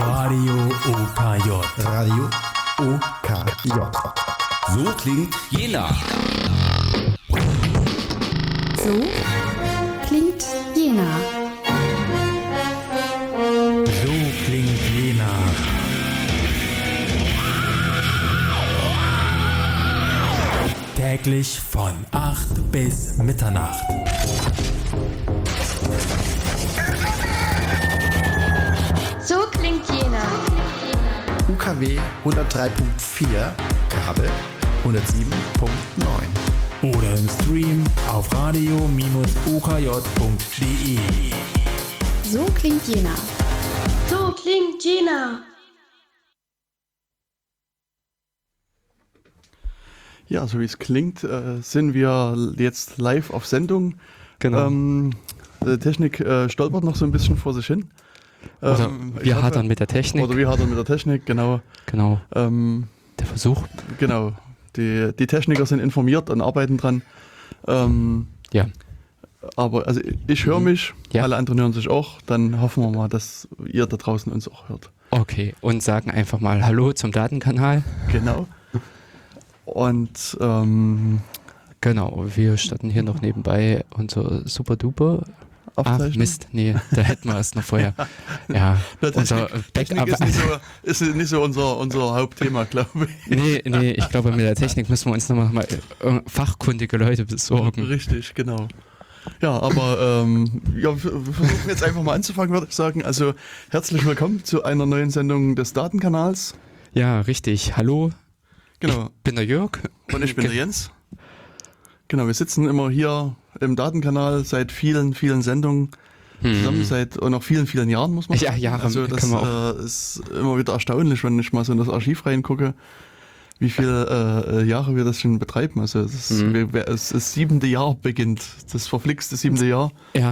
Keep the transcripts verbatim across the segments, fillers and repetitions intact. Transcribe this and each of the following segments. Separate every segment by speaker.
Speaker 1: Radio O K J.
Speaker 2: Radio O K J.
Speaker 3: So klingt Jena.
Speaker 4: So klingt Jena.
Speaker 1: So klingt Jena. Täglich von acht bis Mitternacht.
Speaker 5: So klingt Jena.
Speaker 2: U K W hundertdrei Punkt vier, Kabel hundertsieben Punkt neun.
Speaker 1: Oder im Stream auf radio O K J punkt D E.
Speaker 4: So klingt Jena.
Speaker 5: So klingt Jena.
Speaker 6: Ja, so wie es klingt, äh, sind wir jetzt live auf Sendung.
Speaker 7: Genau.
Speaker 6: Ähm, die Technik äh, stolpert noch so ein bisschen vor sich hin.
Speaker 7: Oder
Speaker 6: Ähm, ich
Speaker 7: wir
Speaker 6: hoffe-
Speaker 7: hadern mit der Technik.
Speaker 6: Oder wir hadern mit der Technik, genau.
Speaker 7: Genau,
Speaker 6: Ähm,
Speaker 7: der Versuch.
Speaker 6: genau. Die, die Techniker sind informiert und arbeiten dran. Ähm,
Speaker 7: Ja,
Speaker 6: aber also ich höre mich,
Speaker 7: Ja.
Speaker 6: alle anderen hören sich auch. Dann hoffen wir mal, dass ihr da draußen uns auch hört.
Speaker 7: okay. Und sagen einfach mal Hallo zum Datenkanal.
Speaker 6: Genau. Und ähm,
Speaker 7: Genau, wir starten hier noch nebenbei unser Super Duper. Ah,
Speaker 6: Aufzeichnung.
Speaker 7: Mist, nee, da hätten wir es noch vorher. Ja,
Speaker 6: Na,
Speaker 7: unser
Speaker 6: Technik, Technik
Speaker 7: Backup.
Speaker 6: ist nicht so, ist nicht so unser, unser Hauptthema, glaube ich.
Speaker 7: Nee, nee, ich glaube, mit der Technik müssen wir uns nochmal mal äh, fachkundige Leute besorgen.
Speaker 6: Richtig, genau. Ja, aber ähm, ja, wir wir versuchen jetzt einfach mal anzufangen, würde ich sagen. Also herzlich willkommen zu einer neuen Sendung des Datenkanals.
Speaker 7: Ja, richtig. Hallo,
Speaker 6: Genau.
Speaker 7: ich bin der Jörg.
Speaker 6: Und ich bin der Jens. Genau, wir sitzen immer hier im Datenkanal seit vielen, vielen Sendungen zusammen, seit und auch vielen, vielen Jahren, muss man
Speaker 7: Ja,
Speaker 6: sagen.
Speaker 7: Jahre
Speaker 6: Also das
Speaker 7: kann man auch.
Speaker 6: äh, ist immer wieder erstaunlich, wenn ich mal so in das Archiv reingucke, wie viele äh, Jahre wir das schon betreiben. Also es ist,
Speaker 7: Mhm.
Speaker 6: wir, wir, es, das siebente Jahr beginnt, das verflixte siebente Jahr.
Speaker 7: Ja,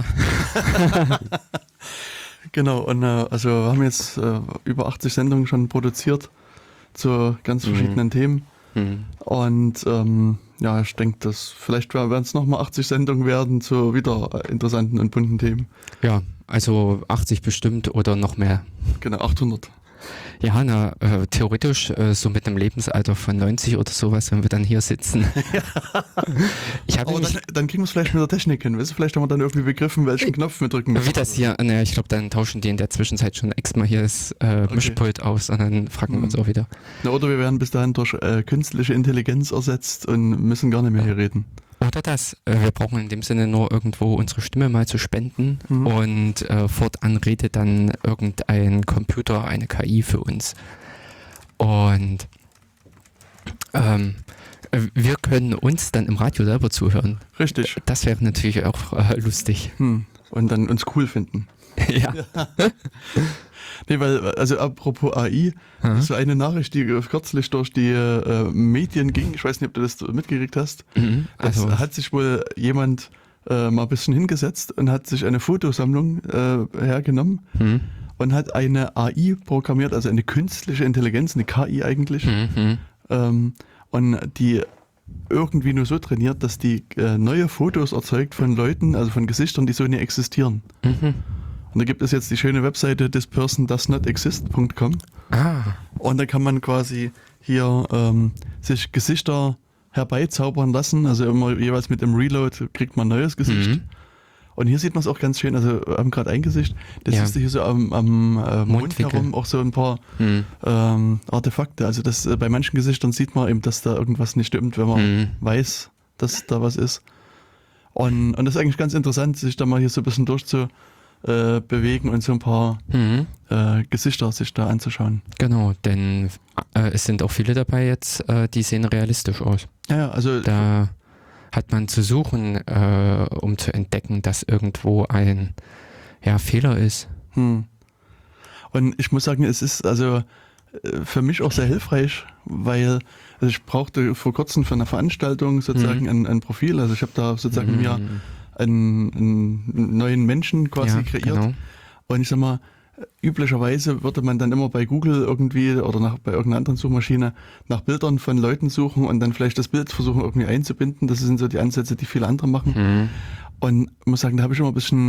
Speaker 6: Genau, und äh, also wir haben jetzt äh, über achtzig Sendungen schon produziert zu ganz verschiedenen Themen.
Speaker 7: hm.
Speaker 6: Und ähm, ja, ich denke, dass vielleicht werden es nochmal achtzig Sendungen werden zu wieder äh, interessanten und bunten Themen.
Speaker 7: ja, also achtzig bestimmt oder noch mehr.
Speaker 6: Genau, achthundert.
Speaker 7: Ja, na, äh, theoretisch äh, so mit einem Lebensalter von neunzig oder sowas, wenn wir dann hier sitzen. Ich habe
Speaker 6: Aber
Speaker 7: nämlich,
Speaker 6: dann, dann kriegen wir es vielleicht mit der Technik hin. Weißt du, vielleicht haben wir dann irgendwie begriffen, welchen Knopf wir drücken müssen.
Speaker 7: wie das hier, ne, ich glaube, dann tauschen die in der Zwischenzeit schon extra mal hier das äh, Mischpult aus und dann fragen wir uns
Speaker 6: Mhm.
Speaker 7: auch wieder.
Speaker 6: Na, oder wir werden bis dahin durch äh, künstliche Intelligenz ersetzt und müssen gar nicht mehr hier reden.
Speaker 7: Oder das, äh, wir brauchen in dem Sinne nur irgendwo unsere Stimme mal zu spenden
Speaker 6: Mhm.
Speaker 7: und äh, fortan redet dann irgendein Computer, eine K I für uns. Und ähm, äh, wir können uns dann im Radio selber zuhören.
Speaker 6: Richtig.
Speaker 7: Das wäre natürlich auch äh, lustig.
Speaker 6: Hm. Und dann uns cool finden.
Speaker 7: Ja.
Speaker 6: Nee, weil, also apropos A I,
Speaker 7: Mhm.
Speaker 6: so eine Nachricht, die kürzlich durch die äh, Medien ging, ich weiß nicht, ob du das mitgekriegt hast,
Speaker 7: Mhm.
Speaker 6: das
Speaker 7: Also,
Speaker 6: hat sich wohl jemand äh, mal ein bisschen hingesetzt und hat sich eine Fotosammlung äh, hergenommen
Speaker 7: hm,
Speaker 6: und hat eine A I programmiert, also eine künstliche Intelligenz, eine K I eigentlich,
Speaker 7: hm, hm.
Speaker 6: ähm, und die irgendwie nur so trainiert, dass die äh, neue Fotos erzeugt von Leuten, also von Gesichtern, die so nie existieren.
Speaker 7: Mhm.
Speaker 6: Und da gibt es jetzt die schöne Webseite this person does not exist punkt com
Speaker 7: Ah,
Speaker 6: und da kann man quasi hier ähm, sich Gesichter herbeizaubern lassen, also immer jeweils mit dem Reload kriegt man ein neues Gesicht.
Speaker 7: Mhm.
Speaker 6: Und hier sieht man es auch ganz schön, also wir haben gerade ein Gesicht, das
Speaker 7: Ja.
Speaker 6: siehst du hier so am, am äh, Mund
Speaker 7: Mundwinkel.
Speaker 6: herum auch so ein paar
Speaker 7: hm.
Speaker 6: ähm, Artefakte. Also das äh, bei manchen Gesichtern sieht man eben, dass da irgendwas nicht stimmt, wenn man
Speaker 7: Mhm.
Speaker 6: weiß, dass da was ist. Und, und das ist eigentlich ganz interessant, sich da mal hier so ein bisschen durchzu äh, bewegen und so ein paar
Speaker 7: Mhm.
Speaker 6: äh, Gesichter sich da anzuschauen.
Speaker 7: Genau, denn äh, es sind auch viele dabei jetzt, äh, die sehen realistisch aus.
Speaker 6: Ja, ja, also
Speaker 7: Da hat man zu suchen, äh, um zu entdecken, dass irgendwo ein ja, Fehler ist.
Speaker 6: hm. Und ich muss sagen, es ist also äh, für mich auch sehr hilfreich, weil also ich brauchte vor kurzem für eine Veranstaltung sozusagen
Speaker 7: Mhm.
Speaker 6: ein, ein Profil. Also ich habe da sozusagen
Speaker 7: Mhm.
Speaker 6: mir einen, einen neuen Menschen quasi
Speaker 7: ja,
Speaker 6: kreiert.
Speaker 7: Genau.
Speaker 6: Und ich sag mal, üblicherweise würde man dann immer bei Google irgendwie oder nach, bei irgendeiner anderen Suchmaschine nach Bildern von Leuten suchen und dann vielleicht das Bild versuchen irgendwie einzubinden. Das sind so die Ansätze, die viele andere machen.
Speaker 7: Mhm.
Speaker 6: Und ich muss sagen, da habe ich immer ein bisschen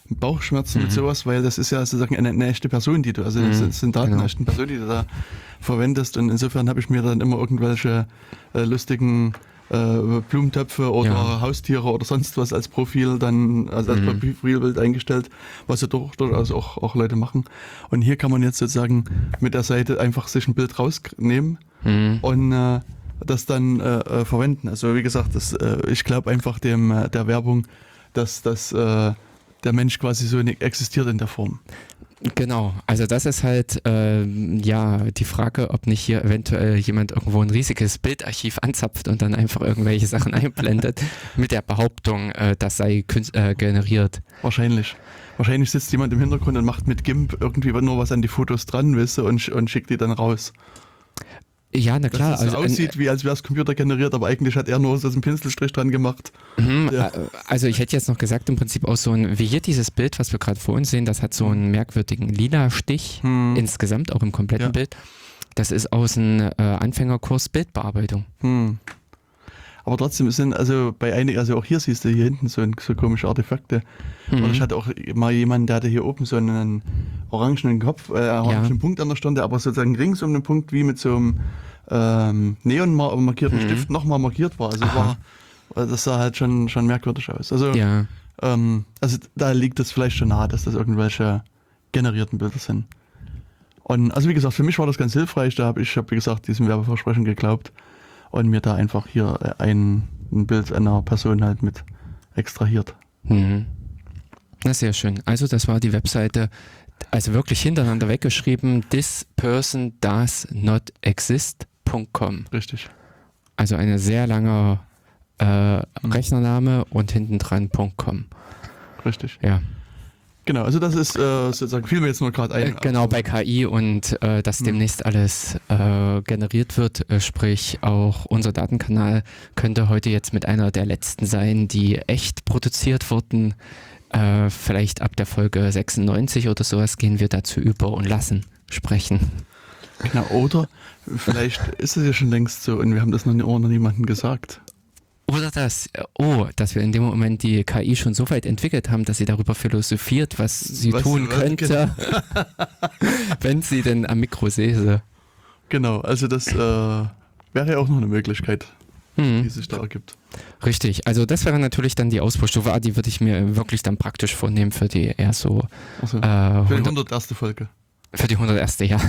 Speaker 6: Bauchschmerzen
Speaker 7: Mhm.
Speaker 6: mit sowas, weil das ist ja sozusagen eine, eine echte Person, die du, also
Speaker 7: Mhm,
Speaker 6: das sind Daten
Speaker 7: genau.
Speaker 6: einer echten Person, die du da verwendest und insofern habe ich mir dann immer irgendwelche äh, lustigen äh, Blumentöpfe oder
Speaker 7: Ja.
Speaker 6: Haustiere oder sonst was als Profil dann, also als
Speaker 7: Mhm.
Speaker 6: Profilbild eingestellt, was ja durch, durchaus auch, auch Leute machen. Und hier kann man jetzt sozusagen mit der Seite einfach sich ein Bild rausnehmen
Speaker 7: Mhm.
Speaker 6: und äh, das dann äh, äh, verwenden. Also wie gesagt, das, äh, ich glaube einfach dem äh, der Werbung, dass, dass äh, der Mensch quasi so nicht existiert in der Form.
Speaker 7: Genau, also das ist halt ähm, ja die Frage, ob nicht hier eventuell jemand irgendwo ein riesiges Bildarchiv anzapft und dann einfach irgendwelche Sachen einblendet mit der Behauptung, äh, das sei künst- äh, generiert.
Speaker 6: Wahrscheinlich. Wahrscheinlich sitzt jemand im Hintergrund und macht mit GIMP irgendwie nur was an die Fotos dran, weißt du, und, und schickt die dann raus.
Speaker 7: Ja, na klar.
Speaker 6: Dass es so
Speaker 7: also,
Speaker 6: aussieht, wie als wäre es computergeneriert, aber eigentlich hat er nur so einen Pinselstrich dran gemacht.
Speaker 7: Mhm,
Speaker 6: Ja.
Speaker 7: äh, Also ich hätte jetzt noch gesagt, im Prinzip auch so ein, wie hier dieses Bild, was wir gerade vor uns sehen, das hat so einen merkwürdigen lila Stich,
Speaker 6: Hm.
Speaker 7: insgesamt auch im kompletten
Speaker 6: Ja.
Speaker 7: Bild. Das ist aus einem äh, Anfängerkurs Bildbearbeitung.
Speaker 6: Hm. Aber trotzdem sind also bei einigen, also auch hier siehst du hier hinten so, ein, so komische Artefakte.
Speaker 7: Mhm.
Speaker 6: Und ich hatte auch mal jemanden, der hatte hier oben so einen orangenen Kopf, äh, orangenen
Speaker 7: Ja.
Speaker 6: Punkt an der Stirn, der aber sozusagen rings um den Punkt wie mit so einem ähm, neon mar- markierten
Speaker 7: Mhm.
Speaker 6: Stift nochmal markiert war. Also war, also das sah halt schon, schon merkwürdig aus. Also,
Speaker 7: Ja.
Speaker 6: ähm, also da liegt es vielleicht schon nahe, dass das irgendwelche generierten Bilder sind. Und also wie gesagt, für mich war das ganz hilfreich. Da habe ich, hab, wie gesagt, diesem Werbeversprechen geglaubt und mir da einfach hier äh, ein, ein Bild einer Person halt mit extrahiert.
Speaker 7: Mhm. Na, sehr schön. Also das war die Webseite, also wirklich hintereinander weggeschrieben, this person does not exist punkt com.
Speaker 6: Richtig.
Speaker 7: Also eine sehr lange äh, Rechnername und hinten dran .com.
Speaker 6: Richtig.
Speaker 7: Ja.
Speaker 6: Genau, also das ist äh, sozusagen, fiel mir jetzt nur gerade
Speaker 7: Äh,
Speaker 6: ein.
Speaker 7: genau, bei K I und äh, dass demnächst alles äh, generiert wird, äh, sprich auch unser Datenkanal könnte heute jetzt mit einer der letzten sein, die echt produziert wurden. Äh, vielleicht ab der Folge sechsundneunzig oder sowas gehen wir dazu über und lassen sprechen.
Speaker 6: Genau, oder vielleicht ist es ja schon längst so und wir haben das noch, nie- noch niemandem gesagt.
Speaker 7: Oder das, äh, oh, dass wir in dem Moment die K I schon so weit entwickelt haben, dass sie darüber philosophiert, was sie
Speaker 6: Was-
Speaker 7: tun
Speaker 6: was-
Speaker 7: könnte, wenn sie denn am Mikro säße.
Speaker 6: Genau, also das äh, wäre ja auch noch eine Möglichkeit,
Speaker 7: Hm.
Speaker 6: die sich da ergibt.
Speaker 7: Richtig, also das wäre natürlich dann die Ausbaustufe. Ah, die würde ich mir wirklich dann praktisch vornehmen für die eher so
Speaker 6: Also,
Speaker 7: äh,
Speaker 6: für die
Speaker 7: hundert,
Speaker 6: hunderterste Folge.
Speaker 7: für die hunderterste. Ja.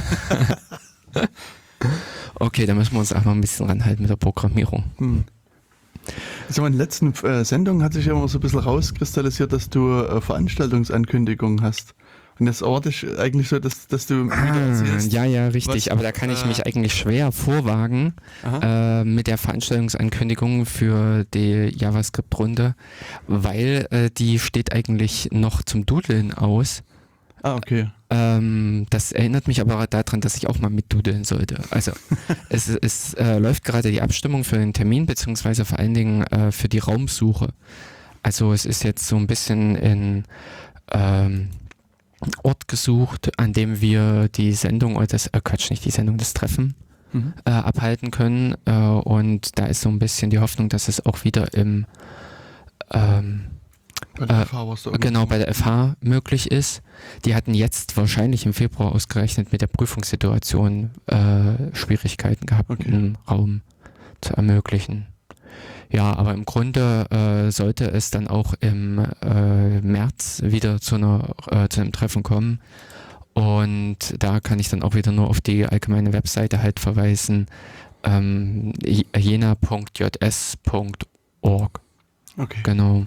Speaker 7: Okay, da müssen wir uns einfach ein bisschen ranhalten mit der Programmierung.
Speaker 6: Hm. Also in den letzten äh, Sendungen hat sich ja immer so ein bisschen rauskristallisiert, dass du äh, Veranstaltungsankündigungen hast. Und jetzt erwarte ich eigentlich so, dass, dass du wieder
Speaker 7: Ah,
Speaker 6: erzählst.
Speaker 7: ja, ja, richtig.
Speaker 6: was,
Speaker 7: Aber da kann ich
Speaker 6: äh,
Speaker 7: mich eigentlich schwer vorwagen
Speaker 6: Aha.
Speaker 7: äh, mit der Veranstaltungsankündigung für die JavaScript-Runde, weil äh, die steht eigentlich noch zum Dudeln aus.
Speaker 6: Ah, okay.
Speaker 7: Ähm, das erinnert mich aber daran, dass ich auch mal mitdudeln sollte. Also es, es äh, läuft gerade die Abstimmung für den Termin, beziehungsweise vor allen Dingen äh, für die Raumsuche. Also es ist jetzt so ein bisschen in ähm, Ort gesucht, an dem wir die Sendung, oder das, äh, Quatsch, nicht die Sendung, das Treffen
Speaker 6: Mhm.
Speaker 7: äh, abhalten können. Äh, und da ist so ein bisschen die Hoffnung, dass es auch wieder im ähm,
Speaker 6: Bei der
Speaker 7: Äh,
Speaker 6: F H warst du
Speaker 7: genau
Speaker 6: irgendwo.
Speaker 7: bei der F H möglich ist. Die hatten jetzt wahrscheinlich im Februar ausgerechnet mit der Prüfungssituation äh, Schwierigkeiten gehabt,
Speaker 6: Okay.
Speaker 7: einen Raum zu ermöglichen. Ja, aber im Grunde äh, sollte es dann auch im äh, März wieder zu, einer, äh, zu einem Treffen kommen. Und da kann ich dann auch wieder nur auf die allgemeine Webseite halt verweisen, ähm, jena punkt j s punkt org.
Speaker 6: Okay.
Speaker 7: Genau.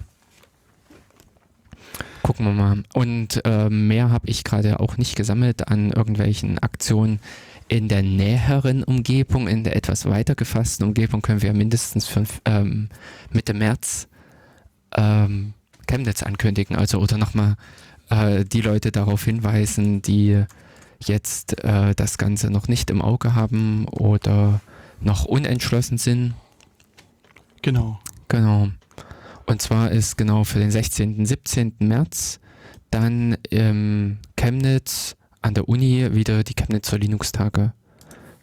Speaker 7: Gucken wir mal. Und äh, mehr habe ich gerade auch nicht gesammelt an irgendwelchen Aktionen in der näheren Umgebung. In der etwas weiter gefassten Umgebung können wir mindestens fünf, ähm, Mitte März ähm, Chemnitz ankündigen. Also oder nochmal äh, die Leute darauf hinweisen, die jetzt äh, das Ganze noch nicht im Auge haben oder noch unentschlossen sind.
Speaker 6: Genau.
Speaker 7: Genau. Und zwar ist genau für den sechzehnten, siebzehnten März dann im Chemnitz an der Uni wieder die Chemnitzer Linux-Tage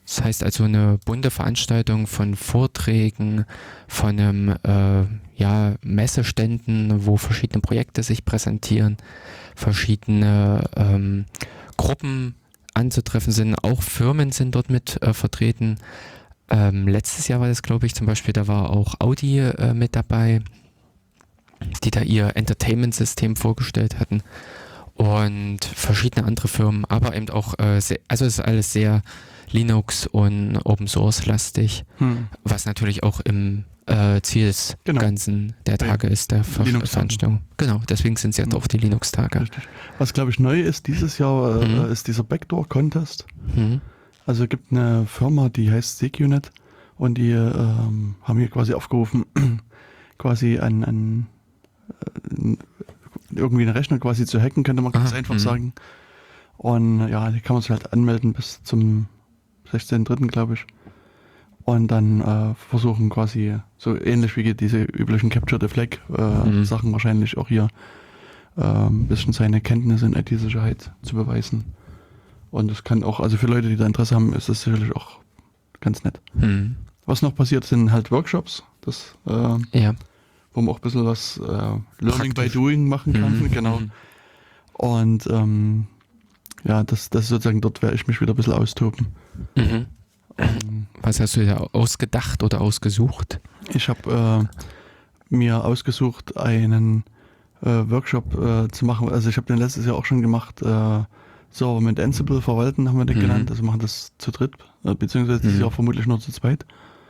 Speaker 7: Das heißt also eine bunte Veranstaltung von Vorträgen, von einem äh, ja, Messeständen, wo verschiedene Projekte sich präsentieren, verschiedene ähm, Gruppen anzutreffen sind, auch Firmen sind dort mit äh, vertreten. Ähm, letztes Jahr war das, glaube ich, zum Beispiel, da war auch Audi äh, mit dabei, die da ihr Entertainment-System vorgestellt hatten und verschiedene andere Firmen, aber eben auch, äh, sehr, also es ist alles sehr Linux und Open Source lastig,
Speaker 6: Hm.
Speaker 7: was natürlich auch im äh, Ziel des
Speaker 6: Genau.
Speaker 7: Ganzen der Tage ist, der Ver
Speaker 6: Linux-Tage.
Speaker 7: Veranstaltung. Genau, deswegen sind es ja
Speaker 6: Mhm.
Speaker 7: auch die Linux-Tage.
Speaker 6: Richtig. Was, glaube ich, neu ist dieses Jahr, äh,
Speaker 7: Mhm.
Speaker 6: ist dieser Backdoor-Contest.
Speaker 7: Mhm.
Speaker 6: Also es gibt eine Firma, die heißt SecuNet und die ähm, haben hier quasi aufgerufen, quasi an, an äh, irgendwie einen Rechner quasi zu hacken, könnte man ganz
Speaker 7: Ah,
Speaker 6: einfach
Speaker 7: mhm.
Speaker 6: sagen. Und ja, die kann man sich halt anmelden bis zum sechzehnten dritten glaube ich. Und dann äh, versuchen quasi, so ähnlich wie diese üblichen Capture the Flag äh,
Speaker 7: Mhm.
Speaker 6: Sachen wahrscheinlich auch hier äh, ein bisschen seine Kenntnisse in I T-Sicherheit zu beweisen. Und es kann auch, also für Leute, die da Interesse haben, ist das sicherlich auch ganz nett.
Speaker 7: Mhm.
Speaker 6: Was noch passiert, sind halt Workshops, das, äh,
Speaker 7: Ja.
Speaker 6: wo man auch ein bisschen was äh, Learning
Speaker 7: Praktisch.
Speaker 6: by Doing machen kann.
Speaker 7: Mhm.
Speaker 6: Genau.
Speaker 7: Mhm.
Speaker 6: Und ähm, ja, das, das ist sozusagen, dort werde ich mich wieder ein bisschen austoben.
Speaker 7: Mhm.
Speaker 6: Ähm,
Speaker 7: Was hast du dir da ausgedacht oder ausgesucht?
Speaker 6: Ich habe äh, mir ausgesucht, einen äh, Workshop äh, zu machen. Also ich habe den letztes Jahr auch schon gemacht, äh, Server mit Ansible verwalten, haben wir den
Speaker 7: Mhm.
Speaker 6: genannt. Also machen das zu dritt, äh, beziehungsweise dieses
Speaker 7: Mhm.
Speaker 6: Jahr vermutlich nur zu zweit.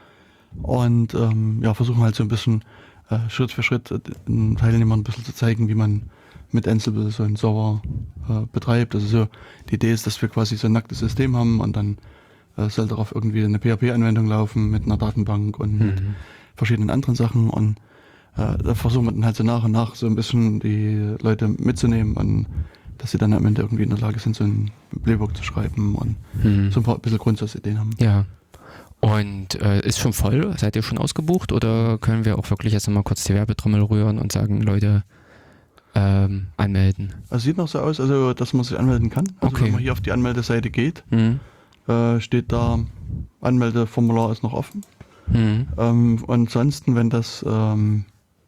Speaker 6: Und ähm, ja, versuchen halt so ein bisschen äh, Schritt für Schritt äh, den Teilnehmern ein bisschen zu zeigen, wie man mit Ansible so einen Server äh, betreibt. Also so, die Idee ist, dass wir quasi so ein nacktes System haben und dann äh, soll darauf irgendwie eine P H P-Anwendung laufen mit einer Datenbank und mit
Speaker 7: Mhm.
Speaker 6: verschiedenen anderen Sachen. Und äh, da versuchen wir dann halt so nach und nach so ein bisschen die Leute mitzunehmen und dass sie dann am Ende irgendwie in der Lage sind, so ein Playbook zu schreiben und
Speaker 7: Mhm.
Speaker 6: so ein paar bisschen Grundsatzideen haben.
Speaker 7: Ja. Und äh, ist schon voll? Seid ihr schon ausgebucht oder können wir auch wirklich jetzt nochmal kurz die Werbetrommel rühren und sagen, Leute, ähm, anmelden?
Speaker 6: Also sieht noch so aus, also dass man sich anmelden kann. Also
Speaker 7: Okay.
Speaker 6: wenn man hier auf die Anmeldeseite geht,
Speaker 7: Mhm.
Speaker 6: äh, steht da, Anmeldeformular ist noch offen.
Speaker 7: Mhm.
Speaker 6: Ähm, ansonsten, wenn das ähm,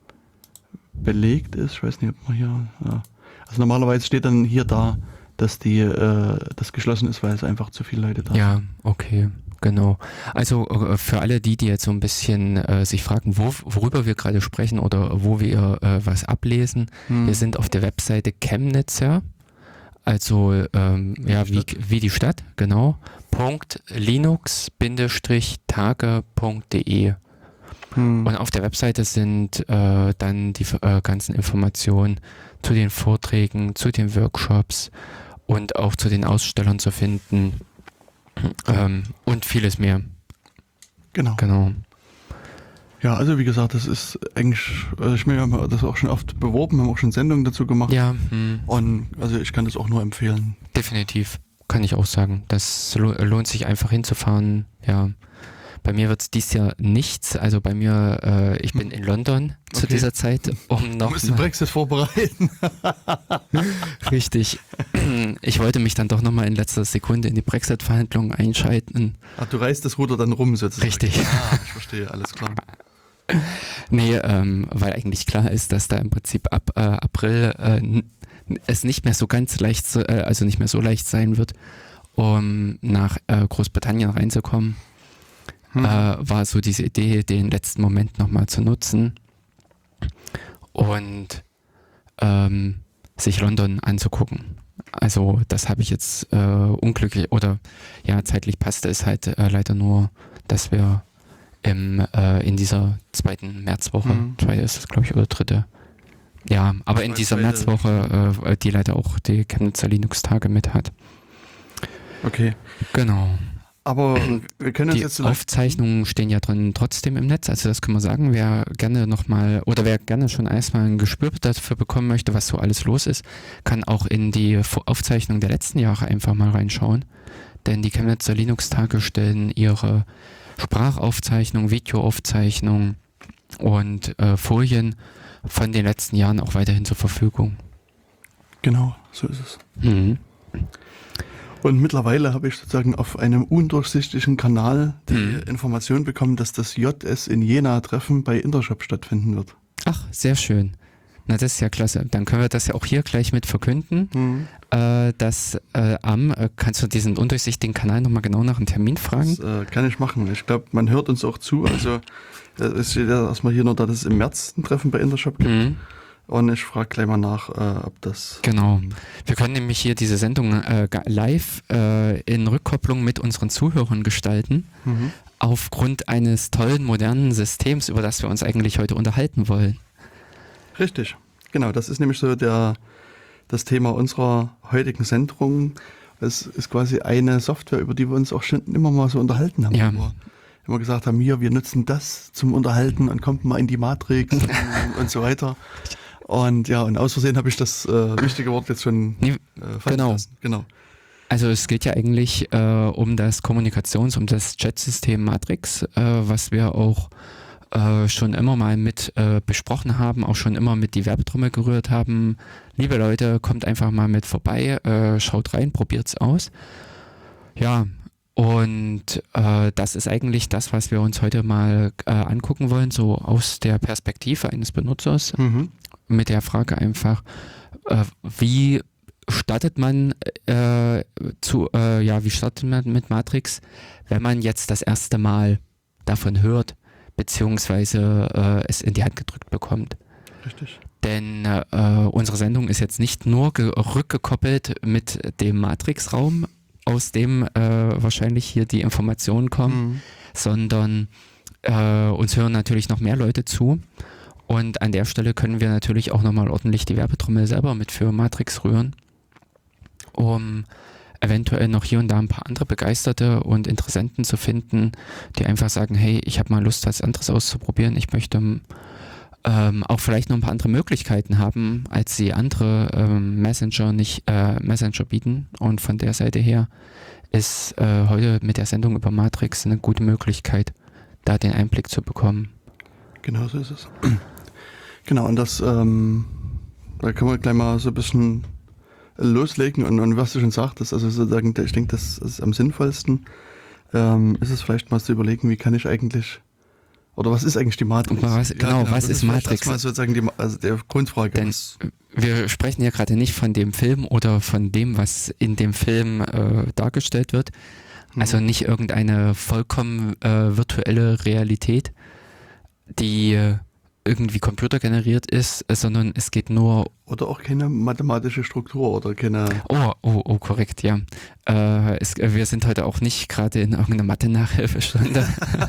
Speaker 6: belegt ist, ich weiß nicht, ob man hier, ja. Also normalerweise steht dann hier da, dass die, äh, das geschlossen ist, weil es einfach zu viele Leute da sind.
Speaker 7: Ja, okay, genau. Also äh, für alle die, die jetzt so ein bisschen äh, sich fragen, wo, worüber wir gerade sprechen oder wo wir äh, was ablesen,
Speaker 6: Hm.
Speaker 7: wir sind auf der Webseite Chemnitzer, also ähm, ja, wie,
Speaker 6: Stadt.
Speaker 7: wie die Stadt, genau, Punkt linux-tage punkt de.
Speaker 6: Hm.
Speaker 7: Und auf der Webseite sind äh, dann die äh, ganzen Informationen zu den Vorträgen, zu den Workshops und auch zu den Ausstellern zu finden ähm, und vieles mehr.
Speaker 6: Genau.
Speaker 7: Genau.
Speaker 6: Ja, also wie gesagt, das ist eigentlich, also ich meine, wir haben das auch schon oft beworben, haben auch schon Sendungen dazu gemacht.
Speaker 7: Ja, hm,
Speaker 6: Und also ich kann das auch nur empfehlen.
Speaker 7: definitiv. Kann ich auch sagen. Das lo lohnt sich einfach hinzufahren. Ja. Bei mir wird es dies Jahr nichts. Also bei mir, äh, ich bin in London zu
Speaker 6: Okay.
Speaker 7: dieser Zeit, um
Speaker 6: Du
Speaker 7: noch
Speaker 6: musst den
Speaker 7: mal-
Speaker 6: Brexit vorbereiten.
Speaker 7: Richtig. Ich wollte mich dann doch nochmal in letzter Sekunde in die Brexit-Verhandlungen einschalten.
Speaker 6: Ach, du reißt das Ruder dann rum sozusagen.
Speaker 7: Richtig.
Speaker 6: Ah, ich verstehe, alles klar.
Speaker 7: Nee, ähm, weil eigentlich klar ist, dass da im Prinzip ab äh, April äh, n- es nicht mehr so ganz leicht, so- äh, also nicht mehr so leicht sein wird, um nach äh, Großbritannien reinzukommen.
Speaker 6: Hm.
Speaker 7: Äh, war so diese Idee, den letzten Moment nochmal zu nutzen und ähm, sich London anzugucken. Also das habe ich jetzt äh, unglücklich, oder ja, zeitlich passte es halt äh, leider nur, dass wir im, äh, in dieser zweiten Märzwoche,
Speaker 6: Mhm.
Speaker 7: zweite ist es glaube ich, oder dritte, ja, aber in
Speaker 6: Zweite-
Speaker 7: dieser Märzwoche, äh, die leider auch die Chemnitzer Linux-Tage mit hat.
Speaker 6: Okay.
Speaker 7: Genau.
Speaker 6: Aber wir können uns
Speaker 7: Die
Speaker 6: jetzt so lang-
Speaker 7: Aufzeichnungen stehen ja drin trotzdem im Netz, also das können wir sagen, wer gerne nochmal, oder wer gerne schon erstmal ein Gespür dafür bekommen möchte, was so alles los ist, kann auch in die Vor- Aufzeichnung der letzten Jahre einfach mal reinschauen, denn die Chemnitzer Linux-Tage stellen ihre Sprachaufzeichnung, Videoaufzeichnung und äh, Folien von den letzten Jahren auch weiterhin zur Verfügung.
Speaker 6: Genau, so ist es.
Speaker 7: Mhm.
Speaker 6: Und mittlerweile habe ich sozusagen auf einem undurchsichtigen Kanal die
Speaker 7: Mhm.
Speaker 6: Information bekommen, dass das J S in Jena-Treffen bei Intershop stattfinden wird.
Speaker 7: Ach, sehr schön. Na, das ist ja klasse. Dann können wir das ja auch hier gleich mit verkünden,
Speaker 6: Mhm.
Speaker 7: äh, dass äh, am, äh, kannst du diesen undurchsichtigen Kanal nochmal genau nach einem Termin fragen?
Speaker 6: Das äh, kann ich machen. Ich glaube, man hört uns auch zu. Also äh, es steht ja erstmal hier nur, dass es im März ein Treffen bei Intershop gibt.
Speaker 7: Mhm.
Speaker 6: Und ich frage gleich mal nach, äh, ob das...
Speaker 7: Genau. Wir können nämlich hier diese Sendung äh, ga- live äh, in Rückkopplung mit unseren Zuhörern gestalten,
Speaker 6: Mhm.
Speaker 7: aufgrund eines tollen, modernen Systems, über das wir uns eigentlich heute unterhalten wollen.
Speaker 6: Richtig, genau. Das ist nämlich so der, das Thema unserer heutigen Sendung. Es ist quasi eine Software, über die wir uns auch schon immer mal so unterhalten haben.
Speaker 7: Ja.
Speaker 6: Wo wir immer gesagt haben, hier, wir nutzen das zum Unterhalten und kommt mal in die Matrix und, und so weiter. Und ja, und aus Versehen habe ich das äh, wichtige Wort jetzt schon
Speaker 7: Nee,
Speaker 6: äh, fallen
Speaker 7: genau.
Speaker 6: lassen. Genau.
Speaker 7: Also es geht ja eigentlich äh, um das Kommunikations-, um das Chatsystem Matrix, äh, was wir auch äh, schon immer mal mit äh, besprochen haben, auch schon immer mit die Werbetrommel gerührt haben. Liebe Leute, kommt einfach mal mit vorbei, äh, schaut rein, probiert's aus. Ja, und äh, das ist eigentlich das, was wir uns heute mal äh, angucken wollen, so aus der Perspektive eines Benutzers,
Speaker 6: Mhm.
Speaker 7: mit der Frage einfach, äh, wie startet man äh, zu, äh, ja, wie startet man mit Matrix, wenn man jetzt das erste Mal davon hört, beziehungsweise äh, es in die Hand gedrückt bekommt.
Speaker 6: Richtig.
Speaker 7: Denn äh, unsere Sendung ist jetzt nicht nur ge- rückgekoppelt mit dem Matrix-Raum, aus dem äh, wahrscheinlich hier die Informationen kommen,
Speaker 6: Mhm.
Speaker 7: sondern äh, uns hören natürlich noch mehr Leute zu. Und an der Stelle können wir natürlich auch nochmal ordentlich die Werbetrommel selber mit für Matrix rühren, um eventuell noch hier und da ein paar andere Begeisterte und Interessenten zu finden, die einfach sagen, hey, ich habe mal Lust, was anderes auszuprobieren. Ich möchte ähm, auch vielleicht noch ein paar andere Möglichkeiten haben, als sie andere ähm, Messenger nicht äh, Messenger bieten. Und von der Seite her ist äh, heute mit der Sendung über Matrix eine gute Möglichkeit, da den Einblick zu bekommen.
Speaker 6: Genau so ist es. Genau, und das, ähm, da können wir gleich mal so ein bisschen loslegen und, und was du schon sagtest, also sozusagen, ich denke, das ist am sinnvollsten, ähm, ist es vielleicht mal zu überlegen, wie kann ich eigentlich, oder was ist eigentlich die Matrix?
Speaker 7: Und was- genau, was
Speaker 6: das
Speaker 7: ist
Speaker 6: vielleicht
Speaker 7: Matrix?
Speaker 6: erstmal sozusagen die, Ma- also der Grundfrage.
Speaker 7: Denn
Speaker 6: was,
Speaker 7: wir sprechen ja gerade nicht von dem Film oder von dem, was in dem Film äh, dargestellt wird. Also nicht irgendeine vollkommen äh, virtuelle Realität, die äh, irgendwie computergeneriert ist, äh, sondern es geht nur...
Speaker 6: oder auch keine mathematische Struktur oder keine,
Speaker 7: Oh, oh, oh, korrekt, ja. Äh, es, äh, wir sind heute auch nicht gerade in irgendeiner Mathe-Nachhilfestunde.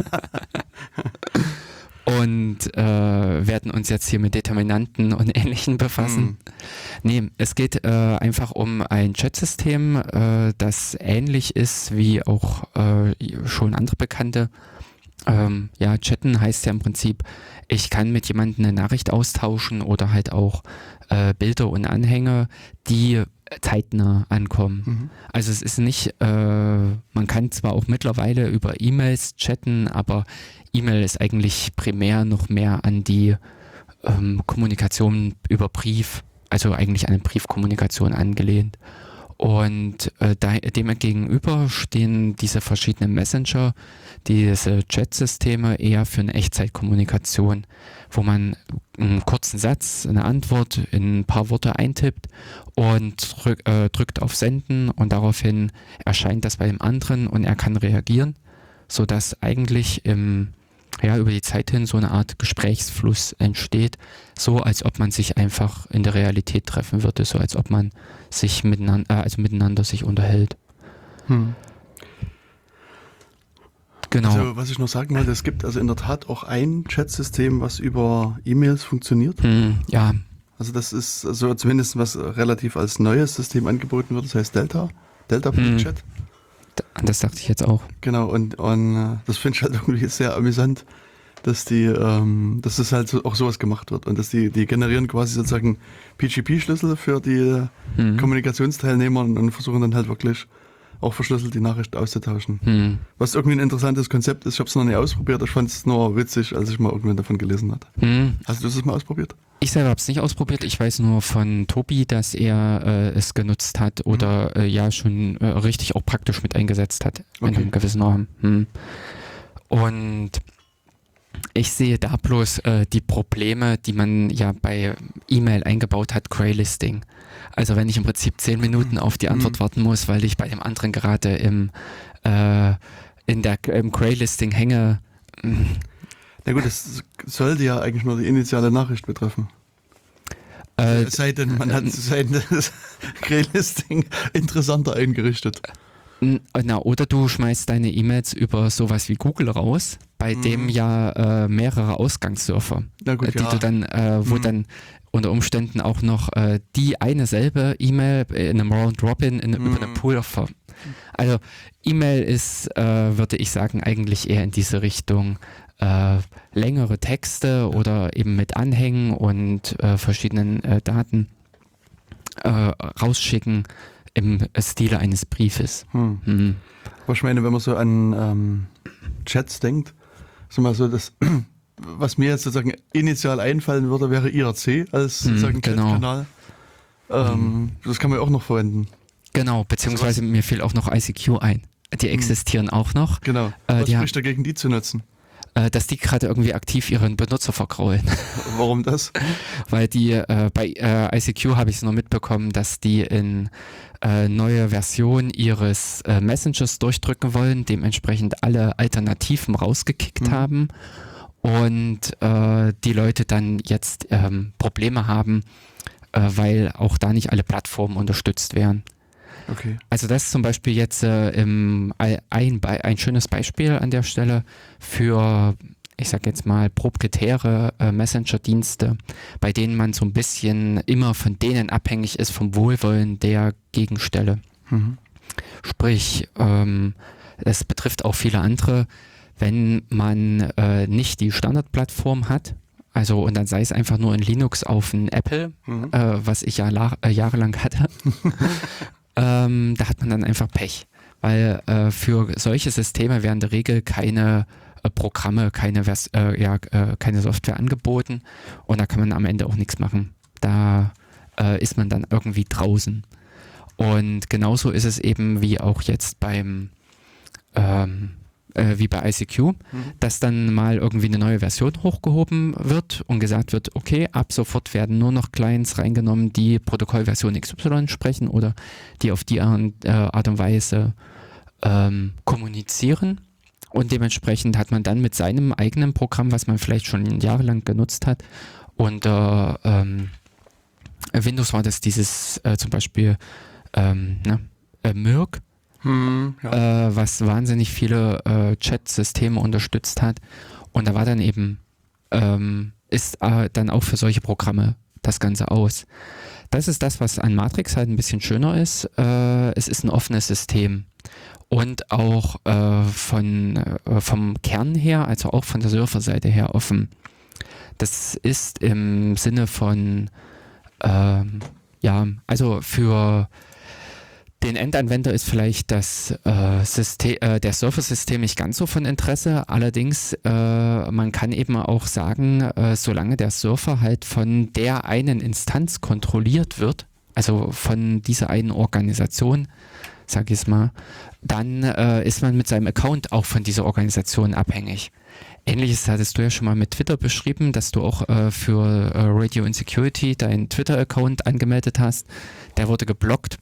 Speaker 7: Und äh, werden uns jetzt hier mit Determinanten und Ähnlichem befassen.
Speaker 6: Mhm.
Speaker 7: Nee, es geht äh, einfach um ein Chatsystem, äh, das ähnlich ist wie auch äh, schon andere Bekannte. Ähm, ja, chatten heißt ja im Prinzip, ich kann mit jemandem eine Nachricht austauschen oder halt auch äh, Bilder und Anhänge, die zeitnah ankommen.
Speaker 6: Mhm.
Speaker 7: Also es ist nicht, äh, man kann zwar auch mittlerweile über E-Mails chatten, aber E-Mail ist eigentlich primär noch mehr an die ähm, Kommunikation über Brief, also eigentlich an eine Briefkommunikation angelehnt. Und äh, da, dem gegenüber stehen diese verschiedenen Messenger, diese Chat-Systeme eher für eine Echtzeitkommunikation, wo man einen kurzen Satz, eine Antwort in ein paar Worte eintippt und drück, äh, drückt auf Senden und daraufhin erscheint das bei dem anderen und er kann reagieren, sodass eigentlich im, ja, über die Zeit hin so eine Art Gesprächsfluss entsteht, so als ob man sich einfach in der Realität treffen würde, so als ob man sich miteinander, äh, also miteinander sich unterhält.
Speaker 6: Hm.
Speaker 7: Genau.
Speaker 6: Also was ich noch sagen wollte, es gibt also in der Tat auch ein Chatsystem, was über E-Mails funktioniert.
Speaker 7: Hm, ja,
Speaker 6: Also das ist so zumindest was relativ als neues System angeboten wird, das heißt Delta, Delta.chat.
Speaker 7: d- das dachte ich jetzt auch.
Speaker 6: Genau, und, und äh, das finde ich halt irgendwie sehr amüsant, dass die, ähm, dass das halt so, auch sowas gemacht wird und dass die, die generieren quasi sozusagen P G P-Schlüssel für die
Speaker 7: Hm.
Speaker 6: Kommunikationsteilnehmer und, und versuchen dann halt wirklich auch verschlüsselt die Nachricht auszutauschen.
Speaker 7: Hm.
Speaker 6: Was irgendwie ein interessantes Konzept ist. Ich habe es noch nicht ausprobiert. Ich fand es nur witzig, als ich mal irgendwann davon gelesen hatte.
Speaker 7: Hm.
Speaker 6: Hast du das mal ausprobiert?
Speaker 7: Ich selber habe es nicht ausprobiert. Ich weiß nur von Tobi, dass er äh, es genutzt hat oder mhm. äh, ja schon äh, richtig auch praktisch mit eingesetzt hat in
Speaker 6: Okay.
Speaker 7: einem gewissen Rahmen. Hm. Und ich sehe da bloß äh, die Probleme, die man ja bei E-Mail eingebaut hat, Graylisting. Also wenn ich im Prinzip zehn Minuten auf die Antwort
Speaker 6: Mhm.
Speaker 7: warten muss, weil ich bei dem anderen gerade im, äh, in der, im Graylisting hänge. mh,
Speaker 6: Na gut, das sollte ja eigentlich nur die initiale Nachricht betreffen.
Speaker 7: Äh,
Speaker 6: Es sei denn, man hat sein Graylisting interessanter eingerichtet.
Speaker 7: N- Na, oder du schmeißt deine E-Mails über sowas wie Google raus, bei
Speaker 6: Mhm.
Speaker 7: dem ja äh, mehrere Ausgangssurfer,
Speaker 6: Na gut,
Speaker 7: äh, die
Speaker 6: ja.
Speaker 7: du dann, äh, wo
Speaker 6: Mhm.
Speaker 7: dann unter Umständen auch noch äh, die eine selbe E-Mail in einem Round Robin in,
Speaker 6: Mhm.
Speaker 7: über einen Pool ver. Also E-Mail ist, äh, würde ich sagen, eigentlich eher in diese Richtung äh, längere Texte oder eben mit Anhängen und äh, verschiedenen äh, Daten äh, rausschicken im Stile eines Briefes.
Speaker 6: Hm.
Speaker 7: Hm.
Speaker 6: Aber ich meine, wenn man so an ähm, Chats denkt, so mal so das, was mir jetzt sozusagen initial einfallen würde, wäre I R C als
Speaker 7: Hm,
Speaker 6: sozusagen
Speaker 7: genau.
Speaker 6: Chatkanal. Ähm, Das kann man ja auch noch verwenden.
Speaker 7: Genau, beziehungsweise mir fiel auch noch I C Q ein. Die existieren auch noch.
Speaker 6: Genau.
Speaker 7: Äh,
Speaker 6: Was
Speaker 7: die
Speaker 6: spricht dagegen, die zu nutzen?
Speaker 7: Äh, dass die gerade irgendwie aktiv ihren Benutzer vergraulen.
Speaker 6: Warum das?
Speaker 7: Weil die äh, bei äh, I C Q habe ich es noch mitbekommen, dass die in äh, neue Version ihres äh, Messengers durchdrücken wollen, dementsprechend alle Alternativen rausgekickt
Speaker 6: Mhm.
Speaker 7: haben und äh, die Leute dann jetzt ähm, Probleme haben, äh, weil auch da nicht alle Plattformen unterstützt werden.
Speaker 6: Okay.
Speaker 7: Also das ist zum Beispiel jetzt äh, im, ein, Be- ein schönes Beispiel an der Stelle für, ich sag jetzt mal, proprietäre äh, Messenger-Dienste, bei denen man so ein bisschen immer von denen abhängig ist, vom Wohlwollen der Gegenstelle.
Speaker 6: Mhm.
Speaker 7: Sprich, ähm, es betrifft auch viele andere, wenn man äh, nicht die Standardplattform hat, also und dann sei es einfach nur in Linux auf ein Apple,
Speaker 6: Mhm.
Speaker 7: äh, was ich ja la- äh, jahrelang hatte, ähm, da hat man dann einfach Pech. Weil äh, für solche Systeme werden in der Regel keine äh, Programme, keine, Vers äh, ja, äh, keine Software angeboten und da kann man am Ende auch nichts machen. Da äh, ist man dann irgendwie draußen. Und genauso ist es eben wie auch jetzt beim ähm, äh, wie bei I C Q,
Speaker 6: Mhm.
Speaker 7: dass dann mal irgendwie eine neue Version hochgehoben wird und gesagt wird, okay, ab sofort werden nur noch Clients reingenommen, die Protokollversion X Y sprechen oder die auf die Art, äh, Art und Weise ähm, kommunizieren. Und dementsprechend hat man dann mit seinem eigenen Programm, was man vielleicht schon jahrelang genutzt hat, unter ähm, Windows war das dieses äh, zum Beispiel ähm, ne, äh, Mirk,
Speaker 6: Hm, ja.
Speaker 7: äh, was wahnsinnig viele äh, Chat-Systeme unterstützt hat. Und da war dann eben, ähm, ist äh, dann auch für solche Programme das Ganze aus. Das ist das, was an Matrix halt ein bisschen schöner ist. Äh, es ist ein offenes System. Und auch äh, von, äh, vom Kern her, also auch von der Surferseite her offen. Das ist im Sinne von, ähm, ja, also für den Endanwender ist vielleicht das äh, System, äh, der Surfer-System nicht ganz so von Interesse. Allerdings, äh, man kann eben auch sagen, äh, solange der Surfer halt von der einen Instanz kontrolliert wird, also von dieser einen Organisation, sag ich es mal, dann äh, ist man mit seinem Account auch von dieser Organisation abhängig. Ähnliches hattest du ja schon mal mit Twitter beschrieben, dass du auch äh, für äh, Radio Insecurity deinen Twitter-Account angemeldet hast. Der wurde geblockt.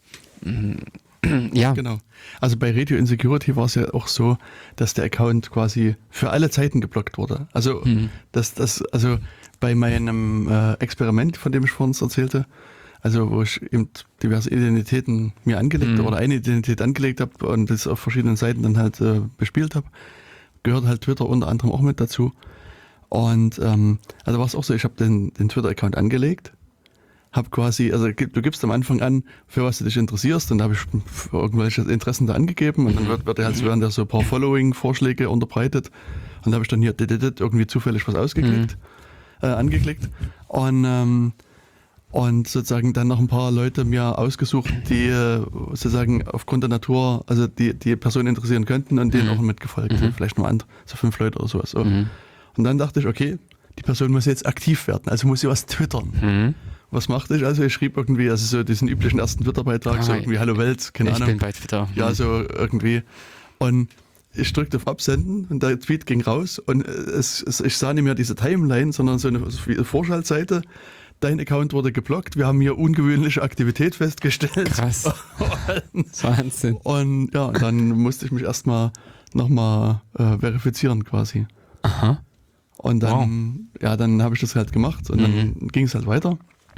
Speaker 7: Ja,
Speaker 6: Genau. Also bei Radio Insecurity war es ja auch so, dass der Account quasi für alle Zeiten geblockt wurde. Also
Speaker 7: Mhm.
Speaker 6: das, das, also bei meinem äh, Experiment, von dem ich vorhin erzählte, also wo ich eben diverse Identitäten mir angelegt
Speaker 7: Mhm.
Speaker 6: oder eine Identität angelegt habe und das auf verschiedenen Seiten dann halt äh, bespielt habe, gehört halt Twitter unter anderem auch mit dazu. Und ähm, also war es auch so, ich habe den, den Twitter-Account angelegt, habe quasi, also du gibst am Anfang an, für was du dich interessierst, und da habe ich irgendwelche Interessen da angegeben und dann wird, wird halt, werden da so ein paar Following-Vorschläge unterbreitet und da habe ich dann hier irgendwie zufällig was ausgeklickt, äh, angeklickt und ähm, Und sozusagen dann noch ein paar Leute mir ausgesucht, die äh, sozusagen aufgrund der Natur, also die die Person interessieren könnten und denen
Speaker 7: Mhm.
Speaker 6: auch mitgefolgt.
Speaker 7: Mhm.
Speaker 6: So vielleicht nur andere, so fünf Leute oder sowas. So.
Speaker 7: Mhm.
Speaker 6: Und dann dachte ich, okay, die Person muss jetzt aktiv werden, also muss sie was twittern.
Speaker 7: Mhm.
Speaker 6: Was machte ich? Also ich schrieb irgendwie, also so diesen üblichen ersten Twitter-Beitrag,
Speaker 7: Ah,
Speaker 6: so irgendwie Hallo Welt, keine
Speaker 7: Ich
Speaker 6: Ahnung.
Speaker 7: bin bei Twitter.
Speaker 6: Ja,
Speaker 7: Mhm.
Speaker 6: so irgendwie. Und ich drückte auf Absenden und der Tweet ging raus und es, es, ich sah nicht mehr diese Timeline, sondern so eine Vorschaltseite. Dein Account wurde geblockt, wir haben hier ungewöhnliche Aktivität festgestellt.
Speaker 7: Krass. Wahnsinn.
Speaker 6: Und ja, dann musste ich mich erstmal nochmal äh, verifizieren quasi.
Speaker 7: Aha.
Speaker 6: Und dann, ja, dann habe ich das halt gemacht und dann
Speaker 7: Mhm.
Speaker 6: ging es halt weiter.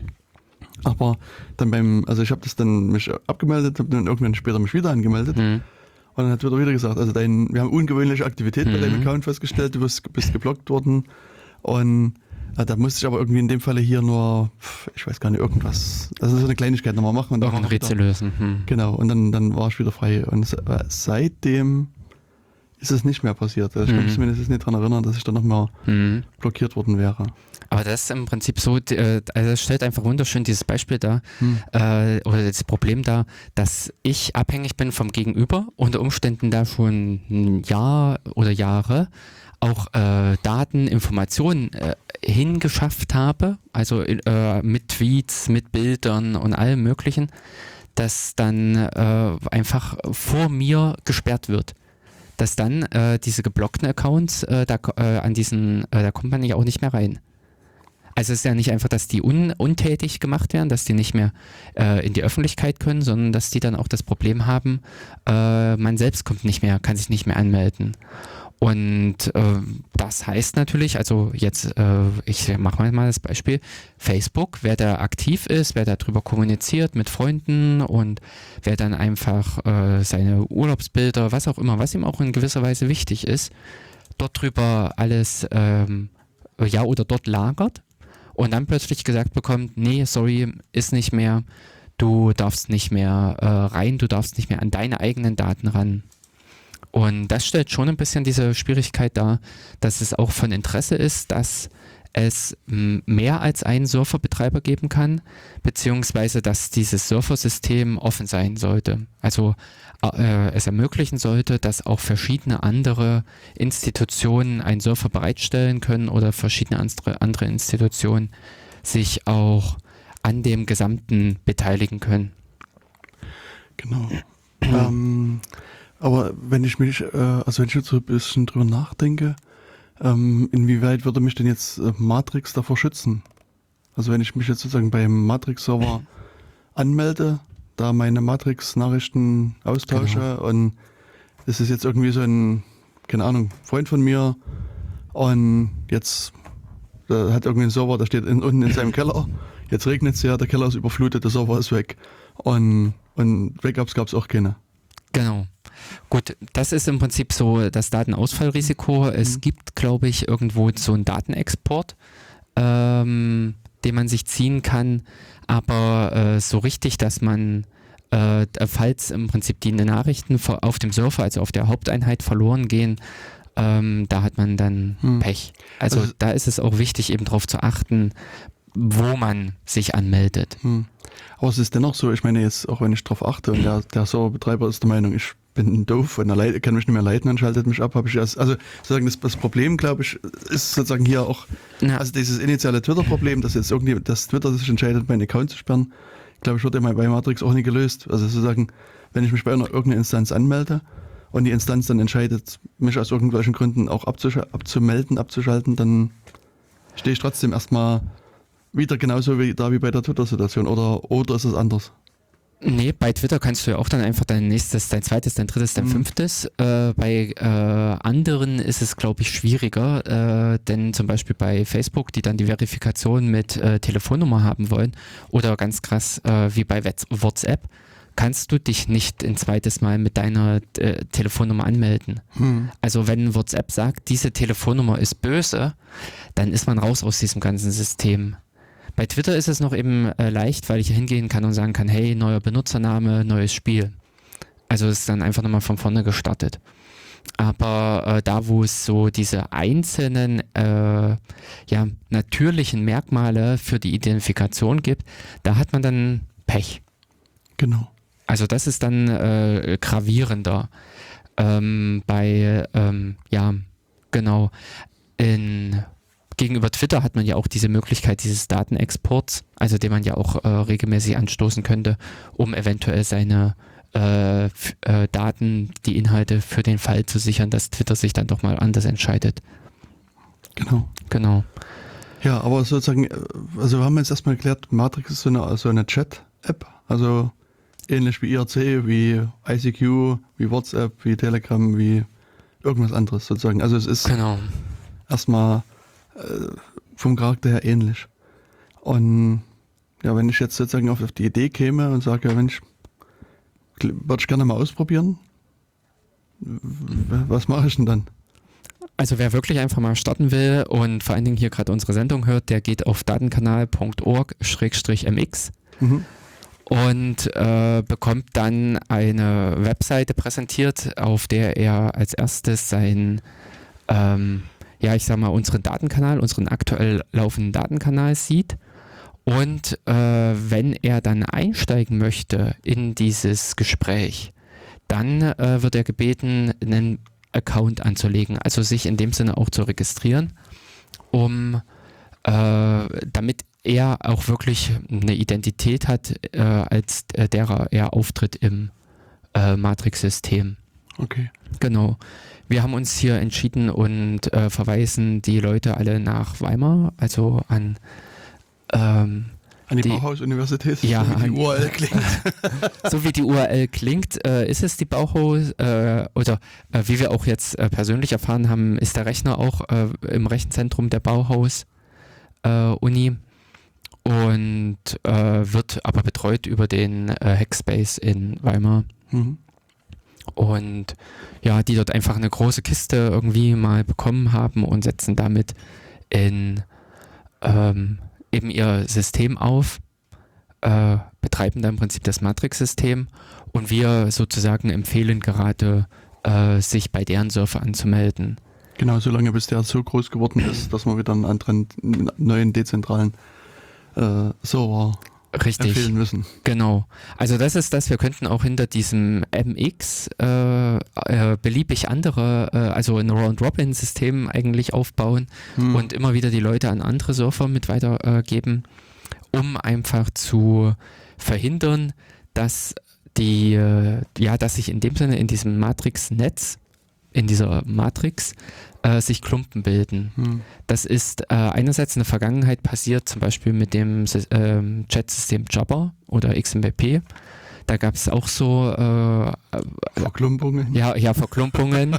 Speaker 6: Aber dann beim, also ich habe das dann mich abgemeldet, habe dann irgendwann später mich wieder angemeldet.
Speaker 7: Mhm.
Speaker 6: Und dann hat Twitter wieder gesagt, also dein, wir haben ungewöhnliche Aktivität bei
Speaker 7: Mhm.
Speaker 6: deinem Account festgestellt, du bist, bist geblockt worden. Und ja, da musste ich aber irgendwie in dem Falle hier nur, pf, ich weiß gar nicht, irgendwas, also so eine Kleinigkeit nochmal machen. Und dann
Speaker 7: Irgendein
Speaker 6: war ich wieder-
Speaker 7: Rätsel lösen. Hm.
Speaker 6: Genau, und dann, dann war ich wieder frei. Und se- äh, seitdem ist es nicht mehr passiert. Also ich kann
Speaker 7: Mhm.
Speaker 6: mich zumindest nicht daran erinnern, dass ich dann nochmal
Speaker 7: Mhm.
Speaker 6: blockiert worden wäre.
Speaker 7: Aber das ist im Prinzip so, d- äh, also das stellt einfach wunderschön dieses Beispiel dar,
Speaker 6: Hm.
Speaker 7: äh, oder das Problem dar, dass ich abhängig bin vom Gegenüber, unter Umständen da schon ein Jahr oder Jahre auch äh, Daten, Informationen äh, hingeschafft habe, also äh, mit Tweets, mit Bildern und allem Möglichen, das dann äh, einfach vor mir gesperrt wird. Dass dann äh, diese geblockten Accounts, äh, da, äh, an diesen, äh, da kommt man ja auch nicht mehr rein. Also es ist ja nicht einfach, dass die un untätig gemacht werden, dass die nicht mehr äh, in die Öffentlichkeit können, sondern dass die dann auch das Problem haben, äh, man selbst kommt nicht mehr, kann sich nicht mehr anmelden. Und äh, das heißt natürlich, also jetzt, äh, ich mache mal das Beispiel, Facebook, wer da aktiv ist, wer darüber kommuniziert mit Freunden und wer dann einfach äh, seine Urlaubsbilder, was auch immer, was ihm auch in gewisser Weise wichtig ist, dort drüber alles, ähm, ja oder dort lagert und dann plötzlich gesagt bekommt, nee, sorry, ist nicht mehr, du darfst nicht mehr äh, rein, du darfst nicht mehr an deine eigenen Daten ran. Und das stellt schon ein bisschen diese Schwierigkeit dar, dass es auch von Interesse ist, dass es m, mehr als einen Surferbetreiber geben kann, beziehungsweise dass dieses Surfersystem offen sein sollte. Also äh, es ermöglichen sollte, dass auch verschiedene andere Institutionen einen Surfer bereitstellen können oder verschiedene andere, andere Institutionen sich auch an dem Gesamten beteiligen können.
Speaker 6: Genau. ähm, aber wenn ich mich, äh, also wenn ich jetzt so ein bisschen drüber nachdenke, ähm, inwieweit würde mich denn jetzt äh, Matrix davor schützen? Also wenn ich mich jetzt sozusagen beim Matrix-Server anmelde, da meine Matrix-Nachrichten austausche
Speaker 7: Genau.
Speaker 6: und es ist jetzt irgendwie so ein, keine Ahnung, Freund von mir und jetzt der hat irgendwie einen Server, der steht in, unten in seinem Keller, jetzt regnet es ja, der Keller ist überflutet, der Server ist weg und, und Backups gab es auch keine.
Speaker 7: Genau. Gut, das ist im Prinzip so das Datenausfallrisiko. Es
Speaker 6: Mhm.
Speaker 7: gibt, glaube ich, irgendwo so einen Datenexport, ähm, den man sich ziehen kann, aber äh, so richtig, dass man, äh, falls im Prinzip die Nachrichten ver- auf dem Surfer, also auf der Haupteinheit verloren gehen, ähm, da hat man dann
Speaker 6: Hm.
Speaker 7: Pech. Also,
Speaker 6: Also-
Speaker 7: da ist es auch wichtig, eben darauf zu achten, wo man sich anmeldet.
Speaker 6: Hm. Aber es ist dennoch so, ich meine jetzt, auch wenn ich drauf achte und der, der Serverbetreiber ist der Meinung, ich bin doof und er leit, kann mich nicht mehr leiten und schaltet mich ab, habe ich erst, also sozusagen das, das Problem, glaube ich, ist sozusagen hier auch,
Speaker 7: Ja.
Speaker 6: also dieses initiale Twitter-Problem, dass jetzt irgendwie, dass Twitter sich entscheidet, meinen Account zu sperren, glaube ich, wird ja mal bei Matrix auch nicht gelöst. Also sozusagen, wenn ich mich bei einer irgendeiner Instanz anmelde und die Instanz dann entscheidet, mich aus irgendwelchen Gründen auch abzusch- abzumelden, abzuschalten, dann stehe ich trotzdem erstmal wieder genauso wie da wie bei der Twitter-Situation, oder, oder ist es anders?
Speaker 7: Nee, bei Twitter kannst du ja auch dann einfach dein nächstes, dein zweites, dein drittes, dein
Speaker 6: Mhm.
Speaker 7: fünftes. Äh, bei äh, anderen ist es, glaube ich, schwieriger, äh, denn zum Beispiel bei Facebook, die dann die Verifikation mit äh, Telefonnummer haben wollen, oder ganz krass äh, wie bei Wets- WhatsApp, kannst du dich nicht ein zweites Mal mit deiner äh, Telefonnummer anmelden.
Speaker 6: Hm.
Speaker 7: Also wenn WhatsApp sagt, diese Telefonnummer ist böse, dann ist man raus aus diesem ganzen System. Bei Twitter ist es noch eben äh, leicht, weil ich hingehen kann und sagen kann, hey, neuer Benutzername, neues Spiel. Also ist dann einfach nochmal von vorne gestartet. Aber äh, da, wo es so diese einzelnen äh, ja, natürlichen Merkmale für die Identifikation gibt, da hat man dann Pech.
Speaker 6: Genau.
Speaker 7: Also das ist dann äh, gravierender. Ähm, bei, ähm, ja, genau, in, gegenüber Twitter hat man ja auch diese Möglichkeit dieses Datenexports, also den man ja auch äh, regelmäßig anstoßen könnte, um eventuell seine äh, f- äh, Daten, die Inhalte für den Fall zu sichern, dass Twitter sich dann doch mal anders entscheidet.
Speaker 6: Genau.
Speaker 7: Genau.
Speaker 6: Ja, aber sozusagen, äh, also wir haben jetzt erstmal erklärt, Matrix ist so eine, also eine Chat-App, also ähnlich wie I R C, wie I C Q, wie WhatsApp, wie Telegram, wie irgendwas anderes sozusagen. Also es ist
Speaker 7: Genau.
Speaker 6: erstmal äh, vom Charakter her ähnlich. Und ja, wenn ich jetzt sozusagen auf, auf die Idee käme und sage, Mensch, würde ich gerne mal ausprobieren, w- was mache ich denn dann?
Speaker 7: Also wer wirklich einfach mal starten will und vor allen Dingen hier gerade unsere Sendung hört, der geht auf datenkanal punkt org schrägstrich m x
Speaker 6: Mhm.
Speaker 7: und äh, bekommt dann eine Webseite präsentiert, auf der er als erstes sein, ähm, ja ich sag mal, unseren Datenkanal, unseren aktuell laufenden Datenkanal sieht. Und äh, wenn er dann einsteigen möchte in dieses Gespräch, dann äh, wird er gebeten, einen Account anzulegen, also sich in dem Sinne auch zu registrieren, um äh, damit er auch wirklich eine Identität hat, äh, als äh, derer er auftritt im äh, Matrix-System.
Speaker 6: Okay.
Speaker 7: Genau. Wir haben uns hier entschieden und äh, verweisen die Leute alle nach Weimar, also an ähm,
Speaker 6: An die,
Speaker 7: Die-
Speaker 6: Bauhaus-Universität,
Speaker 7: Ja,
Speaker 6: so wie die
Speaker 7: an-
Speaker 6: U R L klingt.
Speaker 7: so wie die U R L klingt, äh, ist es die Bauhaus äh, oder äh, wie wir auch jetzt äh, persönlich erfahren haben, ist der Rechner auch äh, im Rechenzentrum der Bauhaus äh, Uni und äh, wird aber betreut über den äh, Hackspace in Weimar.
Speaker 6: Mhm.
Speaker 7: Und ja, die dort einfach eine große Kiste irgendwie mal bekommen haben und setzen damit in ähm, eben ihr System auf, äh, betreiben da im Prinzip das Matrix-System und wir sozusagen empfehlen gerade, äh, sich bei deren Server anzumelden.
Speaker 6: Genau, solange bis der so groß geworden ist, dass wir wieder einen anderen, neuen dezentralen äh, Server
Speaker 7: Richtig.
Speaker 6: empfehlen müssen.
Speaker 7: Genau. Also das ist das, wir könnten auch hinter diesem M X äh, äh, beliebig andere, äh, also ein Round-Robin-System eigentlich aufbauen
Speaker 6: Hm.
Speaker 7: und immer wieder die Leute an andere Server mit weitergeben, um einfach zu verhindern, dass die, äh, ja, dass sich in dem Sinne in diesem Matrix-Netz, in dieser Matrix, äh, sich Klumpen bilden.
Speaker 6: Hm.
Speaker 7: Das ist äh, einerseits in der Vergangenheit passiert, zum Beispiel mit dem Sys- ähm, Chat-System Jabber oder X M P P. Da gab es auch so äh,
Speaker 6: Verklumpungen.
Speaker 7: ja, ja, Verklumpungen.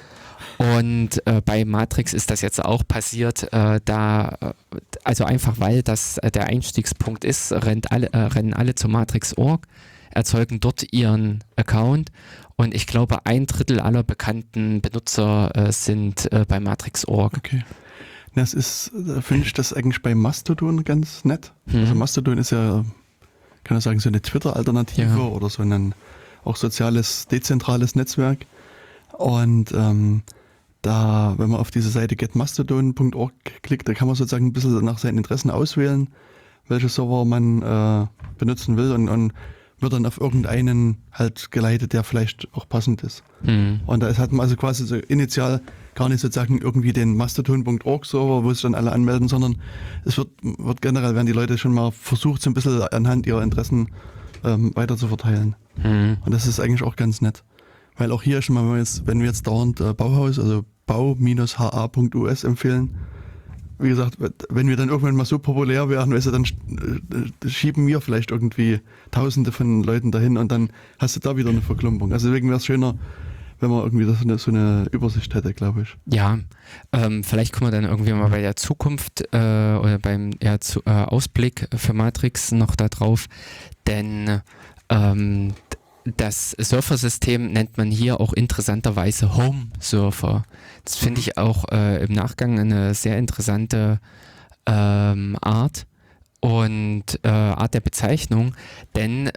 Speaker 7: Und äh, bei Matrix ist das jetzt auch passiert, äh, da, äh, also einfach weil das äh, der Einstiegspunkt ist, rennt alle, äh, rennen alle zu Matrix Punkt org, erzeugen dort ihren Account und ich glaube ein Drittel aller bekannten Benutzer äh, sind äh, bei Matrix Punkt org.
Speaker 6: Okay. Das ist, da finde ich das eigentlich bei Mastodon ganz nett.
Speaker 7: Mhm.
Speaker 6: Also Mastodon ist ja, kann man sagen, so eine Twitter-Alternative
Speaker 7: Ja.
Speaker 6: oder so ein auch soziales, dezentrales Netzwerk. Und ähm, da, wenn man auf diese Seite get mastodon punkt org klickt, da kann man sozusagen ein bisschen nach seinen Interessen auswählen, welche Server man äh, benutzen will und, und wird dann auf irgendeinen halt geleitet, der vielleicht auch passend ist.
Speaker 7: Mhm.
Speaker 6: Und da ist, hat man also quasi so initial gar nicht sozusagen irgendwie den mastodon punkt org Server, wo sich dann alle anmelden, sondern es wird, wird generell, werden die Leute schon mal versucht, so ein bisschen anhand ihrer Interessen ähm, weiter zu verteilen.
Speaker 7: Mhm.
Speaker 6: Und das ist eigentlich auch ganz nett. Weil auch hier schon mal, wenn wir jetzt, wenn wir jetzt dauernd äh, Bauhaus, also bau Bindestrich h a punkt u s empfehlen, wie gesagt, wenn wir dann irgendwann mal so populär werden, weißt du, dann äh, schieben wir vielleicht irgendwie Tausende von Leuten dahin und dann hast du da wieder eine Verklumpung. Also deswegen wäre es schöner, wenn man irgendwie das so eine, so eine Übersicht hätte, glaube ich.
Speaker 7: Ja, ähm, vielleicht kommen wir dann irgendwie mal bei der Zukunft äh, oder beim ja, zu, äh, Ausblick für Matrix noch da drauf, denn ähm, das Surfer-System nennt man hier auch interessanterweise Home-Surfer. Das finde ich auch äh, im Nachgang eine sehr interessante ähm, Art und äh, Art der Bezeichnung, denn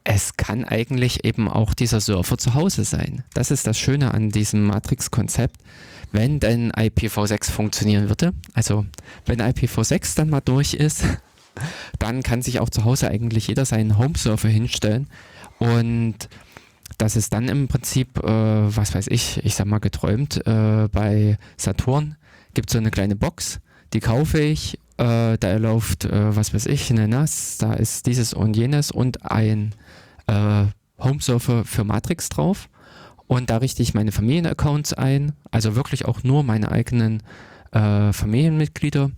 Speaker 7: es kann eigentlich eben auch dieser Surfer zu Hause sein. Das ist das Schöne an diesem Matrix-Konzept. Wenn denn I P v sechs funktionieren würde, also wenn I P v sechs dann mal durch ist, dann kann sich auch zu Hause eigentlich jeder seinen Home-Surfer hinstellen und das ist dann im Prinzip, äh, was weiß ich, ich sag mal geträumt, äh, bei Saturn gibt es so eine kleine Box, die kaufe ich, äh, da läuft, äh, was weiß ich, eine N A S, da ist dieses und jenes und ein äh, Home-Surfer für Matrix drauf. Und da richte ich meine Familienaccounts ein, also wirklich auch nur meine eigenen äh, Familienmitglieder.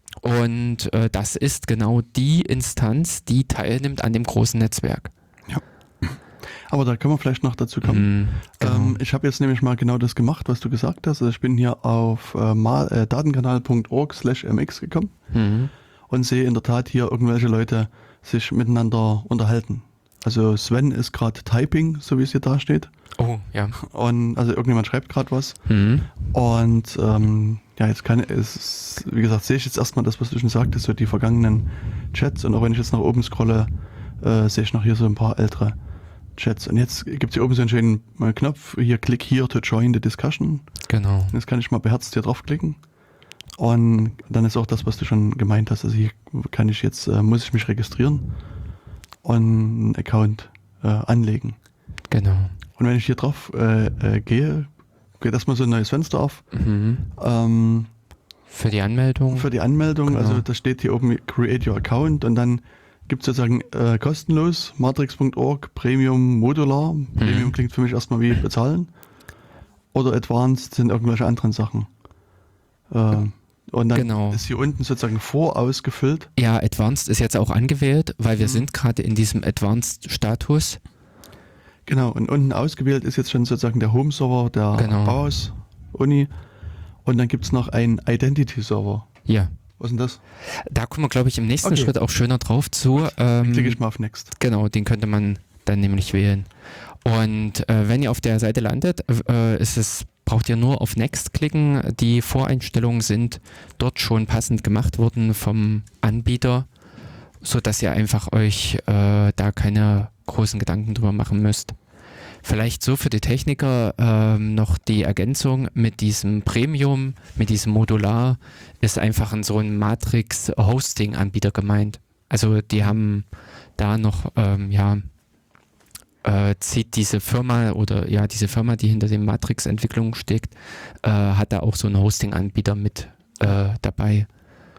Speaker 7: Und äh, das ist genau die Instanz, die teilnimmt an dem großen Netzwerk.
Speaker 6: Ja. Aber da können wir vielleicht noch dazu kommen.
Speaker 7: Mhm, genau.
Speaker 6: ähm, ich habe jetzt nämlich mal genau das gemacht, was du gesagt hast. Also ich bin hier auf äh, mal, äh, datenkanal punkt org slash m x gekommen
Speaker 7: Mhm.
Speaker 6: und sehe in der Tat hier irgendwelche Leute sich miteinander unterhalten. Also Sven ist gerade Typing, so wie es hier da steht.
Speaker 7: Oh, ja.
Speaker 6: Und also irgendjemand schreibt gerade was.
Speaker 7: Mhm.
Speaker 6: Und ähm, ja, jetzt kann es, wie gesagt, sehe ich jetzt erstmal das, was du schon sagtest, so die vergangenen Chats. Und auch wenn ich jetzt nach oben scrolle, äh, sehe ich noch hier so ein paar ältere Chats. Und jetzt gibt es hier oben so einen schönen äh, Knopf, hier click here to join the discussion.
Speaker 7: Genau.
Speaker 6: Und jetzt kann ich mal beherzt hier draufklicken. Und dann ist auch das, was du schon gemeint hast. Also hier kann ich jetzt, äh, muss ich mich registrieren und einen Account äh, anlegen.
Speaker 7: Genau.
Speaker 6: Und wenn ich hier drauf äh, äh, gehe, geht erstmal so ein neues Fenster auf.
Speaker 7: Mhm.
Speaker 6: Ähm,
Speaker 7: Für die Anmeldung?
Speaker 6: für die Anmeldung,
Speaker 7: Genau.
Speaker 6: also da steht hier oben Create Your Account und dann gibt es sozusagen äh, kostenlos, matrix punkt org, Premium Modular. Premium klingt für mich erstmal wie bezahlen. Oder Advanced sind irgendwelche anderen Sachen. Äh, und dann
Speaker 7: Genau.
Speaker 6: ist hier unten sozusagen vorausgefüllt.
Speaker 7: Ja, Advanced ist jetzt auch angewählt, weil wir
Speaker 6: Mhm.
Speaker 7: sind gerade in diesem Advanced-Status.
Speaker 6: Genau, und unten ausgewählt ist jetzt schon sozusagen der Home-Server der
Speaker 7: Genau.
Speaker 6: Bauhaus-Uni. Und dann gibt es noch einen Identity-Server.
Speaker 7: Ja,
Speaker 6: Was ist denn das?
Speaker 7: da kommen wir, glaube ich, im nächsten
Speaker 6: Okay.
Speaker 7: Schritt auch schöner drauf zu. Ähm,
Speaker 6: Klicke ich mal auf Next.
Speaker 7: Genau, den könnte man dann nämlich wählen. Und äh, wenn ihr auf der Seite landet, äh, ist es, braucht ihr nur auf Next klicken. Die Voreinstellungen sind dort schon passend gemacht worden vom Anbieter, sodass ihr einfach euch äh, da keine großen Gedanken drüber machen müsst. Vielleicht so für die Techniker ähm, noch die Ergänzung mit diesem Premium, mit diesem Modular, ist einfach ein, so ein Matrix-Hosting-Anbieter gemeint. Also die haben da noch, ähm, ja, äh, zieht diese Firma oder ja, diese Firma, die hinter den Matrix-Entwicklungen steckt, äh, hat da auch so einen Hosting-Anbieter mit äh, dabei.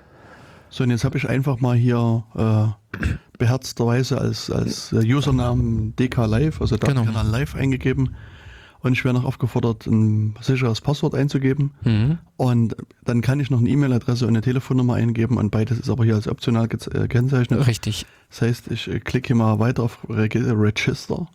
Speaker 6: So, und jetzt habe ich einfach mal hier äh, beherzterweise als, als äh, Usernamen D K Live, also
Speaker 7: Genau.
Speaker 6: Datenkanal Live eingegeben. Und ich werde noch aufgefordert, ein sicheres Passwort einzugeben.
Speaker 7: Mhm.
Speaker 6: Und dann kann ich noch eine E-Mail-Adresse und eine Telefonnummer eingeben. Und beides ist aber hier als optional gez- äh, gekennzeichnet.
Speaker 7: Richtig.
Speaker 6: Das heißt, ich äh, klicke hier mal weiter auf Reg- Register.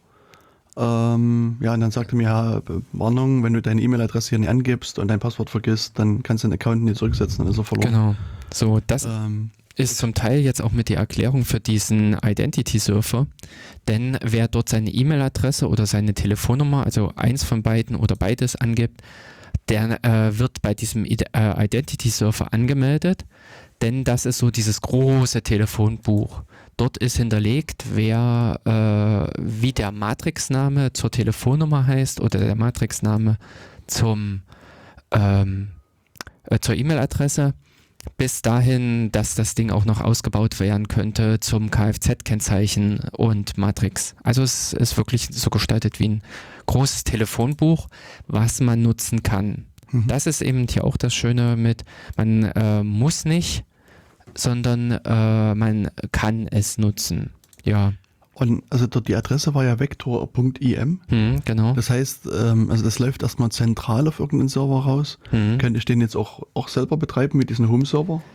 Speaker 6: Ähm, ja, und dann sagt er mir, ja, Warnung, wenn du deine E-Mail-Adresse hier nicht angibst und dein Passwort vergisst, dann kannst du den Account nicht zurücksetzen, dann ist er verloren.
Speaker 7: Genau. So, das
Speaker 6: Ähm,
Speaker 7: ist zum Teil jetzt auch mit die Erklärung für diesen Identity-Surfer, denn wer dort seine E-Mail-Adresse oder seine Telefonnummer, also eins von beiden oder beides angibt, der äh, wird bei diesem Ide- äh, Identity-Surfer angemeldet, denn das ist so dieses große Telefonbuch. Dort ist hinterlegt, wer, äh, wie der Matrix-Name zur Telefonnummer heißt oder der Matrix-Name zum, ähm, äh, zur E-Mail-Adresse. Bis dahin, dass das Ding auch noch ausgebaut werden könnte zum Kfz-Kennzeichen und Matrix. Also es ist wirklich so gestaltet wie ein großes Telefonbuch, was man nutzen kann.
Speaker 6: Mhm.
Speaker 7: Das ist eben hier auch das Schöne mit, man äh, muss nicht, sondern äh, man kann es nutzen. Ja,
Speaker 6: Und also dort die Adresse war ja vector punkt im.
Speaker 7: hm, genau.
Speaker 6: Das heißt, ähm, also das läuft erstmal zentral auf irgendeinen Server raus.
Speaker 7: Hm.
Speaker 6: Könnte ich den jetzt auch, auch selber betreiben mit diesem Home-Server?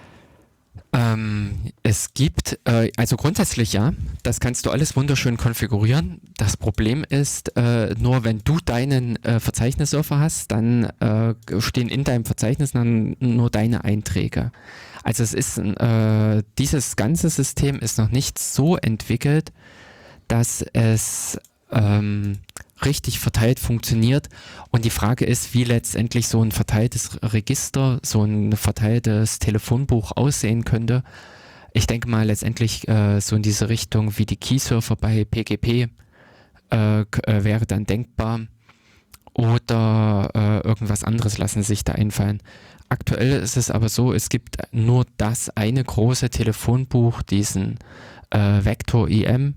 Speaker 7: Ähm, es gibt, äh, also grundsätzlich ja, das kannst du alles wunderschön konfigurieren. Das Problem ist, äh, nur wenn du deinen äh, Verzeichnisserver hast, dann äh, stehen in deinem Verzeichnis dann nur deine Einträge. Also es ist, äh, dieses ganze System ist noch nicht so entwickelt, dass es ähm, richtig verteilt funktioniert. Und die Frage ist, wie letztendlich so ein verteiltes Register, so ein verteiltes Telefonbuch aussehen könnte. ich denke mal letztendlich äh, so in diese Richtung wie die Keysurfer bei P G P äh, k- äh, wäre dann denkbar oder äh, irgendwas anderes lassen sich da einfallen. Aktuell ist es aber so, es gibt nur das eine große Telefonbuch, diesen äh, Vector E M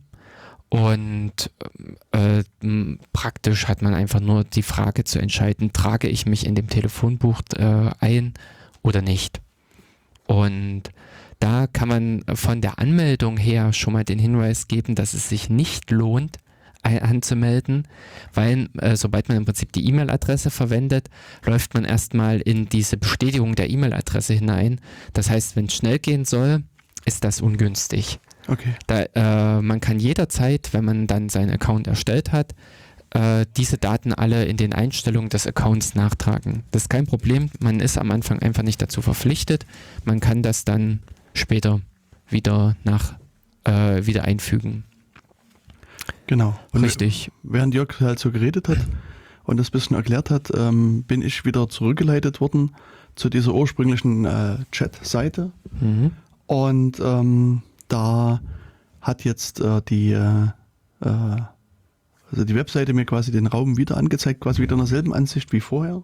Speaker 7: und äh, m, praktisch hat man einfach nur die Frage zu entscheiden, trage ich mich in dem Telefonbuch äh, ein oder nicht. Und da kann man von der Anmeldung her schon mal den Hinweis geben, dass es sich nicht lohnt, ein- anzumelden, weil äh, sobald man im Prinzip die E-Mail-Adresse verwendet, läuft man erstmal in diese Bestätigung der E-Mail-Adresse hinein. Das heißt, wenn es schnell gehen soll, ist das ungünstig.
Speaker 6: Okay.
Speaker 7: Da, äh, man kann jederzeit, wenn man dann seinen Account erstellt hat, äh, diese Daten alle in den Einstellungen des Accounts nachtragen. Das ist kein Problem, man ist am Anfang einfach nicht dazu verpflichtet. Man kann das dann später wieder nach äh, wieder einfügen.
Speaker 6: Genau. Und
Speaker 7: Richtig.
Speaker 6: während Jörg halt so geredet hat und das ein bisschen erklärt hat, ähm, bin ich wieder zurückgeleitet worden zu dieser ursprünglichen äh, Chat-Seite.
Speaker 7: Mhm.
Speaker 6: Und ähm, da hat jetzt äh, die, äh, äh, also die Webseite mir quasi den Raum wieder angezeigt, quasi wieder in derselben Ansicht wie vorher.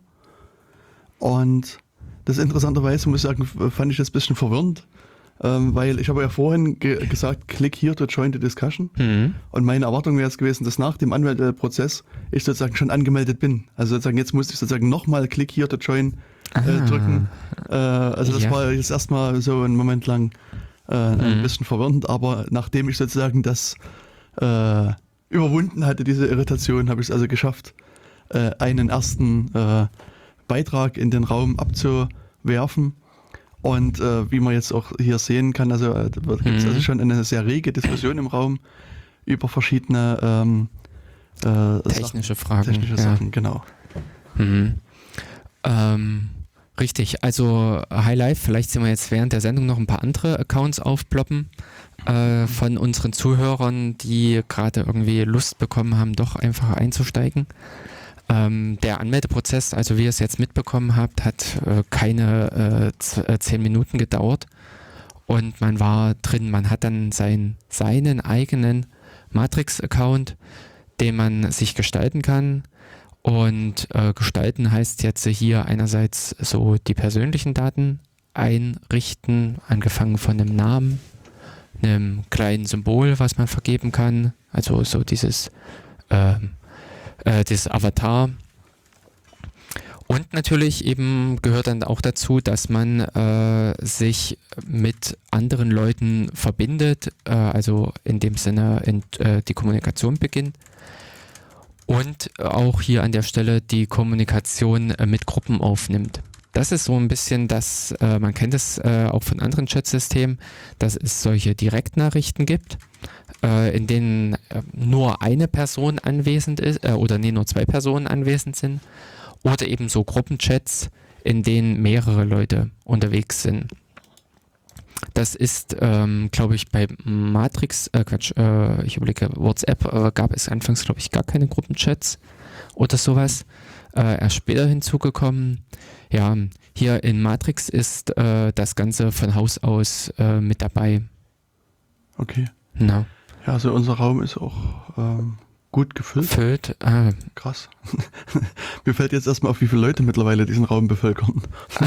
Speaker 6: Und das interessanterweise, muss ich sagen, fand ich das ein bisschen verwirrend, ähm, weil ich habe ja vorhin ge- gesagt, klick hier to join the discussion.
Speaker 7: Mhm.
Speaker 6: Und meine Erwartung wäre es gewesen, dass nach dem Anmeldeprozess ich sozusagen schon angemeldet bin. Also sozusagen jetzt musste ich sozusagen nochmal klick hier to join äh,
Speaker 7: Ah.
Speaker 6: drücken. Äh, also das
Speaker 7: Ja.
Speaker 6: war jetzt erstmal so einen Moment lang äh, ein
Speaker 7: Mhm.
Speaker 6: bisschen verwirrend, aber nachdem ich sozusagen das äh, überwunden hatte, diese Irritation, habe ich es also geschafft, äh, einen ersten äh, Beitrag in den Raum abzuwerfen. Und äh, wie man jetzt auch hier sehen kann, also äh, gibt es
Speaker 7: Mhm.
Speaker 6: also schon eine sehr rege Diskussion im Raum über verschiedene ähm, äh,
Speaker 7: Technische
Speaker 6: Sachen,
Speaker 7: Fragen.
Speaker 6: technische
Speaker 7: ja.
Speaker 6: Sachen, genau.
Speaker 7: Mhm. Ähm, richtig, also Highlife, vielleicht sehen wir jetzt während der Sendung noch ein paar andere Accounts aufploppen äh, von unseren Zuhörern, die gerade irgendwie Lust bekommen haben, doch einfach einzusteigen. Ähm, der Anmeldeprozess, also wie ihr es jetzt mitbekommen habt, hat äh, keine äh, z- äh, zehn Minuten gedauert und man war drin, man hat dann sein, seinen eigenen Matrix-Account, den man sich gestalten kann. Und äh, gestalten heißt jetzt hier einerseits so die persönlichen Daten einrichten, angefangen von einem Namen, einem kleinen Symbol, was man vergeben kann, also so dieses, ähm, äh, dieses Avatar. Und natürlich eben gehört dann auch dazu, dass man äh, sich mit anderen Leuten verbindet, äh, also in dem Sinne in, äh, die Kommunikation beginnt. Und auch hier an der Stelle die Kommunikation äh, mit Gruppen aufnimmt. Das ist so ein bisschen das, äh, man kennt es äh, auch von anderen Chatsystemen, dass es solche Direktnachrichten gibt, äh, in denen äh, nur eine Person anwesend ist, äh, oder nee, nur zwei Personen anwesend sind. Oder eben so Gruppenchats, in denen mehrere Leute unterwegs sind. Das ist, ähm, glaube ich, bei Matrix, äh, Quatsch, äh, ich überlege, WhatsApp äh, gab es anfangs, glaube ich, gar keine Gruppenchats oder sowas. Äh, erst später hinzugekommen. Ja, hier in Matrix ist äh, das Ganze von Haus aus äh, mit dabei.
Speaker 6: Okay.
Speaker 7: Na,
Speaker 6: Ja, also unser Raum ist auch ähm, gut gefüllt.
Speaker 7: füllt. Äh,
Speaker 6: Krass. Mir fällt jetzt erstmal auf, wie viele Leute mittlerweile diesen Raum bevölkern.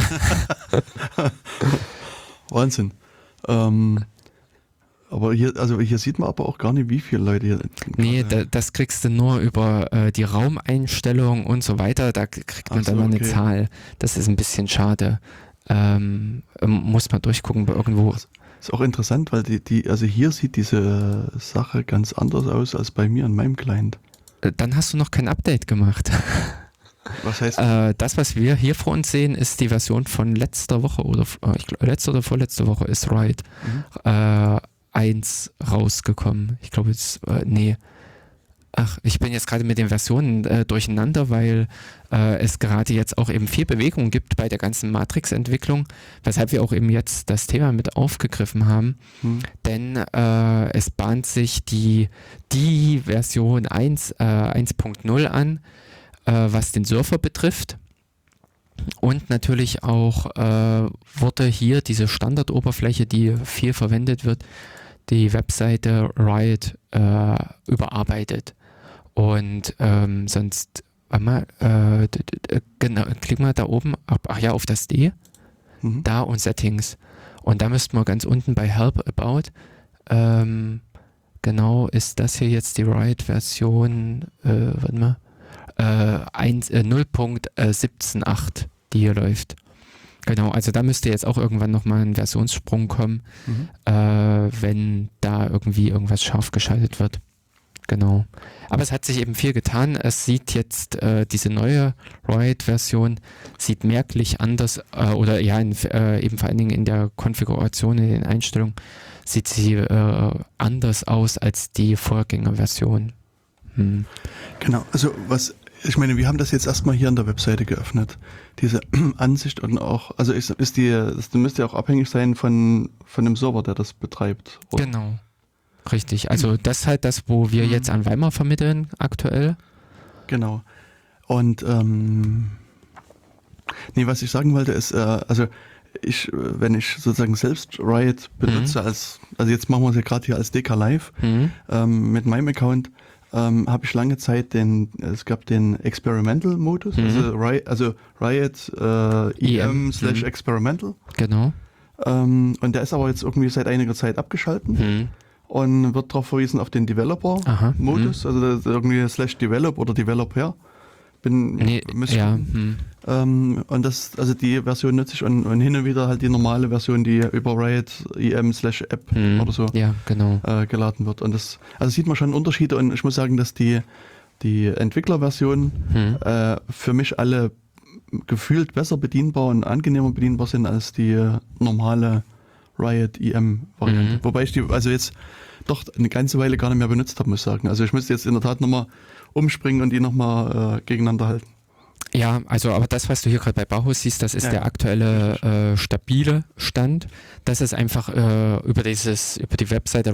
Speaker 6: Wahnsinn. Ähm, aber hier, also hier sieht man aber auch gar nicht, wie viele Leute hier.
Speaker 7: nee,
Speaker 6: gerade-
Speaker 7: da, das kriegst du nur über äh, die Raumeinstellung und so weiter. Da k- kriegt man
Speaker 6: Ach so,
Speaker 7: dann mal eine
Speaker 6: okay.
Speaker 7: Zahl. Das ist ein bisschen schade. Ähm, ähm, muss man durchgucken bei irgendwo.
Speaker 6: Ist auch interessant, weil die, die, also hier sieht diese Sache ganz anders aus als bei mir an meinem Client.
Speaker 7: Äh, Dann hast du noch kein Update gemacht.
Speaker 6: Was heißt
Speaker 7: Äh, das, was wir hier vor uns sehen, ist die Version von letzter Woche oder äh, ich glaube, letzte oder vorletzte Woche ist right.
Speaker 6: Mhm.
Speaker 7: Äh, eins rausgekommen. Ich glaube jetzt, äh, nee. Ach, ich bin jetzt gerade mit den Versionen äh, durcheinander, weil äh, es gerade jetzt auch eben viel Bewegung gibt bei der ganzen Matrix-Entwicklung, weshalb wir auch eben jetzt das Thema mit aufgegriffen haben.
Speaker 6: Hm.
Speaker 7: Denn äh, es bahnt sich die, die Version eins, äh, eins Punkt null an, äh, was den Surfer betrifft. Und natürlich auch äh, wurde hier diese Standardoberfläche, die viel verwendet wird, die Webseite Riot äh, überarbeitet. Und ähm, sonst, warte mal, äh, d- d- genau, klick mal da oben, ach, ach ja, auf das D,
Speaker 6: Mhm.
Speaker 7: da und Settings. Und da müssten wir ganz unten bei Help About, ähm, genau, ist das hier jetzt die Riot-Version, äh, warte mal, äh, eins, äh, null Punkt siebzehn Punkt acht, die hier läuft. Genau, also da müsste jetzt auch irgendwann nochmal ein Versionssprung kommen,
Speaker 6: Mhm.
Speaker 7: äh, wenn da irgendwie irgendwas scharf geschaltet wird. Genau. Aber es hat sich eben viel getan. Es sieht jetzt, äh, diese neue Riot-Version sieht merklich anders, äh, oder ja, in, äh, eben vor allen Dingen in der Konfiguration, in den Einstellungen, sieht sie äh, anders aus als die Vorgängerversion. Hm.
Speaker 6: Genau, also was, ich meine, wir haben das jetzt erstmal hier an der Webseite geöffnet, diese Ansicht und auch, also ist, ist die, das müsste ja auch abhängig sein von, von dem Server, der das betreibt. Oder?
Speaker 7: Genau. Richtig. Also das ist halt das, wo wir
Speaker 6: Mhm.
Speaker 7: jetzt an Weimar vermitteln aktuell.
Speaker 6: Genau. Und ähm, nee, was ich sagen wollte ist, äh, also ich, äh, wenn ich sozusagen selbst Riot benutze, als, also jetzt machen wir es ja gerade hier als D K Live,
Speaker 7: Mhm.
Speaker 6: ähm, mit meinem Account ähm, habe ich lange Zeit den, es gab den Experimental-Modus,
Speaker 7: Mhm.
Speaker 6: also, Riot, also Riot äh,
Speaker 7: E
Speaker 6: E
Speaker 7: M,
Speaker 6: M slash
Speaker 7: mhm.
Speaker 6: Experimental.
Speaker 7: Genau.
Speaker 6: Ähm, und der ist aber jetzt irgendwie seit einiger Zeit abgeschalten
Speaker 7: Mhm.
Speaker 6: und wird darauf verwiesen auf den
Speaker 7: Aha,
Speaker 6: Developer-Modus, also das ist irgendwie slash Develop oder Developer. Bin,
Speaker 7: Nee,
Speaker 6: müsste
Speaker 7: ja.
Speaker 6: gucken.
Speaker 7: Hm.
Speaker 6: Ähm, und das, also die Version nutze ich und, und hin und wieder halt die normale Version, die über Riot E M slash App
Speaker 7: Hm.
Speaker 6: oder so
Speaker 7: Ja, genau.
Speaker 6: äh, geladen wird. Und das, also sieht man schon Unterschiede und ich muss sagen, dass die, die Entwicklerversionen
Speaker 7: Hm.
Speaker 6: äh, für mich alle gefühlt besser bedienbar und angenehmer bedienbar sind als die äh, normale Riot E M Variante.
Speaker 7: Mhm.
Speaker 6: Wobei ich die also jetzt doch eine ganze Weile gar nicht mehr benutzt habe, muss ich sagen. Also ich müsste jetzt in der Tat nochmal umspringen und die nochmal äh, gegeneinander halten.
Speaker 7: Ja, also aber das, was du hier gerade bei Bauhaus siehst, das ist
Speaker 6: Ja.
Speaker 7: der aktuelle äh, stabile Stand. Das ist einfach äh, über dieses, über die Webseite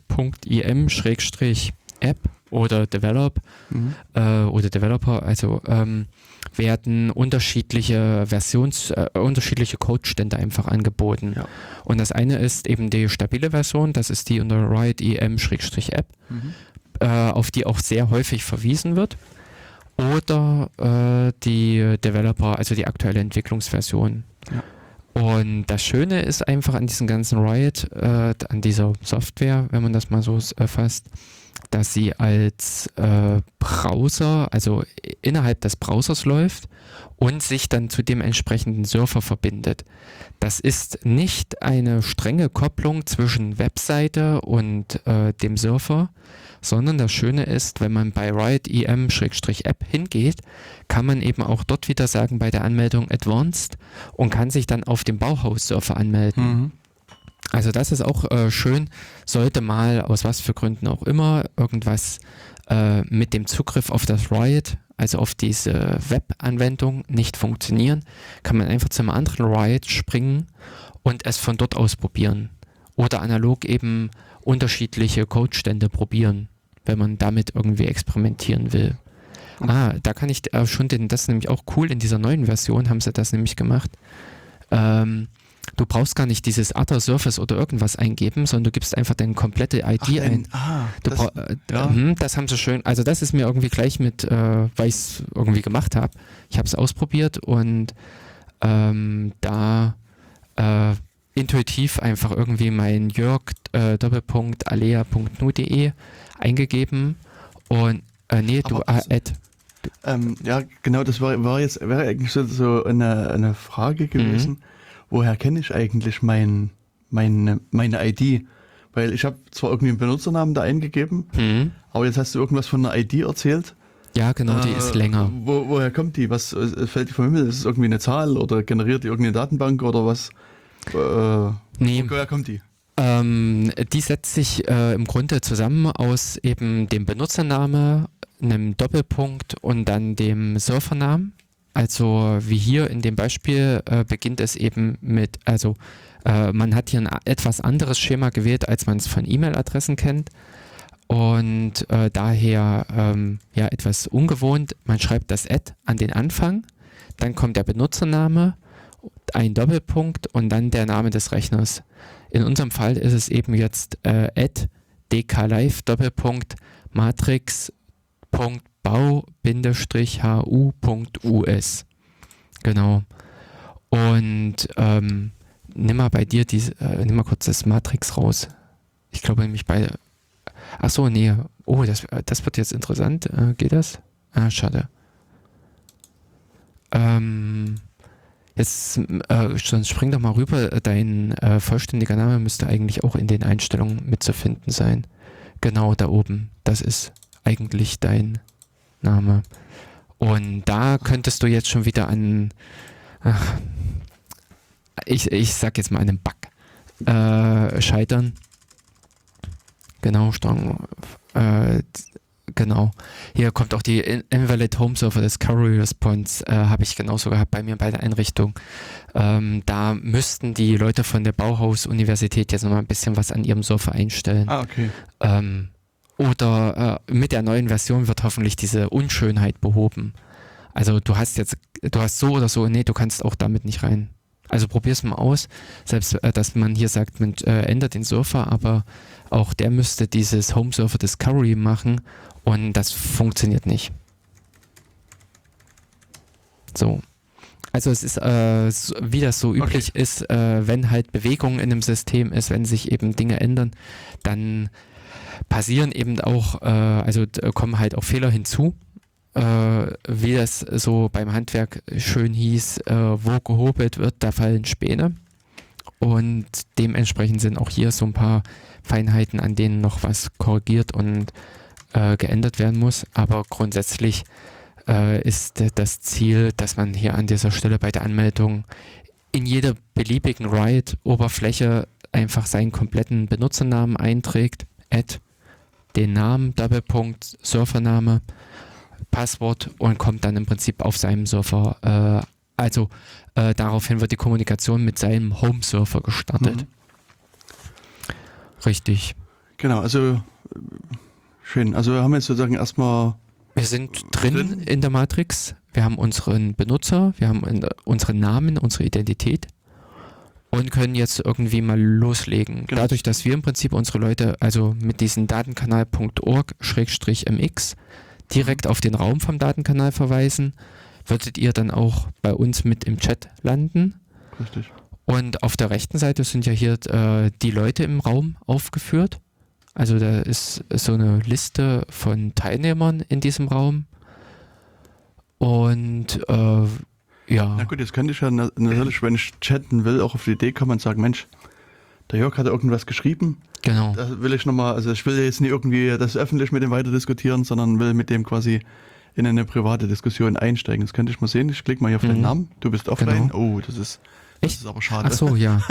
Speaker 7: riot.im-app oder Develop
Speaker 6: Mhm.
Speaker 7: äh, oder Developer, also ähm, werden unterschiedliche Versions, äh, unterschiedliche Codestände einfach angeboten.
Speaker 6: Ja.
Speaker 7: Und das eine ist eben die stabile Version, das ist die unter riot.im-app,
Speaker 6: Mhm.
Speaker 7: äh, auf die auch sehr häufig verwiesen wird. Oder äh, die Developer, also die aktuelle Entwicklungsversion.
Speaker 6: Ja.
Speaker 7: Und das Schöne ist einfach an diesem ganzen Riot, äh, an dieser Software, wenn man das mal so äh, fasst, dass sie als äh, Browser, also innerhalb des Browsers läuft und sich dann zu dem entsprechenden Surfer verbindet. Das ist nicht eine strenge Kopplung zwischen Webseite und äh, dem Surfer, sondern das Schöne ist, wenn man bei riot.im-app hingeht, kann man eben auch dort wieder sagen bei der Anmeldung Advanced und kann sich dann auf dem Bauhaus-Surfer anmelden.
Speaker 6: Mhm.
Speaker 7: Also das ist auch äh, schön, sollte mal aus was für Gründen auch immer irgendwas äh, mit dem Zugriff auf das Riot, also auf diese Web-Anwendung nicht funktionieren, kann man einfach zum anderen Riot springen und es von dort aus probieren. Oder analog eben unterschiedliche Codestände probieren, wenn man damit irgendwie experimentieren will. Ah, da kann ich äh, schon den, das ist nämlich auch cool, in dieser neuen Version haben sie das nämlich gemacht. Ähm, Du brauchst gar nicht dieses Other Surface oder irgendwas eingeben, sondern du gibst einfach deine komplette I D
Speaker 6: Ach,
Speaker 7: ein.
Speaker 6: ein, ah,
Speaker 7: Du
Speaker 6: das,
Speaker 7: brauch- äh,
Speaker 6: ja.
Speaker 7: mhm, das haben sie schön, also das ist mir irgendwie gleich mit, äh, weil ich es irgendwie gemacht habe. Ich habe es ausprobiert und ähm, da äh, intuitiv einfach irgendwie mein Jörg äh, Doppelpunkt alea Punkt nu Punkt de eingegeben und äh, nee, du
Speaker 6: Aber das-
Speaker 7: äh, Ad.
Speaker 6: Ähm, ja, genau, das war, war jetzt wäre eigentlich so, so eine, eine Frage gewesen.
Speaker 7: Mhm.
Speaker 6: Woher kenne ich eigentlich mein, meine, meine I D? Weil ich habe zwar irgendwie einen Benutzernamen da eingegeben,
Speaker 7: Mhm.
Speaker 6: aber jetzt hast du irgendwas von einer I D erzählt.
Speaker 7: Ja, genau, die
Speaker 6: Äh,
Speaker 7: ist länger.
Speaker 6: Wo, woher kommt die? Was äh, fällt die vom Himmel? Ist es irgendwie eine Zahl oder generiert die irgendeine Datenbank oder was? Äh,
Speaker 7: Nee.
Speaker 6: Woher kommt die?
Speaker 7: Ähm, die setzt sich äh, im Grunde zusammen aus eben dem Benutzername, einem Doppelpunkt und dann dem Surfernamen. Also wie hier in dem Beispiel äh, beginnt es eben mit, also äh, man hat hier ein etwas anderes Schema gewählt, als man es von E-Mail-Adressen kennt. Und äh, daher ähm, ja etwas ungewohnt, man schreibt das Ad an den Anfang, dann kommt der Benutzername, ein Doppelpunkt und dann der Name des Rechners. In unserem Fall ist es eben jetzt äh, at dklive Doppelpunkt matrix.bau-hu.us. Genau. Und ähm, nimm mal bei dir diese, äh, nimm mal kurz das Matrix raus. Ich glaube nämlich bei. Ach so, nee. Oh, das, das wird jetzt interessant. Äh, geht das? Ah, schade. Ähm, jetzt äh, schon spring doch mal rüber. Dein äh, vollständiger Name müsste eigentlich auch in den Einstellungen mitzufinden sein. Genau, da oben. Das ist eigentlich dein Name. Und da könntest du jetzt schon wieder an, ach, ich, ich sag jetzt mal einen Bug, äh, scheitern. Genau, strong, äh, genau. Hier kommt auch die Invalid Home Server Discovery Response, äh, habe ich genauso gehabt bei mir bei der Einrichtung. Ähm, da müssten die Leute von der Bauhaus-Universität jetzt nochmal ein bisschen was an ihrem Server einstellen.
Speaker 6: Ah, okay.
Speaker 7: Ähm, oder äh, mit der neuen Version wird hoffentlich diese Unschönheit behoben. Also du hast jetzt, du hast so oder so, nee, du kannst auch damit nicht rein. Also probier's mal aus, selbst äh, dass man hier sagt, man äh, ändert den Surfer, aber auch der müsste dieses Home Server Discovery machen und das funktioniert nicht. So. Also es ist, äh, so, wie das so üblich okay. ist, äh, wenn halt Bewegung in einem System ist, wenn sich eben Dinge ändern, dann passieren eben auch, äh, also kommen halt auch Fehler hinzu. Äh, wie das so beim Handwerk schön hieß, äh, wo gehobelt wird, da fallen Späne. Und dementsprechend sind auch hier so ein paar Feinheiten, an denen noch was korrigiert und äh, geändert werden muss. Aber grundsätzlich äh, ist das Ziel, dass man hier an dieser Stelle bei der Anmeldung in jeder beliebigen Riot-Oberfläche einfach seinen kompletten Benutzernamen einträgt, Add, den Namen, Doppelpunkt, Servername, Passwort und kommt dann im Prinzip auf seinem Server. Äh, also äh, daraufhin wird die Kommunikation mit seinem Home-Server gestartet. Mhm. Richtig.
Speaker 6: Genau, also äh, schön. Also wir haben jetzt sozusagen erstmal...
Speaker 7: Wir sind drin, drin in der Matrix. Wir haben unseren Benutzer, wir haben unseren Namen, unsere Identität und können jetzt irgendwie mal loslegen. Genau. Dadurch, dass wir im Prinzip unsere Leute, also mit diesem datenkanal punkt org Schrägstrich M X direkt auf den Raum vom Datenkanal verweisen, würdet ihr dann auch bei uns mit im Chat landen.
Speaker 6: Richtig.
Speaker 7: Und auf der rechten Seite sind ja hier äh, die Leute im Raum aufgeführt. Also da ist so eine Liste von Teilnehmern in diesem Raum. Und äh, ja.
Speaker 6: Na gut, jetzt könnte ich ja natürlich, wenn ich chatten will, auch auf die Idee kommen und sagen, Mensch, der Jörg hat irgendwas geschrieben.
Speaker 7: Genau.
Speaker 6: Da will ich nochmal, also ich will jetzt nicht irgendwie das öffentlich mit dem weiter diskutieren, sondern will mit dem quasi in eine private Diskussion einsteigen. Das könnte ich mal sehen. Ich klicke mal hier auf mhm. deinen Namen. Du bist offline. Genau. Oh, das ist, das ist aber schade.
Speaker 7: Ach so, ja.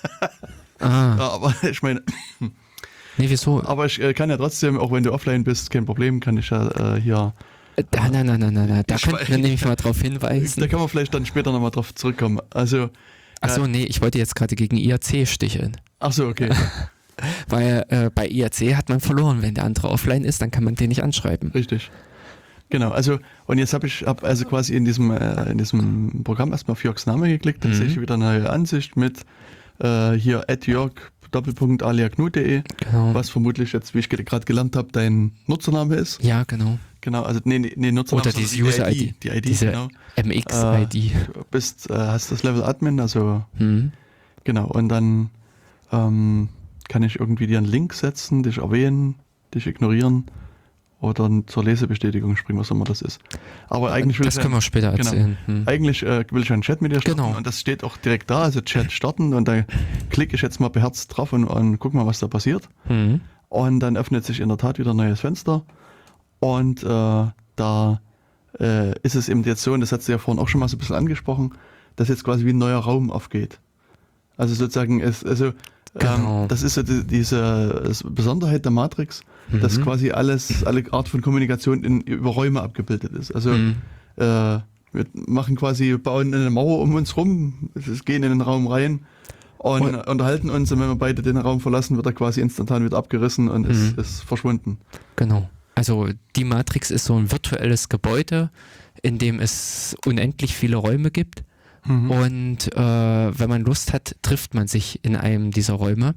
Speaker 7: ah.
Speaker 6: Ja, aber ich meine...
Speaker 7: Nee, wieso?
Speaker 6: Aber ich äh, kann ja trotzdem, auch wenn du offline bist, kein Problem, kann ich ja äh, hier...
Speaker 7: Äh, nein, nein, nein, nein, nein, da könnten wir nämlich mal drauf hinweisen.
Speaker 6: Da kann man vielleicht dann später nochmal drauf zurückkommen. Also...
Speaker 7: Ach so, nee, ich wollte jetzt gerade gegen I A C sticheln.
Speaker 6: Ach so, okay.
Speaker 7: Weil äh, bei I A C hat man verloren, wenn der andere offline ist, dann kann man den nicht anschreiben.
Speaker 6: Richtig. Genau, also und jetzt habe ich hab also quasi in diesem äh, in diesem Programm erstmal auf Jörgs Name geklickt, dann mhm. sehe ich wieder eine neue Ansicht mit äh, hier at Jörg Doppelpunkt aliaknut punkt de, genau. Was vermutlich jetzt, wie ich gerade gelernt habe, dein Nutzername ist.
Speaker 7: Ja, genau.
Speaker 6: Genau, also nee, nee, nee Nutzername.
Speaker 7: Oder diese User-I D.
Speaker 6: Die I D,
Speaker 7: diese
Speaker 6: genau.
Speaker 7: M X-I D.
Speaker 6: Äh, du bist, äh, hast das Level Admin, also
Speaker 7: mhm.
Speaker 6: genau, und dann ähm, kann ich irgendwie dir einen Link setzen, dich erwähnen, dich ignorieren oder zur Lesebestätigung springen, was immer das ist. Aber eigentlich will
Speaker 7: das
Speaker 6: ich
Speaker 7: können wir später
Speaker 6: genau,
Speaker 7: erzählen. Hm.
Speaker 6: Eigentlich äh, will ich einen Chat mit dir starten
Speaker 7: genau.
Speaker 6: und das steht auch direkt da, also Chat starten und da klicke ich jetzt mal beherzt drauf und, und guck mal, was da passiert.
Speaker 7: Hm.
Speaker 6: Und dann öffnet sich in der Tat wieder ein neues Fenster und äh, da äh, ist es eben jetzt so, und das hat sie ja vorhin auch schon mal so ein bisschen angesprochen, dass jetzt quasi wie ein neuer Raum aufgeht. Also sozusagen, es, also
Speaker 7: genau.
Speaker 6: ähm, das ist so die, diese Besonderheit der Matrix, mhm. dass quasi alles, alle Art von Kommunikation in, über Räume abgebildet ist. Also mhm. äh, wir machen quasi, bauen eine Mauer um uns rum, gehen in den Raum rein und, und unterhalten uns, und wenn wir beide den Raum verlassen, wird er quasi instantan wieder abgerissen und mhm. ist, ist verschwunden.
Speaker 7: Genau. Also die Matrix ist so ein virtuelles Gebäude, in dem es unendlich viele Räume gibt.
Speaker 6: Mhm.
Speaker 7: Und äh, wenn man Lust hat, trifft man sich in einem dieser Räume.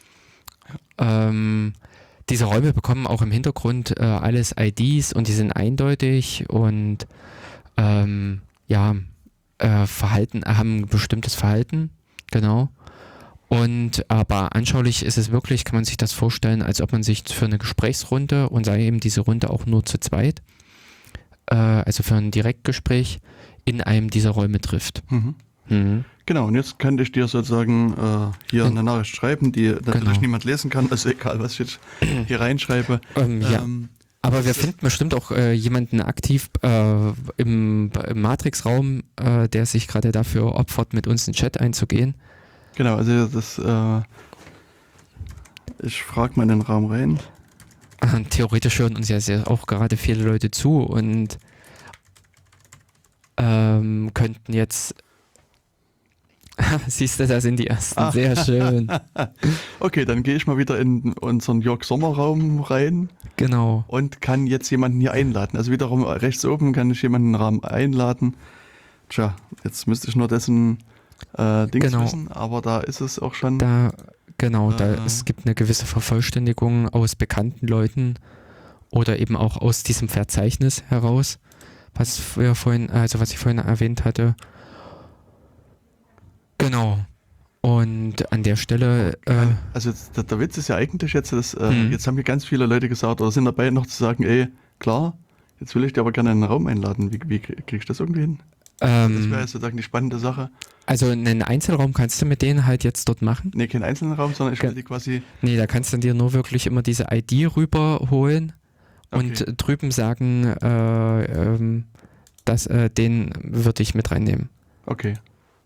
Speaker 7: Ähm, diese Räume bekommen auch im Hintergrund äh, alles I Ds und die sind eindeutig und ähm, ja, äh, Verhalten, haben ein bestimmtes Verhalten, genau. Und aber anschaulich ist es wirklich, kann man sich das vorstellen, als ob man sich für eine Gesprächsrunde und sei eben diese Runde auch nur zu zweit, äh, also für ein Direktgespräch in einem dieser Räume trifft.
Speaker 6: Mhm.
Speaker 7: Mhm.
Speaker 6: Genau, und jetzt könnte ich dir sozusagen äh, hier eine Nachricht schreiben, die natürlich
Speaker 7: Genau.
Speaker 6: niemand lesen kann, also egal, was ich jetzt hier reinschreibe.
Speaker 7: Ähm, ja.
Speaker 6: Ähm,
Speaker 7: Aber wir finden bestimmt auch äh, jemanden aktiv äh, im, im Matrix-Raum, äh, der sich gerade dafür opfert, mit uns in den Chat einzugehen.
Speaker 6: genau, also das, äh, ich frage mal in den Raum rein.
Speaker 7: Äh, Theoretisch hören uns ja sehr, auch gerade viele Leute zu und ähm, könnten jetzt siehst du, da sind die ersten.
Speaker 6: Ah.
Speaker 7: Sehr schön.
Speaker 6: Okay, dann gehe ich mal wieder in unseren Jörg Sommer-Raum rein
Speaker 7: Genau.
Speaker 6: und kann jetzt jemanden hier einladen. Also wiederum rechts oben kann ich jemanden in den Raum einladen. Tja, jetzt müsste ich nur dessen äh, Dings
Speaker 7: Genau.
Speaker 6: wissen, aber da ist es auch schon.
Speaker 7: Da, genau, da
Speaker 6: Äh.
Speaker 7: es gibt eine gewisse Vervollständigung aus bekannten Leuten oder eben auch aus diesem Verzeichnis heraus, was wir vorhin, also was ich vorhin erwähnt hatte. Genau. Und an der Stelle, äh,
Speaker 6: Also jetzt, der, der Witz ist ja eigentlich jetzt, dass, äh,
Speaker 7: Mhm.
Speaker 6: jetzt haben hier ganz viele Leute gesagt oder sind dabei noch zu sagen, ey, klar, jetzt will ich dir aber gerne in den Raum einladen. Wie, wie krieg ich das irgendwie hin? Das
Speaker 7: ähm,
Speaker 6: wäre sozusagen die spannende Sache.
Speaker 7: also einen Einzelraum kannst du mit denen halt jetzt dort machen.
Speaker 6: Nee, keinen einzelnen Raum, sondern ich
Speaker 7: Ge-
Speaker 6: will die quasi,
Speaker 7: Nee, da kannst du dir nur wirklich immer diese I D rüberholen und
Speaker 6: Okay.
Speaker 7: drüben sagen, äh, ähm, dass, äh, den würde ich mit reinnehmen.
Speaker 6: okay.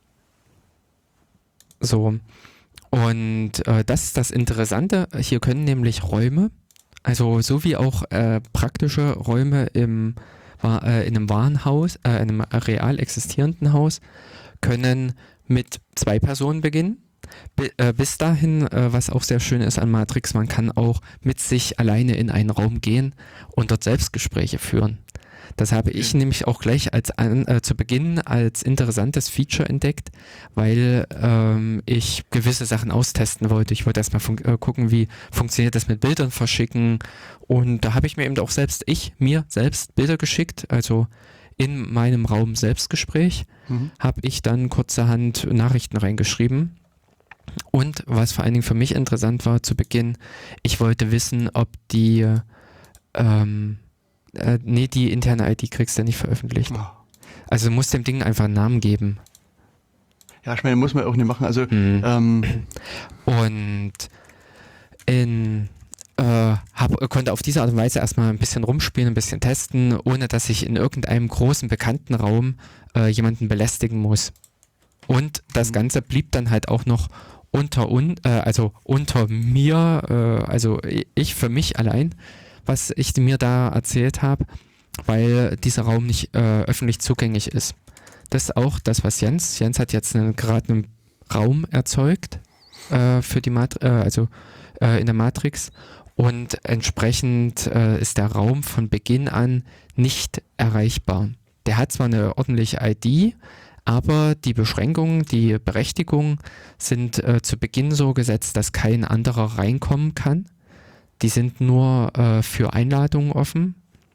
Speaker 7: So. Und äh, das ist das Interessante. Hier können nämlich Räume, also so wie auch äh, praktische Räume im, wa- äh, in einem Warenhaus, äh, in einem real existierenden Haus, können mit zwei Personen beginnen. Bi- äh, bis dahin, äh, was auch sehr schön ist an Matrix, man kann auch mit sich alleine in einen Raum gehen und dort Selbstgespräche führen. Das habe ich nämlich auch gleich als an, äh, zu Beginn als interessantes Feature entdeckt, weil ähm, ich gewisse Sachen austesten wollte. Ich wollte erstmal fun- äh, gucken, wie funktioniert das mit Bildern verschicken. Und da habe ich mir eben auch selbst, ich mir selbst Bilder geschickt, also in meinem Raum Selbstgespräch,
Speaker 6: Mhm.
Speaker 7: habe ich dann kurzerhand Nachrichten reingeschrieben. Und was vor allen Dingen für mich interessant war zu Beginn, ich wollte wissen, ob die ähm, Äh, nee, die interne I D kriegst du nicht veröffentlicht.
Speaker 6: Ah.
Speaker 7: Also du musst dem Ding einfach einen Namen geben.
Speaker 6: Ja, ich meine, muss man auch nicht machen. Also,
Speaker 7: Mhm.
Speaker 6: ähm,
Speaker 7: Und in, äh, hab, konnte auf diese Art und Weise erstmal ein bisschen rumspielen, ein bisschen testen, ohne dass ich in irgendeinem großen, bekannten Raum äh, jemanden belästigen muss. Und das
Speaker 6: Mhm.
Speaker 7: Ganze blieb dann halt auch noch unter, un, äh, also unter mir, äh, also ich für mich allein, was ich mir da erzählt habe, weil dieser Raum nicht äh, öffentlich zugänglich ist. Das ist auch das, was Jens, Jens hat jetzt einen, gerade einen Raum erzeugt äh, für die Mat- äh, also äh, in der Matrix und entsprechend äh, ist der Raum von Beginn an nicht erreichbar. Der hat zwar eine ordentliche I D, aber die Beschränkungen, die Berechtigungen sind äh, zu Beginn so gesetzt, dass kein anderer reinkommen kann. Die sind nur äh, für Einladungen offen.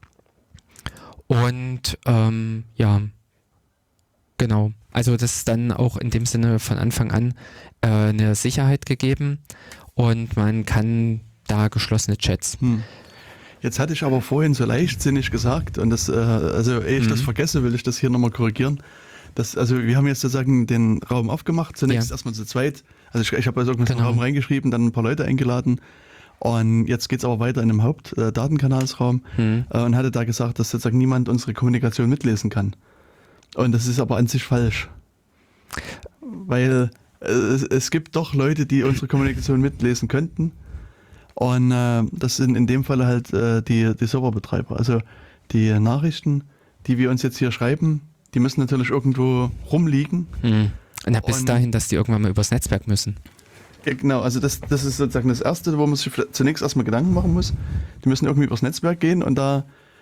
Speaker 7: Und ähm, ja, genau. Also das ist dann auch in dem Sinne von Anfang an äh, eine Sicherheit gegeben und man kann da geschlossene Chats.
Speaker 6: hm. Jetzt hatte ich aber vorhin so leichtsinnig gesagt, und das, äh, also ehe ich
Speaker 7: Mhm.
Speaker 6: das vergesse, will ich das hier nochmal korrigieren. Das, also wir haben jetzt sozusagen den Raum aufgemacht, zunächst
Speaker 7: Ja.
Speaker 6: erstmal zu zweit. Also ich, ich habe also irgendwas in den
Speaker 7: Genau.
Speaker 6: Raum reingeschrieben, dann ein paar Leute eingeladen. Und jetzt geht es aber weiter in dem Hauptdatenkanalsraum
Speaker 7: Mhm.
Speaker 6: äh, und hatte da gesagt, dass sozusagen niemand unsere Kommunikation mitlesen kann. Und das ist aber an sich falsch. Weil äh, es, es gibt doch Leute, die unsere Kommunikation mitlesen könnten. Und äh, das sind in dem Fall halt äh, die, die Serverbetreiber. Also die Nachrichten, die wir uns jetzt hier schreiben, die müssen natürlich irgendwo rumliegen.
Speaker 7: Mhm. Na, bis
Speaker 6: Und-
Speaker 7: dahin, dass die irgendwann mal übers Netzwerk müssen.
Speaker 6: Ja, genau, also das, das ist sozusagen das Erste, wo man sich vielleicht zunächst erstmal Gedanken machen muss. Die müssen irgendwie übers Netzwerk gehen und da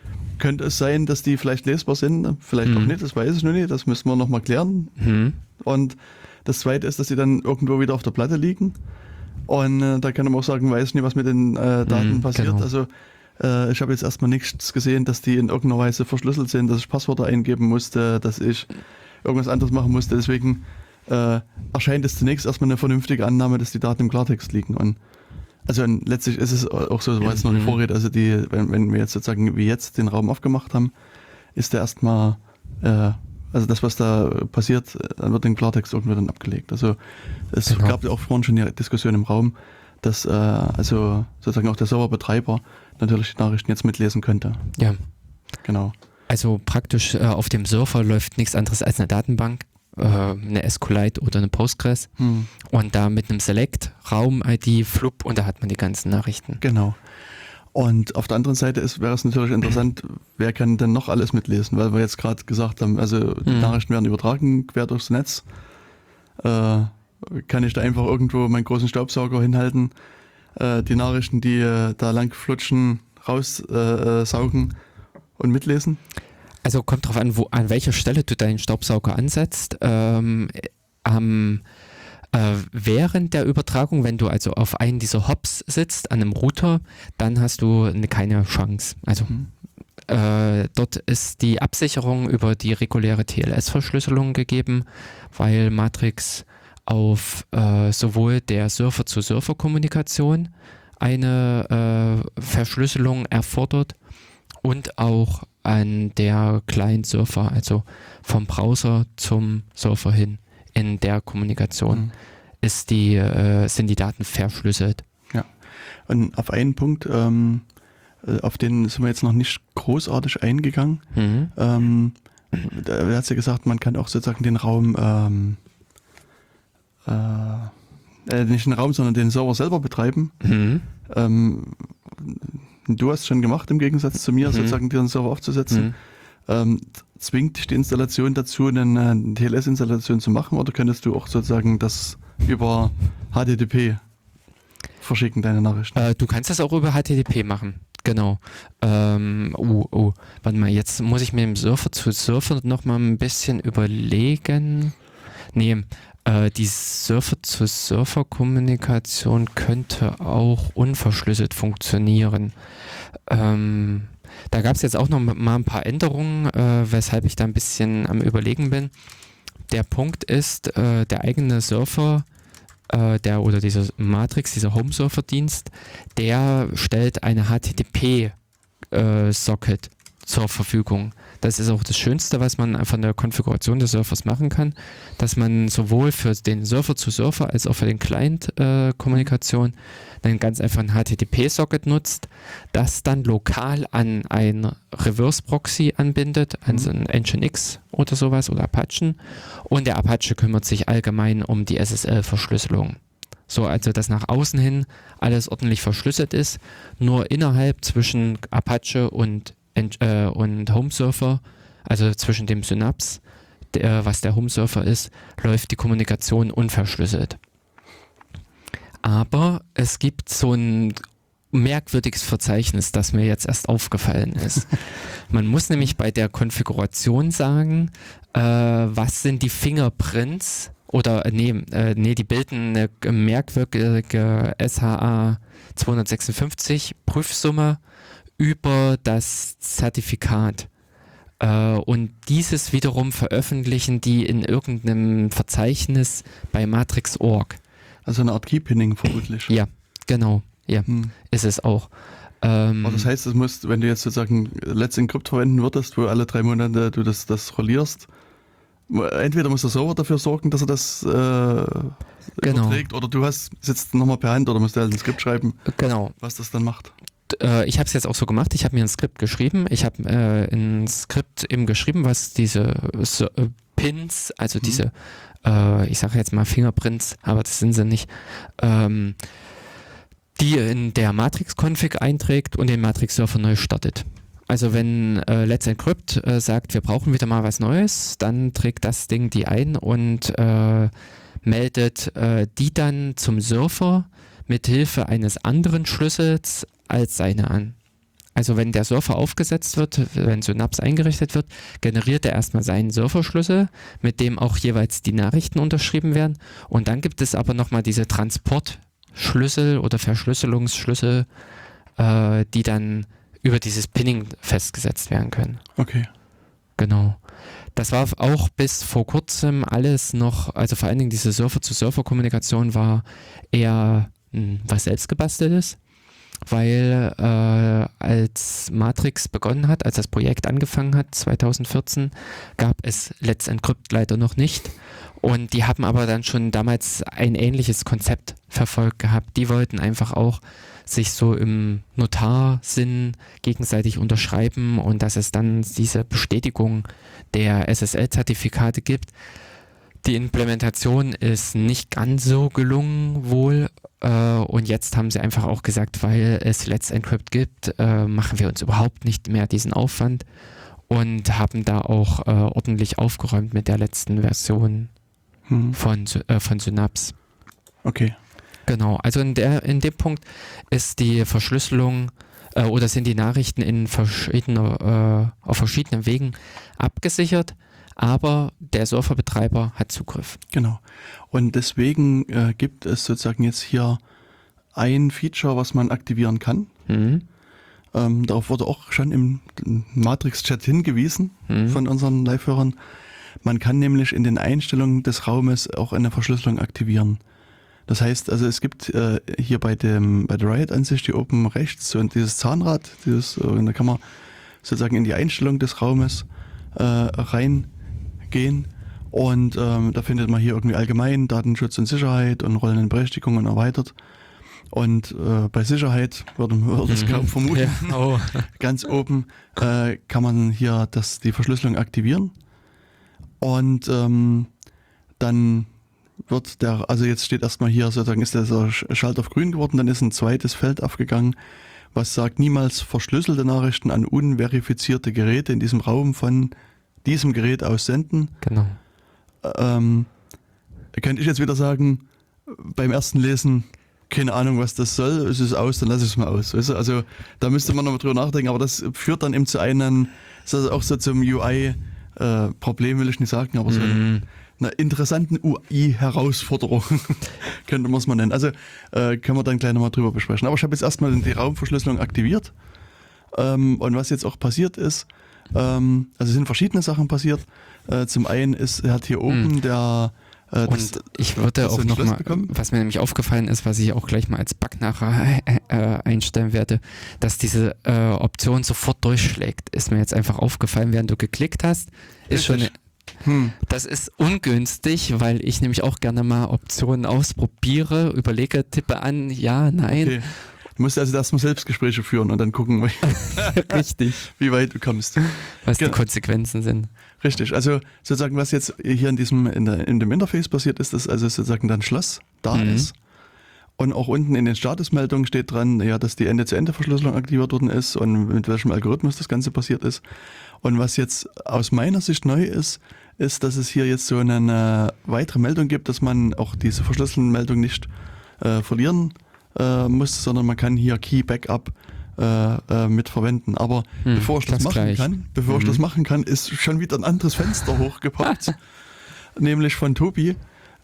Speaker 6: könnte es sein, dass die vielleicht lesbar sind, vielleicht
Speaker 7: Mhm.
Speaker 6: auch nicht, das weiß ich noch nicht, das müssen wir nochmal klären.
Speaker 7: Mhm.
Speaker 6: Und das zweite ist, dass die dann irgendwo wieder auf der Platte liegen. Und äh, da kann man auch sagen, weiß nicht, was mit den äh, Daten
Speaker 7: Mhm,
Speaker 6: passiert.
Speaker 7: genau.
Speaker 6: Also äh, ich habe jetzt erstmal nichts gesehen, dass die in irgendeiner Weise verschlüsselt sind, dass ich Passwörter eingeben musste, dass ich irgendwas anderes machen musste. Deswegen äh, erscheint es zunächst erstmal eine vernünftige Annahme, dass die Daten im Klartext liegen. Und also und letztlich ist es auch so, so war jetzt noch die
Speaker 7: Mhm.
Speaker 6: Vorrede, also die, wenn, wenn wir jetzt sozusagen wie jetzt den Raum aufgemacht haben, ist der erstmal, äh, also das, was da passiert, dann wird im Klartext irgendwie dann abgelegt. Also es
Speaker 7: Genau.
Speaker 6: gab ja auch vorhin schon die Diskussion im Raum, dass äh, also sozusagen auch der Serverbetreiber natürlich die Nachrichten jetzt mitlesen könnte.
Speaker 7: Ja,
Speaker 6: Genau.
Speaker 7: also praktisch äh, auf dem Server läuft nichts anderes als eine Datenbank, äh, eine SQLite oder eine Postgres
Speaker 6: Hm.
Speaker 7: und da mit einem Select, Raum-I D, Flup und da hat man die ganzen Nachrichten.
Speaker 6: Genau. Und auf der anderen Seite ist, wäre es natürlich interessant, wer kann denn noch alles mitlesen, weil wir jetzt gerade gesagt haben, also die
Speaker 7: Mhm.
Speaker 6: Nachrichten werden übertragen quer durchs Netz. Äh, kann ich da einfach irgendwo meinen großen Staubsauger hinhalten, äh, die Nachrichten, die äh, da lang flutschen, raussaugen äh, saugen und mitlesen?
Speaker 7: Also kommt drauf an, wo, an welcher Stelle du deinen Staubsauger ansetzt. Ähm, am, äh, während der Übertragung, wenn du also auf einen dieser Hops sitzt, an einem Router, dann hast du eine, keine Chance. Also
Speaker 6: Mhm.
Speaker 7: äh, dort ist die Absicherung über die reguläre T L S-Verschlüsselung gegeben, weil Matrix auf äh, sowohl der Server-zu-Server-Kommunikation eine äh, Verschlüsselung erfordert und auch an der Client-Server, also vom Browser zum Server hin in der Kommunikation,
Speaker 6: Mhm.
Speaker 7: ist die, äh, sind die Daten verschlüsselt.
Speaker 6: Und auf einen Punkt, ähm, äh, auf den sind wir jetzt noch nicht großartig eingegangen.
Speaker 7: Mhm.
Speaker 6: Ähm, da da hat sie gesagt, man kann auch sozusagen den Raum, ähm, äh, äh, nicht den Raum, sondern den Server selber betreiben.
Speaker 7: Mhm.
Speaker 6: Ähm, du hast es schon gemacht, im Gegensatz zu mir,
Speaker 7: Mhm.
Speaker 6: sozusagen den Server aufzusetzen.
Speaker 7: Mhm.
Speaker 6: Ähm, zwingt dich die Installation dazu, eine, eine T L S-Installation zu machen, oder könntest du auch sozusagen das über H T T P verschicken, deine Nachrichten?
Speaker 7: Äh, du kannst das auch über H T T P machen. Genau. Ähm, oh, oh, warte mal, jetzt muss ich mir im Surfer zu Surfer noch mal ein bisschen überlegen. Nee, äh, die Surfer-zu-Surfer-Kommunikation könnte auch unverschlüsselt funktionieren. Ähm, da gab es jetzt auch noch mal ein paar Änderungen, äh, weshalb ich da ein bisschen am Überlegen bin. Der Punkt ist, äh, der eigene Surfer, äh, der oder dieser Matrix, dieser Home-Surfer-Dienst, der stellt eine H T T P-Socket zur Verfügung. Das ist auch das Schönste, was man von der Konfiguration des Surfers machen kann, dass man sowohl für den Server zu Server als auch für den Client-Kommunikation einen ganz einfachen H T T P-Socket nutzt, das dann lokal an ein Reverse-Proxy anbindet, an so ein Nginx oder sowas oder Apachen, und der Apache kümmert sich allgemein um die S S L-Verschlüsselung. So, also dass nach außen hin alles ordentlich verschlüsselt ist, nur innerhalb zwischen Apache und äh, und Home-Surfer, also zwischen dem Synapse, der, was der Home-Surfer ist, läuft die Kommunikation unverschlüsselt. Aber es gibt so ein merkwürdiges Verzeichnis, das mir jetzt erst aufgefallen ist. Man muss nämlich bei der Konfiguration sagen, äh, was sind die Fingerprints oder äh, nee, äh, nee, die bilden eine merkwürdige S H A zweihundertsechsundfünfzig Prüfsumme über das Zertifikat. Äh, und dieses wiederum veröffentlichen die in irgendeinem Verzeichnis bei Matrix Punkt org.
Speaker 6: Also eine Art Keypinning vermutlich.
Speaker 7: Ja, genau. Ja,
Speaker 6: Hm.
Speaker 7: ist es auch. Ähm,
Speaker 6: Aber das heißt, es muss, wenn du jetzt sozusagen Let's Encrypt verwenden würdest, wo alle drei Monate du das, das rollierst, entweder muss der Server dafür sorgen, dass er das äh,
Speaker 7: Genau.
Speaker 6: überträgt, oder du hast sitzt nochmal per Hand oder musst du halt ein Skript schreiben,
Speaker 7: genau.
Speaker 6: was das dann macht.
Speaker 7: Äh, ich habe es jetzt auch so gemacht. Ich habe mir ein Skript geschrieben. Ich habe äh, ein Skript eben geschrieben, was diese so, äh, Pins, also
Speaker 6: Mhm.
Speaker 7: diese, äh, ich sage jetzt mal Fingerprints, aber das sind sie nicht, ähm, die in der Matrix-Config einträgt und den Matrix-Server neu startet. Also wenn äh, Let's Encrypt äh, sagt, wir brauchen wieder mal was Neues, dann trägt das Ding die ein und äh, meldet äh, die dann zum Server mit Hilfe eines anderen Schlüssels als seine an. Also wenn der Surfer aufgesetzt wird, wenn Synapse eingerichtet wird, generiert er erstmal seinen Surferschlüssel, mit dem auch jeweils die Nachrichten unterschrieben werden. Und dann gibt es aber nochmal diese Transportschlüssel oder Verschlüsselungsschlüssel, äh, die dann über dieses Pinning festgesetzt werden können.
Speaker 6: Okay.
Speaker 7: Genau. Das war auch bis vor kurzem alles noch, also vor allen Dingen diese Surfer-zu-Surfer-Kommunikation war eher mh, was selbstgebasteltes. Weil äh, als Matrix begonnen hat, als das Projekt angefangen hat, zwanzig vierzehn, gab es Let's Encrypt leider noch nicht. Und die haben aber dann schon damals ein ähnliches Konzept verfolgt gehabt. Die wollten einfach auch sich so im Notarsinn gegenseitig unterschreiben und dass es dann diese Bestätigung der S S L-Zertifikate gibt. Die Implementation ist nicht ganz so gelungen wohl äh, und jetzt haben sie einfach auch gesagt, weil es Let's Encrypt gibt, äh, machen wir uns überhaupt nicht mehr diesen Aufwand und haben da auch äh, ordentlich aufgeräumt mit der letzten Version
Speaker 6: Hm.
Speaker 7: von, äh, von Synapse.
Speaker 6: Okay.
Speaker 7: Genau, also in, der, in dem Punkt ist die Verschlüsselung äh, oder sind die Nachrichten in verschiedene, äh, auf verschiedenen Wegen abgesichert. Aber der Surferbetreiber hat Zugriff.
Speaker 6: Genau. Und deswegen äh, gibt es sozusagen jetzt hier ein Feature, was man aktivieren kann.
Speaker 7: Mhm.
Speaker 6: Ähm, darauf wurde auch schon im Matrix-Chat hingewiesen
Speaker 7: Mhm.
Speaker 6: von unseren Live-Hörern. Man kann nämlich in den Einstellungen des Raumes auch eine Verschlüsselung aktivieren. Das heißt, also es gibt äh, hier bei dem bei der Riot-Ansicht hier oben rechts so dieses Zahnrad, dieses, äh, da kann man sozusagen in die Einstellung des Raumes äh, rein gehen und ähm, da findet man hier irgendwie allgemein Datenschutz und Sicherheit und rollenden Berechtigungen erweitert und äh, bei Sicherheit würde man das kaum vermuten.
Speaker 7: Ja, oh.
Speaker 6: Ganz oben äh, kann man hier das, die Verschlüsselung aktivieren und ähm, dann wird der, also jetzt steht erstmal hier sozusagen, ist der Schalter auf grün geworden, dann ist ein zweites Feld aufgegangen, was sagt, niemals verschlüsselte Nachrichten an unverifizierte Geräte in diesem Raum von diesem Gerät aus senden.
Speaker 7: Genau.
Speaker 6: Ähm, könnte ich jetzt wieder sagen, beim ersten Lesen, keine Ahnung, was das soll, es ist aus, dann lasse ich es mal aus. Weißt du? Also da müsste man noch mal drüber nachdenken, aber das führt dann eben zu einem, ist also auch so zum U I-Problem, äh, will ich nicht sagen, aber so
Speaker 7: Mhm.
Speaker 6: einer interessanten U I-Herausforderung, könnte man es mal nennen. Also äh, können wir dann gleich nochmal drüber besprechen. Aber ich habe jetzt erstmal die Raumverschlüsselung aktiviert ähm, und was jetzt auch passiert ist, ähm, also es sind verschiedene Sachen passiert. Äh, zum einen ist, er hat hier oben
Speaker 7: Mhm.
Speaker 6: der äh,
Speaker 7: Und
Speaker 6: das,
Speaker 7: ich würde
Speaker 6: das
Speaker 7: auch
Speaker 6: so ein
Speaker 7: noch
Speaker 6: Schloss
Speaker 7: mal,
Speaker 6: bekommen.
Speaker 7: was mir nämlich aufgefallen ist, was ich auch gleich mal als Bug nachher äh, einstellen werde, dass diese äh, Option sofort durchschlägt. Ist mir jetzt einfach aufgefallen, während du geklickt hast. Ist schon,
Speaker 6: Richtig. Hm.
Speaker 7: das ist ungünstig, weil ich nämlich auch gerne mal Optionen ausprobiere, überlege, tippe an, ja, nein.
Speaker 6: Okay. Du musst also erstmal Selbstgespräche führen und dann gucken,
Speaker 7: Richtig.
Speaker 6: wie weit du kommst.
Speaker 7: Was
Speaker 6: Genau.
Speaker 7: die Konsequenzen sind.
Speaker 6: Richtig, also sozusagen, was jetzt hier in diesem in, der, in dem Interface passiert ist, dass also sozusagen dann Schloss da
Speaker 7: Mhm.
Speaker 6: ist. Und auch unten in den Statusmeldungen steht dran, ja, dass die Ende-zu-Ende-Verschlüsselung aktiviert worden ist und mit welchem Algorithmus das Ganze passiert ist. Und was jetzt aus meiner Sicht neu ist, ist, dass es hier jetzt so eine weitere Meldung gibt, dass man auch diese verschlüsselten Meldung nicht äh, verlieren äh, muss, sondern man kann hier Key Backup äh, äh, mit verwenden. Aber
Speaker 7: Hm,
Speaker 6: bevor ich das,
Speaker 7: das
Speaker 6: machen
Speaker 7: gleich.
Speaker 6: kann, bevor ich
Speaker 7: Mhm.
Speaker 6: das machen kann, ist schon wieder ein anderes Fenster hochgepoppt, nämlich von Tobi,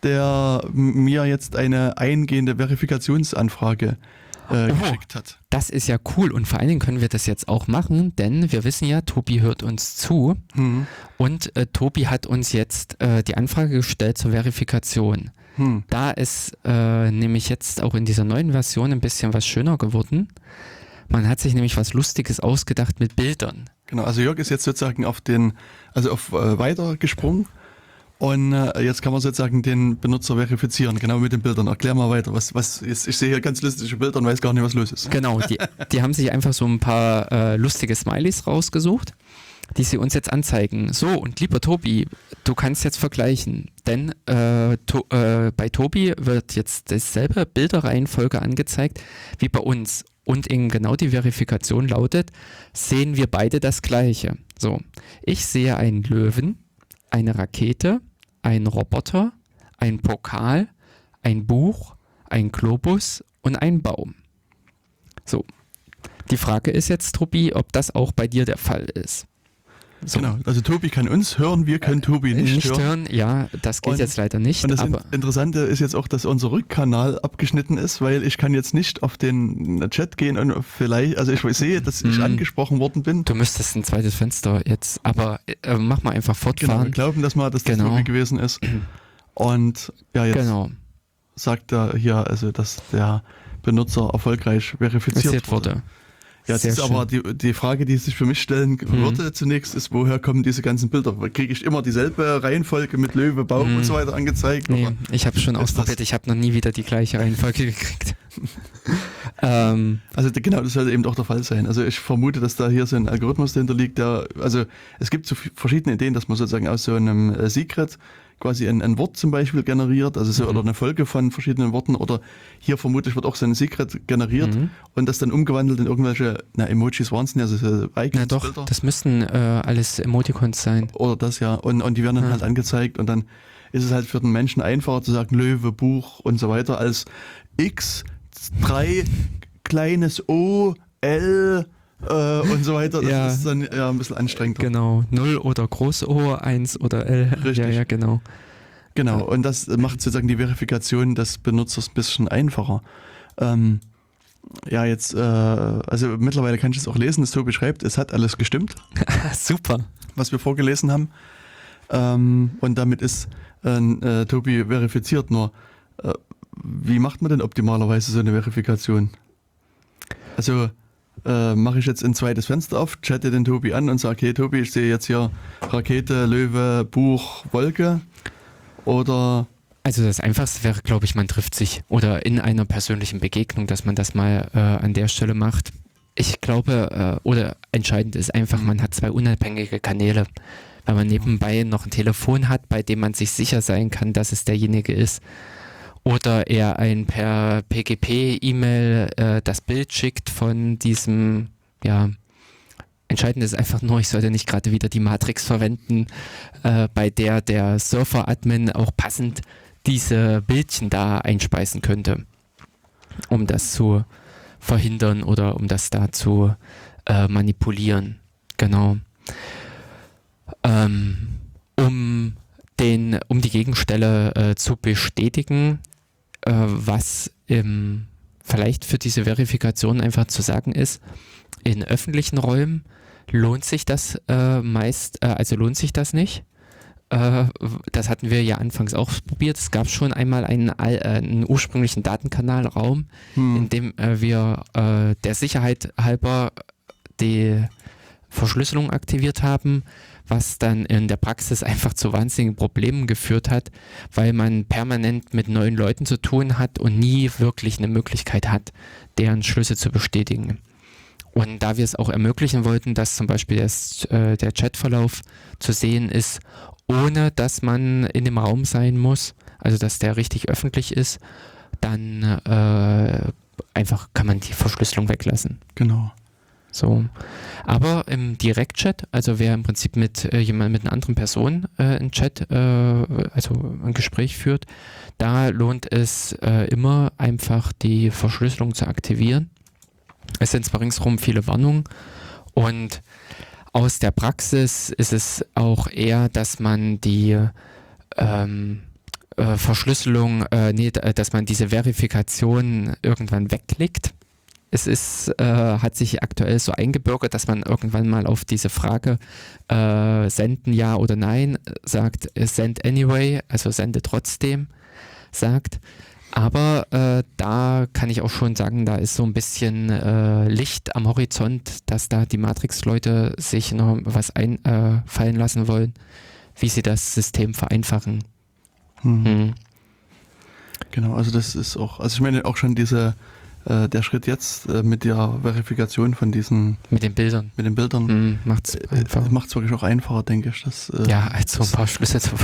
Speaker 6: der m- mir jetzt eine eingehende Verifikationsanfrage äh,
Speaker 7: Oh.
Speaker 6: geschickt hat.
Speaker 7: Das ist ja cool und vor allen Dingen können wir das jetzt auch machen, denn wir wissen ja, Tobi hört uns zu
Speaker 6: Hm.
Speaker 7: und äh, Tobi hat uns jetzt äh, die Anfrage gestellt zur Verifikation.
Speaker 6: Hm.
Speaker 7: Da ist äh, nämlich jetzt auch in dieser neuen Version ein bisschen was schöner geworden. Man hat sich nämlich was Lustiges ausgedacht mit Bildern.
Speaker 6: Genau, also Jörg ist jetzt sozusagen auf den, also auf äh, weiter gesprungen und äh, jetzt kann man sozusagen den Benutzer verifizieren, genau mit den Bildern. Erklär mal weiter, was, was ist, ich sehe hier ganz lustige Bilder und weiß gar nicht, was los ist.
Speaker 7: Genau, die, die haben sich einfach so ein paar äh, lustige Smileys rausgesucht, die sie uns jetzt anzeigen. So, und lieber Tobi, du kannst jetzt vergleichen, denn äh, to, äh, bei Tobi wird jetzt dasselbe Bilderreihenfolge angezeigt wie bei uns. Und eben genau die Verifikation lautet, sehen wir beide das Gleiche. So, ich sehe einen Löwen, eine Rakete, einen Roboter, einen Pokal, ein Buch, einen Globus und einen Baum. So, Die Frage ist jetzt, Tobi, ob das auch bei dir der Fall ist. So.
Speaker 6: Genau, also Tobi kann uns hören, wir können Tobi nicht,
Speaker 7: Nicht
Speaker 6: hören.
Speaker 7: hören, ja, das geht
Speaker 6: Und-
Speaker 7: jetzt leider nicht.
Speaker 6: Und das
Speaker 7: aber
Speaker 6: Interessante ist jetzt auch, dass unser Rückkanal abgeschnitten ist, weil ich kann jetzt nicht auf den Chat gehen und vielleicht, also ich sehe, dass ich
Speaker 7: Mhm.
Speaker 6: angesprochen worden bin.
Speaker 7: du müsstest ein zweites Fenster jetzt, aber äh, mach mal einfach
Speaker 6: Genau, wir
Speaker 7: fortfahren.
Speaker 6: glauben das mal, dass das
Speaker 7: Genau.
Speaker 6: Tobi gewesen ist. Und ja, jetzt
Speaker 7: Genau,
Speaker 6: sagt er hier, also dass der Benutzer erfolgreich verifiziert
Speaker 7: passiert
Speaker 6: wurde.
Speaker 7: wurde.
Speaker 6: Ja, jetzt
Speaker 7: Sehr
Speaker 6: ist aber die, die Frage, die sich für mich stellen
Speaker 7: Mhm.
Speaker 6: würde zunächst, ist, woher kommen diese ganzen Bilder? Kriege ich immer dieselbe Reihenfolge mit Löwe, Baum
Speaker 7: Mhm.
Speaker 6: und so weiter angezeigt?
Speaker 7: Nee,
Speaker 6: Oder?
Speaker 7: ich habe schon
Speaker 6: ist
Speaker 7: ausprobiert,
Speaker 6: das-
Speaker 7: ich habe noch nie wieder die gleiche Reihenfolge gekriegt. ähm,
Speaker 6: Also d- genau, das sollte eben auch der Fall sein. Also ich vermute, dass da hier so ein Algorithmus dahinter liegt, der, also es gibt so f- verschiedene Ideen, dass man sozusagen aus so einem äh, Secret quasi ein, ein Wort zum Beispiel generiert, also so,
Speaker 7: Mhm.
Speaker 6: oder eine Folge von verschiedenen Worten, oder hier vermutlich wird auch so ein Secret generiert
Speaker 7: Mhm.
Speaker 6: und das dann umgewandelt in irgendwelche, na Emojis waren es nicht, also so
Speaker 7: na
Speaker 6: Icons,
Speaker 7: doch,
Speaker 6: Bilder.
Speaker 7: das müssten äh, alles Emoticons sein.
Speaker 6: Oder das ja. Und, und die werden dann
Speaker 7: Ja.
Speaker 6: halt angezeigt und dann ist es halt für den Menschen einfacher zu sagen Löwe, Buch und so weiter als X, drei, kleines O, L äh, und so weiter. Das
Speaker 7: Ja.
Speaker 6: ist dann ja ein bisschen anstrengender.
Speaker 7: Genau, null oder Groß O, eins oder L.
Speaker 6: Richtig.
Speaker 7: Ja, ja, genau.
Speaker 6: Genau. Und das macht sozusagen die Verifikation des Benutzers ein bisschen einfacher. Ähm, ja, jetzt, äh, also mittlerweile kann ich es auch lesen, das Tobi schreibt, es hat alles gestimmt,
Speaker 7: Super.
Speaker 6: was wir vorgelesen haben. Ähm, und damit ist äh, äh, Tobi verifiziert. Nur, äh, wie macht man denn optimalerweise so eine Verifikation? Also äh, mache ich jetzt ein zweites Fenster auf, chatte den Tobi an und sage, hey Tobi, ich sehe jetzt hier Rakete, Löwe, Buch, Wolke. Oder
Speaker 7: Also das Einfachste wäre, glaube ich, man trifft sich oder in einer persönlichen Begegnung, dass man das mal äh, an der Stelle macht. Ich glaube, äh, oder entscheidend ist einfach, man hat zwei unabhängige Kanäle, weil man nebenbei noch ein Telefon hat, bei dem man sich sicher sein kann, dass es derjenige ist. Oder er ein per P G P-E-Mail äh, das Bild schickt von diesem, ja, entscheidend ist einfach nur, ich sollte nicht gerade wieder die Matrix verwenden, äh, bei der der Surfer-Admin auch passend diese Bildchen da einspeisen könnte, um das zu verhindern oder um das da zu äh, manipulieren. Genau. Ähm, um, den, um die Gegenstelle äh, zu bestätigen, äh, was im, vielleicht für diese Verifikation einfach zu sagen ist, in öffentlichen Räumen lohnt sich das äh, meist, äh, also lohnt sich das nicht. Äh, das hatten wir ja anfangs auch probiert. Es gab schon einmal einen, äh, einen ursprünglichen Datenkanalraum,
Speaker 6: hm,
Speaker 7: in dem äh, wir äh, der Sicherheit halber die Verschlüsselung aktiviert haben, was dann in der Praxis einfach zu wahnsinnigen Problemen geführt hat, weil man permanent mit neuen Leuten zu tun hat und nie wirklich eine Möglichkeit hat, deren Schlüsse zu bestätigen. Und da wir es auch ermöglichen wollten, dass zum Beispiel das, äh, der Chatverlauf zu sehen ist, ohne dass man in dem Raum sein muss, also dass der richtig öffentlich ist, dann äh, einfach kann man die Verschlüsselung weglassen.
Speaker 6: genau.
Speaker 7: So. Aber im Direktchat, also wer im Prinzip mit äh, jemand mit einer anderen Person äh, einen Chat, äh, also ein Gespräch führt, da lohnt es äh, immer einfach die Verschlüsselung zu aktivieren. Es sind zwar ringsherum viele Warnungen und aus der Praxis ist es auch eher, dass man die ähm, äh, Verschlüsselung, äh, nee, dass man diese Verifikation irgendwann wegklickt. Es ist, äh, hat sich aktuell so eingebürgert, dass man irgendwann mal auf diese Frage äh, senden ja oder nein sagt, äh, send anyway, also sende trotzdem, sagt. Aber äh, da kann ich auch schon sagen, da ist so ein bisschen äh, Licht am Horizont, dass da die Matrix-Leute sich noch was einfallen äh, lassen wollen, wie sie das System vereinfachen.
Speaker 6: Hm.
Speaker 7: Hm.
Speaker 6: Genau, also das ist auch, also ich meine auch schon diese, äh, der Schritt jetzt äh, mit der Verifikation von diesen,
Speaker 7: Mit den Bildern.
Speaker 6: mit den Bildern,
Speaker 7: Hm, macht's einfach.
Speaker 6: macht es wirklich auch einfacher, denke ich. Dass, äh,
Speaker 7: Ja, als so ein paar Schlüsse zu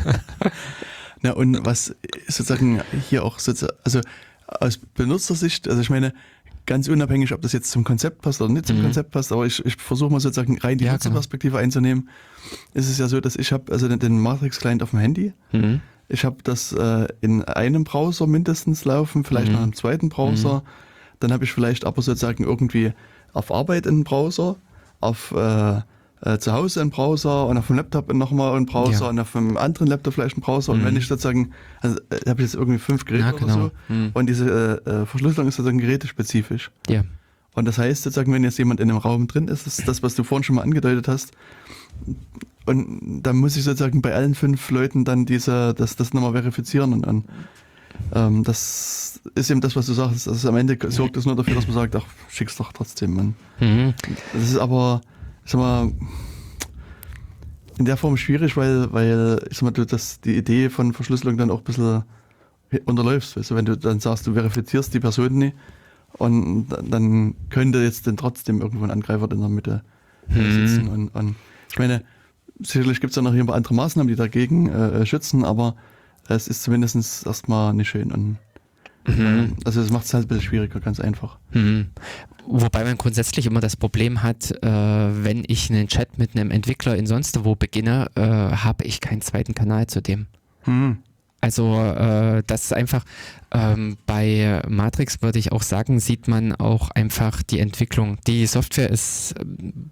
Speaker 6: Na, und was sozusagen hier auch sozusagen, also aus Benutzersicht, also ich meine, ganz unabhängig, ob das jetzt zum Konzept passt oder nicht zum
Speaker 7: Mhm.
Speaker 6: Konzept passt, aber ich, ich versuche mal sozusagen rein die
Speaker 7: Ja,
Speaker 6: Nutzerperspektive einzunehmen, ist es ja so, dass ich habe also den, den Matrix-Client auf dem Handy,
Speaker 7: hm.
Speaker 6: ich habe das äh, in einem Browser mindestens laufen, vielleicht
Speaker 7: Mhm.
Speaker 6: noch im zweiten Browser, dann habe ich vielleicht aber sozusagen irgendwie auf Arbeit einen Browser, auf äh, äh, zu Hause einen Browser und auf dem Laptop nochmal einen Browser
Speaker 7: Ja.
Speaker 6: und auf einem anderen Laptop vielleicht einen Browser.
Speaker 7: Mhm.
Speaker 6: Und wenn ich sozusagen, also äh, habe ich jetzt irgendwie fünf Geräte
Speaker 7: Ja,
Speaker 6: oder
Speaker 7: genau.
Speaker 6: so
Speaker 7: Mhm.
Speaker 6: und diese äh, äh, Verschlüsselung ist sozusagen gerätespezifisch.
Speaker 7: Ja.
Speaker 6: Und das heißt sozusagen, wenn jetzt jemand in einem Raum drin ist, das ist das, was du vorhin schon mal angedeutet hast, und dann muss ich sozusagen bei allen fünf Leuten dann diese, das, das nochmal verifizieren und dann ähm, das ist eben das, was du sagst. Also am Ende sorgt das nur dafür, dass man sagt, ach, schick's doch trotzdem, Mann.
Speaker 7: Mhm.
Speaker 6: Das ist aber, ich sag mal, in der Form schwierig, weil, weil ich sag mal, du das, die Idee von Verschlüsselung dann auch ein bisschen unterläufst. Weißt du, wenn du dann sagst, du verifizierst die Person nicht und dann könnte jetzt dann trotzdem irgendwo ein Angreifer in der Mitte
Speaker 7: Mhm.
Speaker 6: sitzen. Und, und ich meine, sicherlich gibt es ja noch hier ein paar andere Maßnahmen, die dagegen äh, schützen, aber es ist zumindest erstmal nicht schön. Und,
Speaker 7: Mhm.
Speaker 6: also das macht es halt ein bisschen schwieriger, ganz einfach.
Speaker 7: Mhm. Wobei man grundsätzlich immer das Problem hat, äh, wenn ich einen Chat mit einem Entwickler in sonst wo beginne, äh, habe ich keinen zweiten Kanal zu dem.
Speaker 6: Hm.
Speaker 7: Also äh, das ist einfach, ähm, bei Matrix würde ich auch sagen, sieht man auch einfach die Entwicklung. Die Software ist ähm,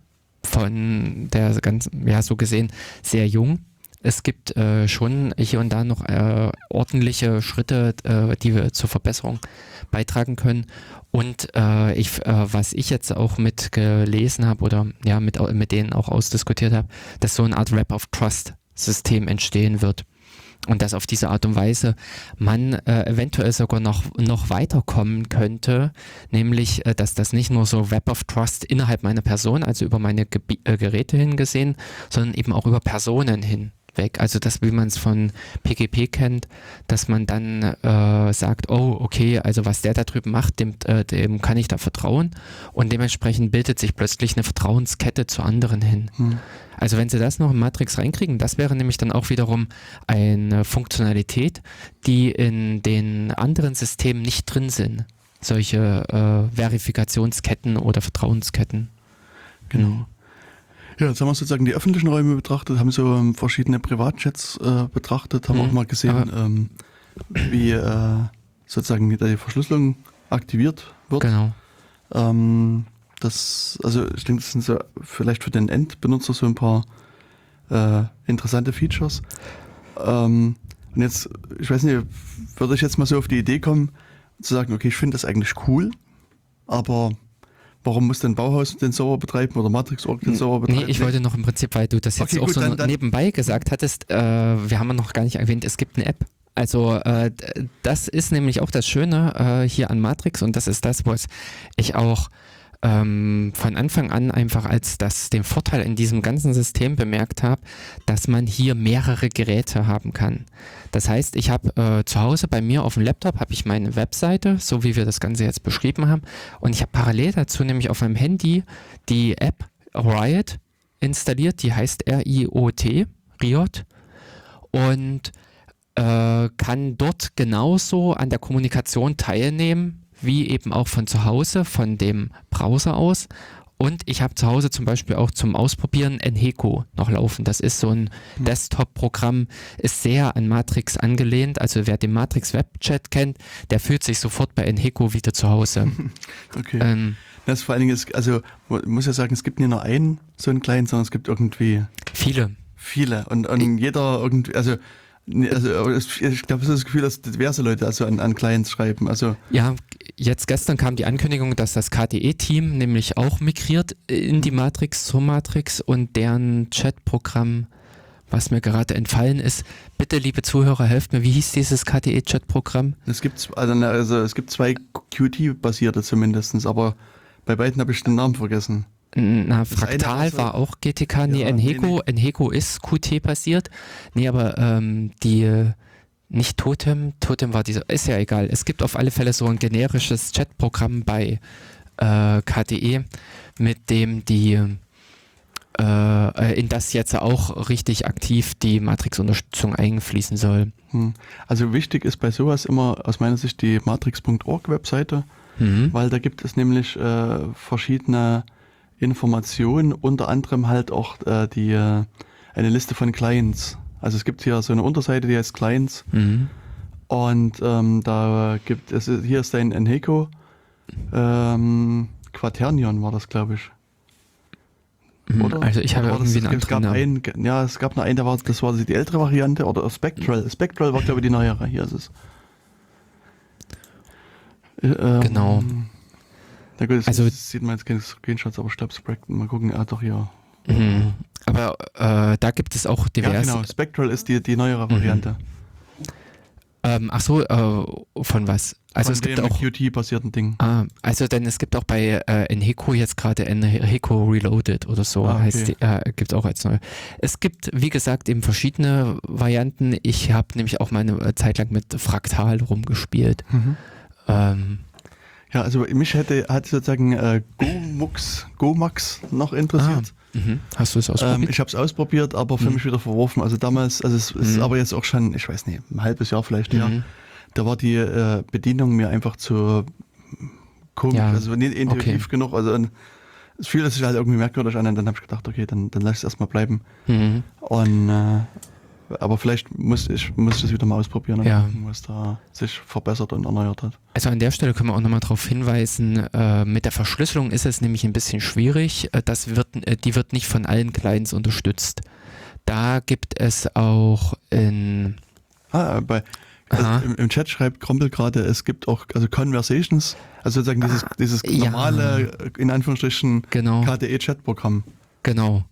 Speaker 7: von der ganzen, ja so gesehen, sehr jung. Es gibt äh, schon hier und da noch äh, ordentliche Schritte, äh, die wir zur Verbesserung beitragen können. Und äh, ich, äh, was ich jetzt auch mit gelesen habe oder ja mit, mit denen auch ausdiskutiert habe, dass so eine Art Web of Trust System entstehen wird. Und dass auf diese Art und Weise man äh, eventuell sogar noch, noch weiterkommen könnte, nämlich, äh, dass das nicht nur so Web of Trust innerhalb meiner Person, also über meine Gebi- äh, Geräte hingesehen, sondern eben auch über Personen hinweg. Also das, wie man es von P G P kennt, dass man dann äh, sagt, oh, okay, also was der da drüben macht, dem, äh, dem kann ich da vertrauen. Und dementsprechend bildet sich plötzlich eine Vertrauenskette zu anderen hin.
Speaker 6: Hm.
Speaker 7: Also wenn sie das noch in Matrix reinkriegen, das wäre nämlich dann auch wiederum eine Funktionalität, die in den anderen Systemen nicht drin sind. Solche äh, Verifikationsketten oder Vertrauensketten.
Speaker 6: Genau. Ja, jetzt haben wir sozusagen die öffentlichen Räume betrachtet, haben so ähm, verschiedene Privatchats äh, betrachtet, haben
Speaker 7: Mhm.
Speaker 6: auch mal gesehen,
Speaker 7: Aber-
Speaker 6: ähm, wie äh, sozusagen die Verschlüsselung aktiviert wird.
Speaker 7: Genau.
Speaker 6: Ähm, das, also ich denke, das sind so vielleicht für den Endbenutzer so ein paar äh, interessante Features. Ähm, und jetzt, ich weiß nicht, würde ich jetzt mal so auf die Idee kommen, zu sagen, okay, ich finde das eigentlich cool, aber warum muss denn Bauhaus den Server betreiben oder Matrix Org den Server betreiben?
Speaker 7: Nee, ich wollte noch im Prinzip, weil du das jetzt
Speaker 6: Okay,
Speaker 7: auch
Speaker 6: gut,
Speaker 7: so
Speaker 6: dann- dann-
Speaker 7: nebenbei gesagt hattest, äh, wir haben ja noch gar nicht erwähnt, es gibt eine App. Also äh, d- das ist nämlich auch das Schöne äh, hier an Matrix und das ist das, was ich auch ähm, von Anfang an einfach als das den Vorteil in diesem ganzen System bemerkt habe, dass man hier mehrere Geräte haben kann. Das heißt, ich habe äh, zu Hause bei mir auf dem Laptop habe ich meine Webseite, so wie wir das Ganze jetzt beschrieben haben, und ich habe parallel dazu nämlich auf meinem Handy die App Riot installiert, die heißt R I O T, Riot, und äh, kann dort genauso an der Kommunikation teilnehmen, wie eben auch von zu Hause, von dem Browser aus. Und ich habe zu Hause zum Beispiel auch zum Ausprobieren Enheco noch laufen. Das ist so ein
Speaker 6: Mhm.
Speaker 7: Desktop-Programm, ist sehr an Matrix angelehnt. Also wer den Matrix Webchat kennt, der fühlt sich sofort bei Enheco wieder zu Hause.
Speaker 6: Okay.
Speaker 7: ähm,
Speaker 6: Das vor allen Dingen ist, also man muss ja sagen, es gibt nicht nur einen so einen kleinen, sondern es gibt irgendwie
Speaker 7: viele.
Speaker 6: viele und, und jeder irgendwie, also, nee, also es- ich glaube, es ist das Gefühl, dass diverse Leute also an, an Clients schreiben. Also
Speaker 7: Ja, jetzt gestern kam die Ankündigung, dass das K D E-Team nämlich auch migriert in die Matrix zur Matrix und deren Chatprogramm, was mir gerade entfallen ist. Bitte, liebe Zuhörer, helft mir, wie hieß dieses K D E-Chatprogramm?
Speaker 6: es gibt also, na, also es gibt zwei Q T-basierte zumindest, aber bei beiden habe ich den Namen vergessen.
Speaker 7: Na,
Speaker 6: eine
Speaker 7: Fraktal
Speaker 6: war so-
Speaker 7: war auch G T K, nee,
Speaker 6: Ja,
Speaker 7: Enheco,
Speaker 6: nee, nee.
Speaker 7: Enheco ist Q T-basiert. Nee, aber ähm, die, äh, nicht Totem, Totem war dieser, ist ja egal. Es gibt auf alle Fälle so ein generisches Chatprogramm bei äh, K D E, mit dem die äh, in das jetzt auch richtig aktiv die Matrix-Unterstützung einfließen soll.
Speaker 6: Hm. Also wichtig ist bei sowas immer aus meiner Sicht die matrix Punkt org Webseite,
Speaker 7: Mhm.
Speaker 6: weil da gibt es nämlich äh, verschiedene Informationen, unter anderem halt auch äh, die äh, eine Liste von Clients. Also es gibt hier so eine Unterseite, die heißt Clients
Speaker 7: Mhm.
Speaker 6: und ähm, da gibt es, hier ist ein Enheco ähm, Quaternion war das, glaube ich.
Speaker 7: Mhm,
Speaker 6: Oder?
Speaker 7: Also ich habe
Speaker 6: Oder war
Speaker 7: irgendwie
Speaker 6: das,
Speaker 7: einen
Speaker 6: es gab
Speaker 7: anderen Namen.
Speaker 6: einen, ja, es gab noch einen, der war, das war die ältere Variante, oder Spectral. Spectral war, glaube ich, die neuere. Hier ist es. Ähm,
Speaker 7: Genau.
Speaker 6: Na gut, das
Speaker 7: Also-
Speaker 6: sieht man jetzt keine Screenshots, aber Stab Spectral, mal gucken, ah doch hier.
Speaker 7: Mhm. Aber äh, da gibt es auch
Speaker 6: Ja,
Speaker 7: diverse.
Speaker 6: genau, Spectral ist die, die neuere Variante.
Speaker 7: Ähm, ach so, äh, von was? Also
Speaker 6: Von
Speaker 7: es gibt
Speaker 6: dem
Speaker 7: auch.
Speaker 6: Q T-basierten Ding.
Speaker 7: Ah, also denn es gibt auch bei äh, Enheco jetzt gerade Enheco Reloaded oder so,
Speaker 6: Ah, okay.
Speaker 7: heißt die, äh, gibt auch als neu. Es gibt, wie gesagt, eben verschiedene Varianten. Ich habe nämlich auch mal eine Zeit lang mit Fraktal rumgespielt.
Speaker 6: Mhm.
Speaker 7: Ähm,
Speaker 6: Ja, also mich hätte hat sozusagen äh, Gomux, Gomax noch interessiert.
Speaker 7: ah, mhm. Hast du es
Speaker 6: ähm,
Speaker 7: ausprobiert?
Speaker 6: ich habe es ausprobiert, aber für
Speaker 7: Mhm.
Speaker 6: mich wieder verworfen. Also damals, also es ist
Speaker 7: Mhm.
Speaker 6: aber jetzt auch schon, ich weiß nicht, ein halbes Jahr vielleicht her.
Speaker 7: Mhm.
Speaker 6: Da war die äh, Bedienung mir einfach zu komisch,
Speaker 7: Ja,
Speaker 6: also nicht intuitiv
Speaker 7: okay.
Speaker 6: genug. Also ein- es fühlte sich halt irgendwie merkwürdig an und dann habe ich gedacht, okay, dann, dann lass es erstmal bleiben.
Speaker 7: Mhm.
Speaker 6: Und äh, aber vielleicht muss ich muss ich das wieder mal ausprobieren und
Speaker 7: Ja.
Speaker 6: gucken, was da sich verbessert und erneuert hat.
Speaker 7: Also an der Stelle können wir auch nochmal darauf hinweisen, äh, mit der Verschlüsselung ist es nämlich ein bisschen schwierig. Äh, das wird, äh, die wird nicht von allen Clients unterstützt. Da gibt es auch in...
Speaker 6: Ah, bei also
Speaker 7: Aha.
Speaker 6: im, im Chat schreibt Krompel gerade, es gibt auch also Conversations, also sozusagen dieses, dieses
Speaker 7: ja.
Speaker 6: normale, in Anführungsstrichen,
Speaker 7: Genau.
Speaker 6: K D E-Chat-Programm.
Speaker 7: Genau.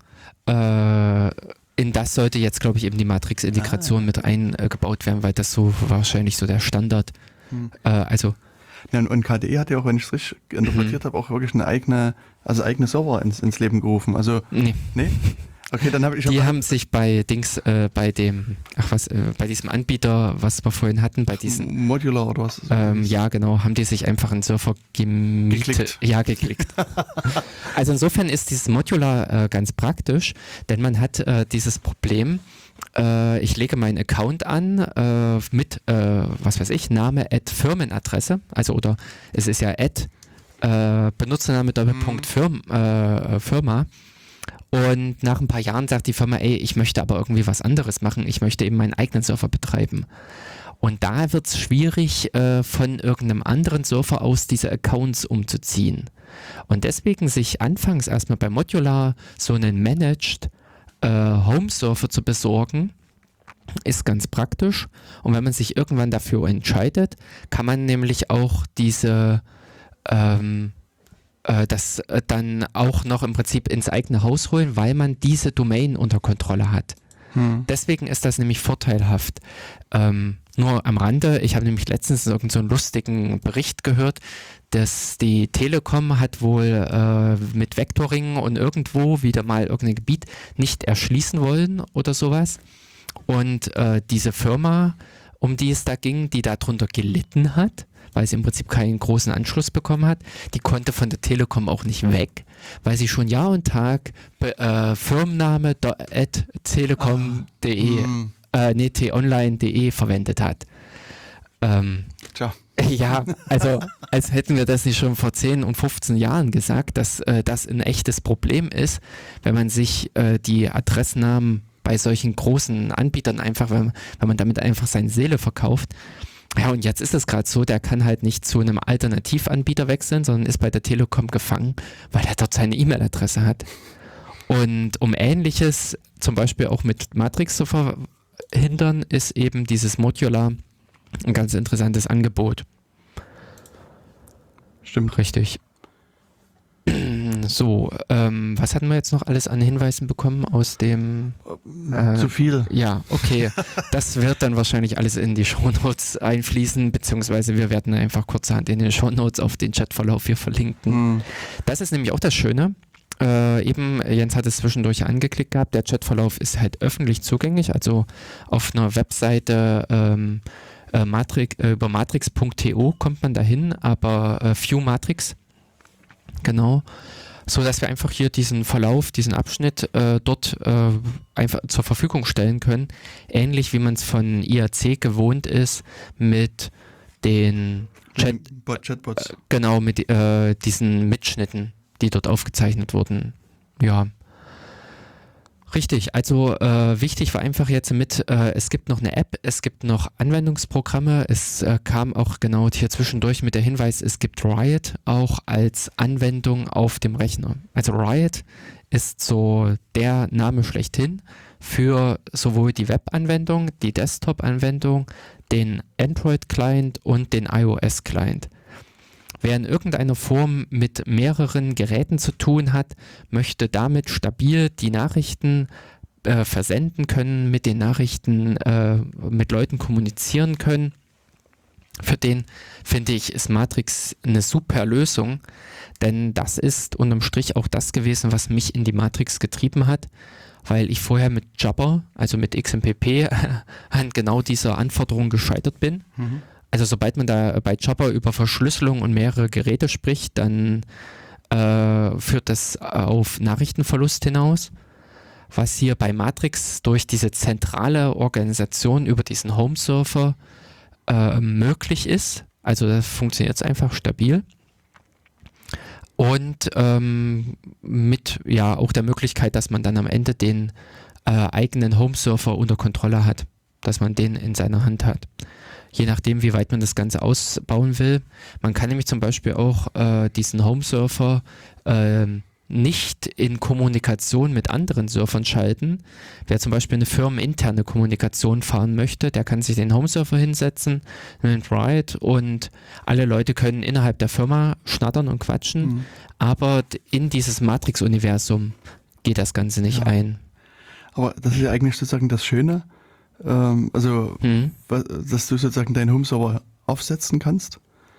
Speaker 7: Äh, in das sollte jetzt, glaube ich, eben die Matrix-Integration
Speaker 6: Ah.
Speaker 7: mit eingebaut werden, weil das so wahrscheinlich so der Standard.
Speaker 6: Hm.
Speaker 7: Äh, also,
Speaker 6: Ja, und- und K D E hat ja auch, wenn ich es richtig interpretiert habe, auch wirklich eine eigene, also eigene Server ins, ins Leben gerufen. Also,
Speaker 7: nee.
Speaker 6: nee? Okay, dann habe ich
Speaker 7: Die
Speaker 6: hab-
Speaker 7: haben sich bei Dings, äh, bei dem, ach was, äh, bei diesem Anbieter, was wir vorhin hatten, bei diesen,
Speaker 6: Modular oder was?
Speaker 7: ähm, ja genau, haben die sich einfach einen Surfer gemietet.
Speaker 6: Geklickt.
Speaker 7: Ja, geklickt. Also insofern ist dieses Modular äh, ganz praktisch, denn man hat äh, dieses Problem, äh, ich lege meinen Account an äh, mit, äh, was weiß ich, Name, Ad, Firmenadresse, also oder es ist ja Ad, äh, Benutzername, Doppelpunkt, Firm, äh, Firma. Und nach ein paar Jahren sagt die Firma, ey, ich möchte aber irgendwie was anderes machen. Ich möchte eben meinen eigenen Server betreiben. Und da wird es schwierig, äh, von irgendeinem anderen Server aus diese Accounts umzuziehen. Und deswegen sich anfangs erstmal bei Modular so einen Managed äh, Home-Server zu besorgen, ist ganz praktisch. Und wenn man sich irgendwann dafür entscheidet, kann man nämlich auch diese ähm, das äh, dann auch noch im Prinzip ins eigene Haus holen, weil man diese Domain unter Kontrolle hat.
Speaker 6: Hm.
Speaker 7: Deswegen ist das nämlich vorteilhaft. Ähm, nur am Rande, ich habe nämlich letztens irgend so einen lustigen Bericht gehört, dass die Telekom hat wohl äh, mit Vectoring und irgendwo wieder mal irgendein Gebiet nicht erschließen wollen oder sowas. Und äh, diese Firma, um die es da ging, die darunter gelitten hat, weil sie im Prinzip keinen großen Anschluss bekommen hat, die konnte von der Telekom auch nicht weg, weil sie schon Jahr und Tag be, äh, Firmenname at telekom punkt de,
Speaker 6: Hm.
Speaker 7: äh, nee, t-online punkt de verwendet hat. Ähm,
Speaker 6: Tja.
Speaker 7: ja, also als hätten wir das nicht schon vor zehn und fünfzehn Jahren gesagt, dass äh, das ein echtes Problem ist, wenn man sich äh, die Adressnamen bei solchen großen Anbietern einfach, wenn, wenn man damit einfach seine Seele verkauft. Ja, und jetzt ist es gerade so, der kann halt nicht zu einem Alternativanbieter wechseln, sondern ist bei der Telekom gefangen, weil er dort seine E-Mail-Adresse hat. Und um Ähnliches zum Beispiel auch mit Matrix zu verhindern, ist eben dieses Modular ein ganz interessantes Angebot.
Speaker 6: Stimmt.
Speaker 7: Richtig. So, ähm, was hatten wir jetzt noch alles an Hinweisen bekommen aus dem... Äh,
Speaker 6: Zu viel.
Speaker 7: Ja, okay. Das wird dann wahrscheinlich alles in die Shownotes einfließen, beziehungsweise wir werden einfach kurzerhand in den Shownotes auf den Chatverlauf hier verlinken.
Speaker 6: Hm.
Speaker 7: Das ist nämlich auch das Schöne. Äh, eben, Jens hat es zwischendurch angeklickt gehabt, der Chatverlauf ist halt öffentlich zugänglich, also auf einer Webseite ähm, äh, Matrix, äh, über matrix punkt to kommt man dahin, aber äh, View Matrix, genau, so dass wir einfach hier diesen Verlauf, diesen Abschnitt äh, dort äh, einfach zur Verfügung stellen können, ähnlich wie man es von I R C gewohnt ist mit den Chat,
Speaker 6: Bot, Chatbots.
Speaker 7: äh, genau, mit äh, diesen Mitschnitten, die dort aufgezeichnet wurden. Ja, Richtig, also äh, wichtig war einfach jetzt mit, äh, es gibt noch eine App, es gibt noch Anwendungsprogramme, es äh, kam auch genau hier zwischendurch mit der Hinweis, es gibt Riot auch als Anwendung auf dem Rechner. Also Riot ist so der Name schlechthin für sowohl die Web-Anwendung, die Desktop-Anwendung, den Android-Client und den iOS-Client. Wer in irgendeiner Form mit mehreren Geräten zu tun hat, möchte damit stabil die Nachrichten äh, versenden können, mit den Nachrichten äh, mit Leuten kommunizieren können. Für den, finde ich, ist Matrix eine super Lösung, denn das ist unterm Strich auch das gewesen, was mich in die Matrix getrieben hat, weil ich vorher mit Jabber, also mit X M P P, an genau dieser Anforderung gescheitert bin. Mhm. Also sobald man da bei Jabber über Verschlüsselung und mehrere Geräte spricht, dann äh, führt das auf Nachrichtenverlust hinaus. Was hier bei Matrix durch diese zentrale Organisation über diesen Home-Server äh, möglich ist. Also das funktioniert jetzt einfach stabil. Und ähm, mit ja auch der Möglichkeit, dass man dann am Ende den äh, eigenen Home-Server unter Kontrolle hat, dass man den in seiner Hand hat. Je nachdem, wie weit man das Ganze ausbauen will. Man kann nämlich zum Beispiel auch äh, diesen Home-Server äh, nicht in Kommunikation mit anderen Servern schalten. Wer zum Beispiel eine firmeninterne Kommunikation fahren möchte, der kann sich den Home-Server hinsetzen, nimmt Riot und alle Leute können innerhalb der Firma schnattern und quatschen, mhm. aber in dieses Matrix-Universum geht das Ganze nicht ja. ein.
Speaker 6: Aber das ist ja eigentlich sozusagen das Schöne, ähm, also mhm. dass du sozusagen deinen Home-Server aufsetzen kannst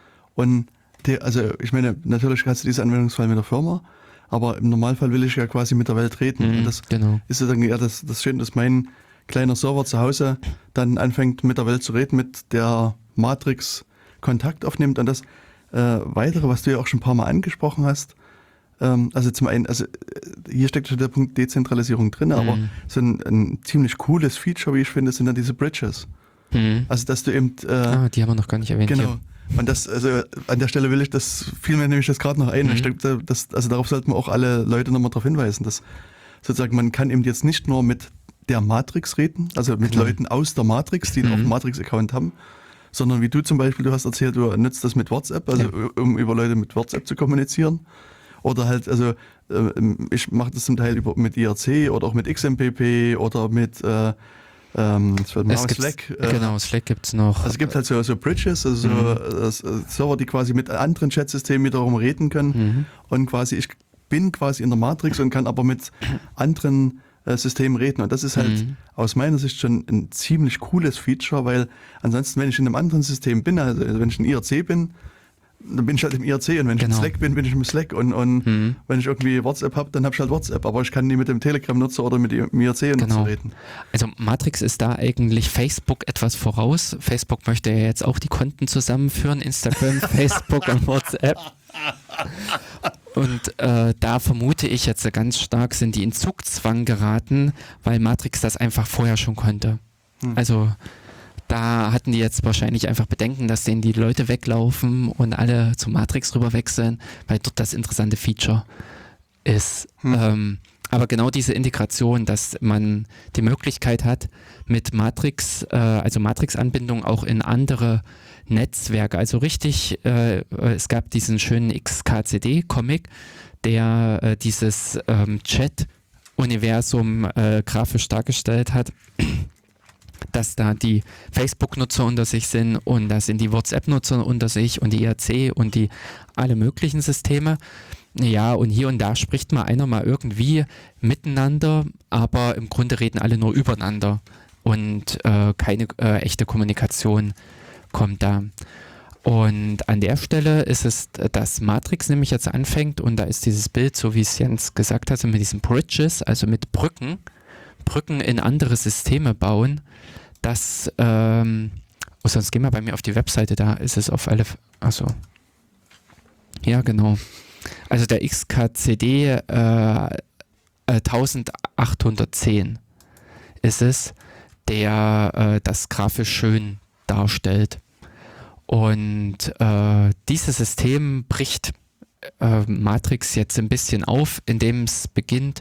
Speaker 6: und der, also ich meine, natürlich hast du diese Anwendungsfall mit der Firma, aber im Normalfall will ich ja quasi mit der Welt reden.
Speaker 7: Mhm,
Speaker 6: und das
Speaker 7: genau.
Speaker 6: ist sozusagen ja das, das Schöne, dass mein kleiner Server zu Hause dann anfängt mit der Welt zu reden, mit der Matrix Kontakt aufnimmt. Und das äh, Weitere, was du ja auch schon ein paar Mal angesprochen hast, ähm, also zum einen, also hier steckt schon der Punkt Dezentralisierung drin, mhm. aber so ein, ein ziemlich cooles Feature, wie ich finde, sind dann diese Bridges. Mhm. Also dass du eben... Äh,
Speaker 7: ah, die haben wir noch gar nicht erwähnt.
Speaker 6: Genau.
Speaker 7: Hier.
Speaker 6: Und das, also an der Stelle will ich das, fiel mir nämlich das gerade noch ein. Mhm. Ich denke, das, also darauf sollten wir auch alle Leute nochmal darauf hinweisen, dass sozusagen man kann eben jetzt nicht nur mit der Matrix reden, also mit genau. Leuten aus der Matrix, die mhm. auch einen Matrix-Account haben, sondern wie du zum Beispiel, du hast erzählt, du nutzt das mit WhatsApp, also ja. um über Leute mit WhatsApp zu kommunizieren. Oder halt, also ich mache das zum Teil über, mit I R C oder auch mit X M P P oder mit äh, Ähm, es
Speaker 7: Slack. Äh, genau, Slack gibt es noch.
Speaker 6: Also es gibt halt so, so Bridges, also mhm. so äh, Server, die quasi mit anderen Chatsystemen wiederum reden können. Mhm. Und quasi, ich bin quasi in der Matrix und kann aber mit anderen äh, Systemen reden. Und das ist halt mhm. aus meiner Sicht schon ein ziemlich cooles Feature, weil ansonsten, wenn ich in einem anderen System bin, also wenn ich in I R C bin, dann bin ich halt im I R C und wenn ich genau. im Slack bin, bin ich im Slack und, und mhm. wenn ich irgendwie WhatsApp habe, dann habe ich halt WhatsApp, aber ich kann nie mit dem Telegram-Nutzer oder mit dem I R C-Nutzer genau. reden.
Speaker 7: Also Matrix ist da eigentlich Facebook etwas voraus. Facebook möchte ja jetzt auch die Konten zusammenführen, Instagram, Facebook und WhatsApp. Und äh, da vermute ich jetzt ganz stark, sind die in Zugzwang geraten, weil Matrix das einfach vorher schon konnte. Mhm. Also da hatten die jetzt wahrscheinlich einfach Bedenken, dass denen die Leute weglaufen und alle zu Matrix rüber wechseln, weil dort das interessante Feature ist. Hm. Ähm, aber genau diese Integration, dass man die Möglichkeit hat, mit Matrix, äh, also Matrix-Anbindung auch in andere Netzwerke, also richtig, äh, es gab diesen schönen X K C D-Comic, der äh, dieses ähm, Chat-Universum äh, grafisch dargestellt hat, dass da die Facebook-Nutzer unter sich sind und da sind die WhatsApp-Nutzer unter sich und die I R C und die alle möglichen Systeme. Ja, und hier und da spricht mal einer mal irgendwie miteinander, aber im Grunde reden alle nur übereinander und äh, keine äh, echte Kommunikation kommt da. Und an der Stelle ist es, dass Matrix nämlich jetzt anfängt und da ist dieses Bild, so wie es Jens gesagt hatte, mit diesen Bridges, also mit Brücken, Brücken in andere Systeme bauen, das, ähm, oh, sonst gehen wir bei mir auf die Webseite, da ist es auf alle, achso, ja genau, also der X K C D äh, eintausendachthundertzehn ist es, der äh, das grafisch schön darstellt und äh, dieses System bricht äh, Matrix jetzt ein bisschen auf, indem es beginnt,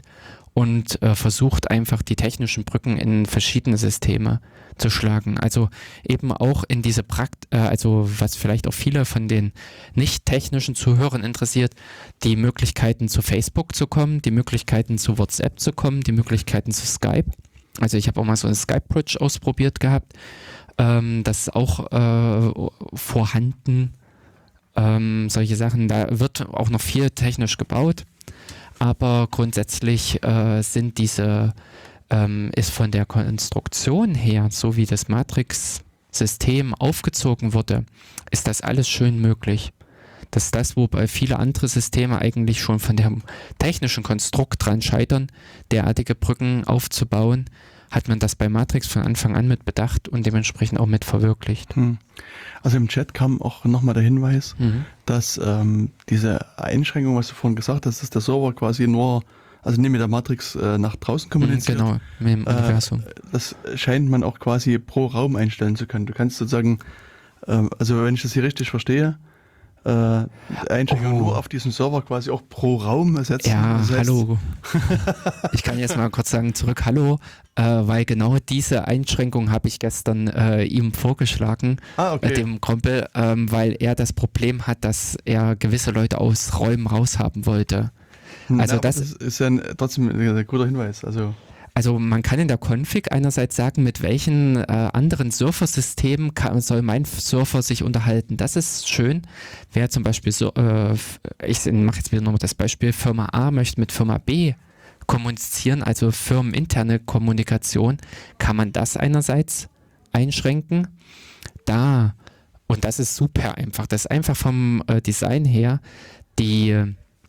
Speaker 7: und äh, versucht einfach die technischen Brücken in verschiedene Systeme zu schlagen. Also eben auch in diese Prakt, äh, also was vielleicht auch viele von den nicht technischen Zuhörern interessiert, die Möglichkeiten zu Facebook zu kommen, die Möglichkeiten zu WhatsApp zu kommen, die Möglichkeiten zu Skype. Also ich habe auch mal so eine Skype-Bridge ausprobiert gehabt. Ähm, das ist auch äh, vorhanden. Ähm, solche Sachen, da wird auch noch viel technisch gebaut. Aber grundsätzlich äh, sind diese, ähm, ist von der Konstruktion her, so wie das Matrix-System aufgezogen wurde, ist das alles schön möglich. Das ist das, wobei viele andere Systeme eigentlich schon von dem technischen Konstrukt dran scheitern, derartige Brücken aufzubauen, hat man das bei Matrix von Anfang an mit bedacht und dementsprechend auch mit verwirklicht.
Speaker 6: Hm. Also im Chat kam auch nochmal der Hinweis,
Speaker 7: Mhm.
Speaker 6: dass ähm, diese Einschränkung, was du vorhin gesagt hast, dass der Server quasi nur, also nicht mit der Matrix äh, nach draußen kommuniziert.
Speaker 7: Genau, mit dem
Speaker 6: Äh,
Speaker 7: Universum.
Speaker 6: Das scheint man auch quasi pro Raum einstellen zu können. Du kannst sozusagen, ähm, also wenn ich das hier richtig verstehe, äh, Einschränkung
Speaker 7: Oh.
Speaker 6: nur auf diesem Server quasi auch pro Raum ersetzen.
Speaker 7: Ja,
Speaker 6: Das heißt,
Speaker 7: hallo. Ich kann jetzt mal kurz sagen, zurück, hallo, äh, weil genau diese Einschränkung habe ich gestern äh, ihm vorgeschlagen,
Speaker 6: Ah, okay.
Speaker 7: äh, dem Krompel, ähm, weil er das Problem hat, dass er gewisse Leute aus Räumen raushaben wollte.
Speaker 6: Hm,
Speaker 7: also
Speaker 6: aber
Speaker 7: das-
Speaker 6: das ist ja ein, trotzdem ein guter Hinweis. Also
Speaker 7: Also man kann in der Config einerseits sagen, mit welchen äh, anderen Surfersystemen kann, soll mein Surfer sich unterhalten. Das ist schön. Wer zum Beispiel so, äh, ich mache jetzt wieder nochmal das Beispiel, Firma A möchte mit Firma B kommunizieren, also firmeninterne Kommunikation, kann man das einerseits einschränken. Da, und das ist super einfach, das ist einfach vom äh, Design her, die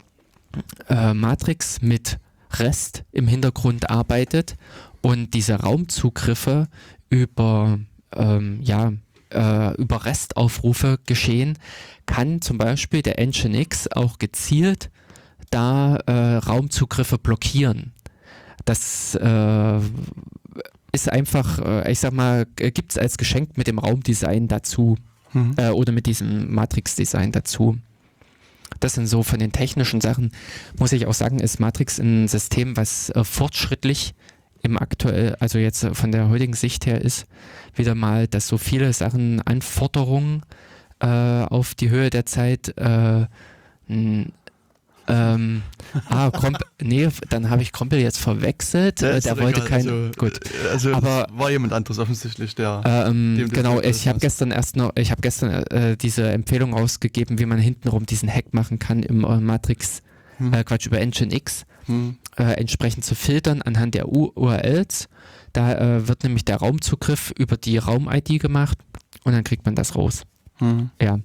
Speaker 7: äh, Matrix mit REST im Hintergrund arbeitet und diese Raumzugriffe über, ähm, ja, äh, über REST-Aufrufe geschehen, kann zum Beispiel der Nginx auch gezielt da äh, Raumzugriffe blockieren. Das äh, ist einfach, äh, ich sag mal, gibt es als Geschenk mit dem Raumdesign dazu
Speaker 6: mhm.
Speaker 7: äh, oder mit diesem Matrix-Design dazu. Das sind so von den technischen Sachen, muss ich auch sagen, ist Matrix ein System, was äh, fortschrittlich im aktuell, also jetzt äh, von der heutigen Sicht her ist, wieder mal, dass so viele Sachen, Anforderungen äh, auf die Höhe der Zeit, äh, n- ähm, ah, Kromp- nee, dann habe ich Krompel jetzt verwechselt,
Speaker 6: Ja,
Speaker 7: äh,
Speaker 6: ist
Speaker 7: der
Speaker 6: doch
Speaker 7: wollte
Speaker 6: egal.
Speaker 7: kein,
Speaker 6: Also,
Speaker 7: gut.
Speaker 6: äh, Also
Speaker 7: Aber-
Speaker 6: war jemand anderes offensichtlich, der.
Speaker 7: Ähm,
Speaker 6: dem das
Speaker 7: genau,
Speaker 6: nicht
Speaker 7: ich habe
Speaker 6: passt.
Speaker 7: gestern erst noch, ich habe gestern äh, diese Empfehlung rausgegeben, wie man hintenrum diesen Hack machen kann im äh, Matrix,
Speaker 6: Hm.
Speaker 7: äh, Quatsch, über Nginx,
Speaker 6: Hm.
Speaker 7: äh, entsprechend zu filtern anhand der U R Ls. Da äh, wird nämlich der Raumzugriff über die Raum-I D gemacht und dann kriegt man das raus.
Speaker 6: Hm.
Speaker 7: Ja.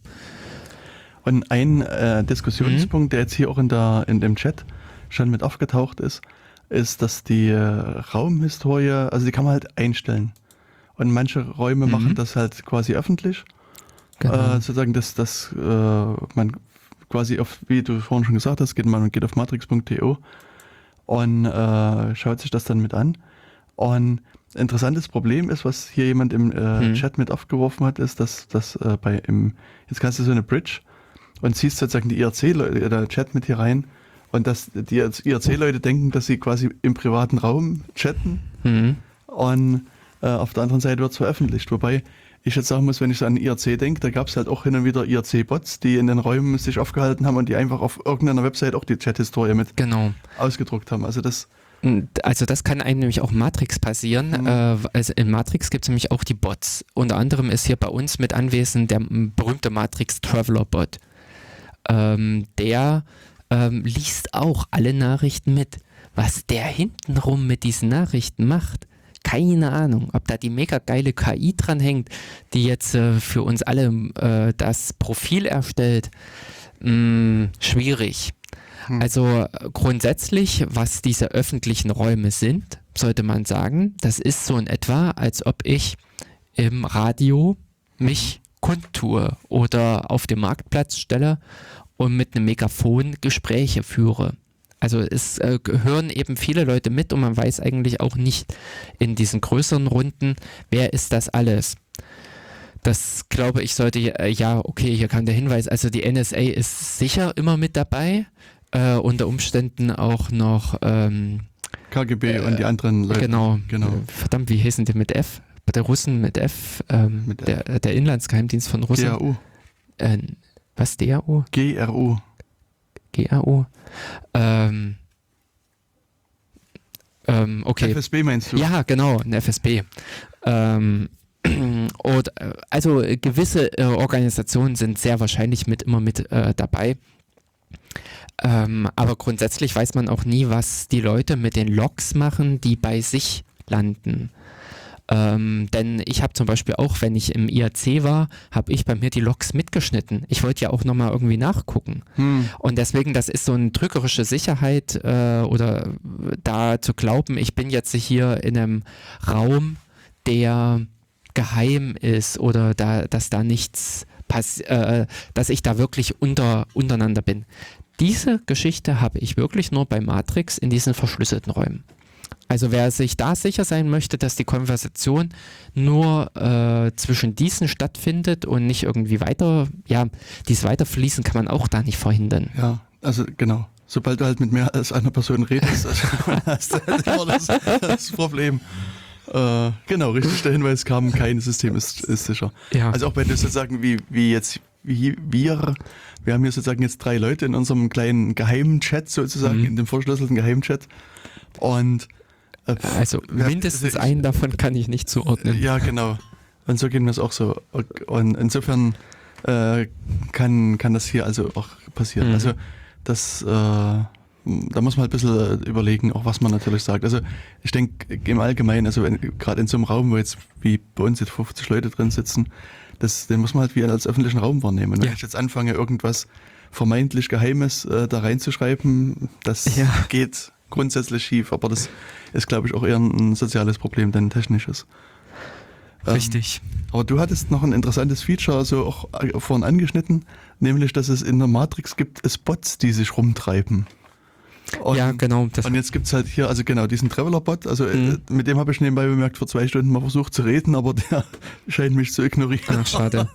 Speaker 6: Und ein äh, Diskussionspunkt,
Speaker 7: Mhm.
Speaker 6: der jetzt hier auch in, der, in dem Chat schon mit aufgetaucht ist, ist, dass die äh, Raumhistorie, also die kann man halt einstellen. Und manche Räume
Speaker 7: Mhm.
Speaker 6: machen das halt quasi öffentlich.
Speaker 7: Genau.
Speaker 6: Äh, sozusagen, dass, dass äh, man quasi auf, wie du vorhin schon gesagt hast, geht man und geht auf matrix punkt to und äh, schaut sich das dann mit an. Und interessantes Problem ist, was hier jemand im äh,
Speaker 7: Hm.
Speaker 6: Chat mit aufgeworfen hat, ist, dass, dass äh, bei im, jetzt kannst du so eine Bridge und ziehst sozusagen die I R C-Leute, äh, der Chat mit hier rein und dass die I R C-Leute denken, dass sie quasi im privaten Raum chatten
Speaker 7: Mhm.
Speaker 6: und äh, auf der anderen Seite wird es veröffentlicht. Wobei ich jetzt sagen muss, wenn ich so an I R C denke, da gab es halt auch hin und wieder I R C-Bots, die in den Räumen sich aufgehalten haben und die einfach auf irgendeiner Website auch die Chat-Historie mit
Speaker 7: Genau.
Speaker 6: ausgedruckt haben. Also das,
Speaker 7: Also das kann einem nämlich auch Matrix passieren.
Speaker 6: Mhm.
Speaker 7: Äh, also in Matrix gibt es nämlich auch die Bots. Unter anderem ist hier bei uns mit anwesend der m, berühmte Matrix Traveler Bot. Ähm, der ähm, liest auch alle Nachrichten mit. Was der hintenrum mit diesen Nachrichten macht, keine Ahnung. Ob da die mega geile K I dran hängt, die jetzt äh, für uns alle äh, das Profil erstellt, mh, schwierig. Also äh, grundsätzlich, was diese öffentlichen Räume sind, sollte man sagen, das ist so in etwa, als ob ich im Radio mich kundtue oder auf dem Marktplatz stelle und mit einem Megafon Gespräche führe. Also es äh, hören eben viele Leute mit und man weiß eigentlich auch nicht in diesen größeren Runden, wer ist das alles. Das glaube ich sollte, äh, ja okay, hier kam der Hinweis, also die N S A ist sicher immer mit dabei. Äh, unter Umständen auch noch ähm,
Speaker 6: K G B und die anderen Leute.
Speaker 7: Genau.
Speaker 6: genau.
Speaker 7: Verdammt, wie hießen die mit F? Bei der Russen mit F, ähm,
Speaker 6: Mit F.
Speaker 7: der, der Inlandsgeheimdienst von
Speaker 6: G
Speaker 7: Russland.
Speaker 6: R U.
Speaker 7: Äh, was, D R U?
Speaker 6: G R U.
Speaker 7: G R U? Ähm, ähm, okay.
Speaker 6: F S B meinst du?
Speaker 7: Ja, genau, ein F S B. Ähm, und, äh, also gewisse äh, Organisationen sind sehr wahrscheinlich mit immer mit äh, dabei. Ähm, aber grundsätzlich weiß man auch nie, was die Leute mit den Logs machen, die bei sich landen. Ähm, denn ich habe zum Beispiel auch, wenn ich im I A C war, habe ich bei mir die Logs mitgeschnitten. Ich wollte ja auch nochmal irgendwie nachgucken.
Speaker 6: Hm.
Speaker 7: Und deswegen, das ist so eine trügerische Sicherheit äh, oder da zu glauben, ich bin jetzt hier in einem Raum, der geheim ist oder da, dass da nichts passiert, äh, dass ich da wirklich unter, untereinander bin. Diese Geschichte habe ich wirklich nur bei Matrix in diesen verschlüsselten Räumen. Also wer sich da sicher sein möchte, dass die Konversation nur äh, zwischen diesen stattfindet und nicht irgendwie weiter, ja, dieses Weiterfließen kann man auch da nicht verhindern.
Speaker 6: Ja, also genau. Sobald du halt mit mehr als einer Person redest, hast du halt immer das, das Problem. Äh, genau, richtig, der Hinweis kam, kein System ist, ist sicher.
Speaker 7: Ja.
Speaker 6: Also auch wenn du sozusagen wie, wie jetzt, wie wir, wir haben hier sozusagen jetzt drei Leute in unserem kleinen geheimen Chat sozusagen,
Speaker 7: Mhm.
Speaker 6: in dem verschlüsselten Geheimchat und äh,
Speaker 7: Also
Speaker 6: wir-
Speaker 7: mindestens
Speaker 6: ich-
Speaker 7: einen davon kann ich nicht zuordnen.
Speaker 6: Ja, genau. Und so gehen wir es auch so. Und insofern äh, kann, kann das hier also auch passieren.
Speaker 7: Mhm.
Speaker 6: Also das, äh, da muss man halt ein bisschen überlegen, auch was man natürlich sagt. Also ich denke im Allgemeinen, also gerade in so einem Raum, wo jetzt wie bei uns jetzt fünfzig Leute drin sitzen, das, den muss man halt wie als öffentlichen Raum wahrnehmen. Und wenn
Speaker 7: Ja.
Speaker 6: ich jetzt anfange, irgendwas vermeintlich Geheimes äh, da reinzuschreiben, das
Speaker 7: Ja.
Speaker 6: geht grundsätzlich schief. Aber das ist, glaube ich, auch eher ein soziales Problem, denn ein technisches. Ähm,
Speaker 7: Richtig.
Speaker 6: Aber du hattest noch ein interessantes Feature so auch äh, vorhin angeschnitten, nämlich, dass es in der Matrix gibt es Bots, die sich rumtreiben. Und,
Speaker 7: Ja, genau. Das,
Speaker 6: und jetzt gibt es halt hier, also genau, diesen Traveler-Bot, also
Speaker 7: Mhm.
Speaker 6: äh, mit dem habe ich nebenbei bemerkt, vor zwei Stunden mal versucht zu reden, aber der scheint mich zu ignorieren.
Speaker 7: ach, schade.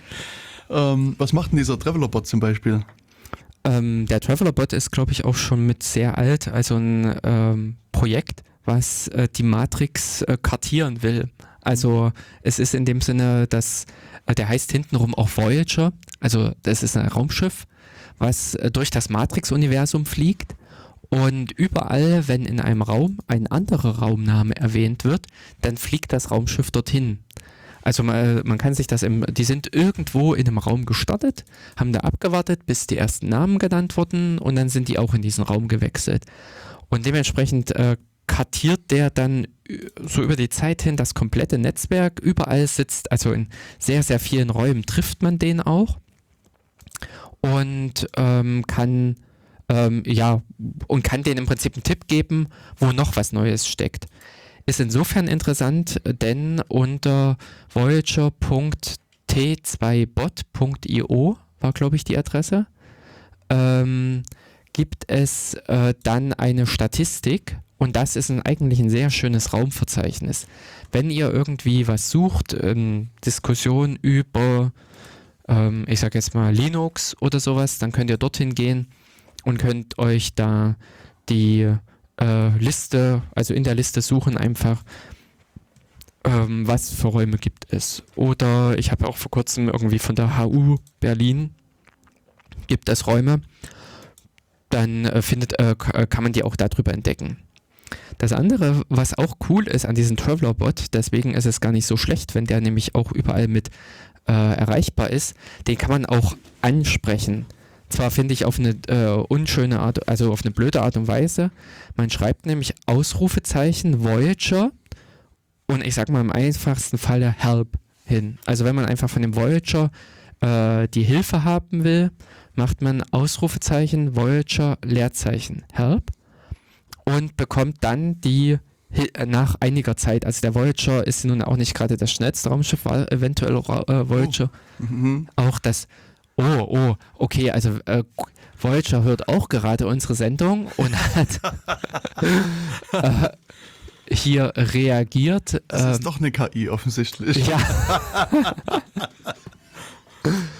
Speaker 6: Ähm, was macht denn dieser Traveler-Bot zum Beispiel?
Speaker 7: Ähm, der Traveler-Bot ist, glaube ich, auch schon mit sehr alt, also ein ähm, Projekt, was äh, die Matrix äh, kartieren will. Also es ist in dem Sinne, dass äh, der heißt hintenrum auch Voyager, also das ist ein Raumschiff, was äh, durch das Matrix-Universum fliegt und überall, wenn in einem Raum ein anderer Raumname erwähnt wird, dann fliegt das Raumschiff dorthin. Also man, man kann sich das im, die sind irgendwo in einem Raum gestartet, haben da abgewartet, bis die ersten Namen genannt wurden und dann sind die auch in diesen Raum gewechselt. Und dementsprechend äh, kartiert der dann ü- so über die Zeit hin das komplette Netzwerk, überall sitzt, also in sehr, sehr vielen Räumen trifft man den auch und ähm, kann ähm, ja und kann denen im Prinzip einen Tipp geben, wo noch was Neues steckt. Ist insofern interessant, denn unter voyager punkt t zwei bot punkt i o war, glaube ich, die Adresse, ähm, gibt es äh, dann eine Statistik und das ist ein, eigentlich ein sehr schönes Raumverzeichnis. Wenn ihr irgendwie was sucht, ähm, Diskussion über, ähm, ich sage jetzt mal Linux oder sowas, dann könnt ihr dorthin gehen und könnt euch da die äh, Liste, also in der Liste suchen einfach, ähm, was für Räume gibt es. Oder ich habe auch vor kurzem irgendwie von der H U Berlin, gibt es Räume, dann äh, findet, äh, k- kann man die auch darüber entdecken. Das andere, was auch cool ist an diesem Traveler-Bot, deswegen ist es gar nicht so schlecht, wenn der nämlich auch überall mit äh, erreichbar ist, den kann man auch ansprechen. Zwar finde ich auf eine äh, unschöne Art, also auf eine blöde Art und Weise. Man schreibt nämlich Ausrufezeichen Voyager und ich sag mal im einfachsten Falle Help hin. Also wenn man einfach von dem Voyager äh, die Hilfe haben will, macht man Ausrufezeichen Voyager Leerzeichen Help und bekommt dann die Hil- äh, nach einiger Zeit, also der Voyager ist nun auch nicht gerade das schnellste Raumschiff, war eventuell Ra- äh, Voyager
Speaker 6: Mhm.
Speaker 7: auch das. Oh, oh, okay, also äh, Voyager hört auch gerade unsere Sendung und hat äh, hier reagiert.
Speaker 6: Das
Speaker 7: ähm,
Speaker 6: ist doch eine K I offensichtlich.
Speaker 7: Ja.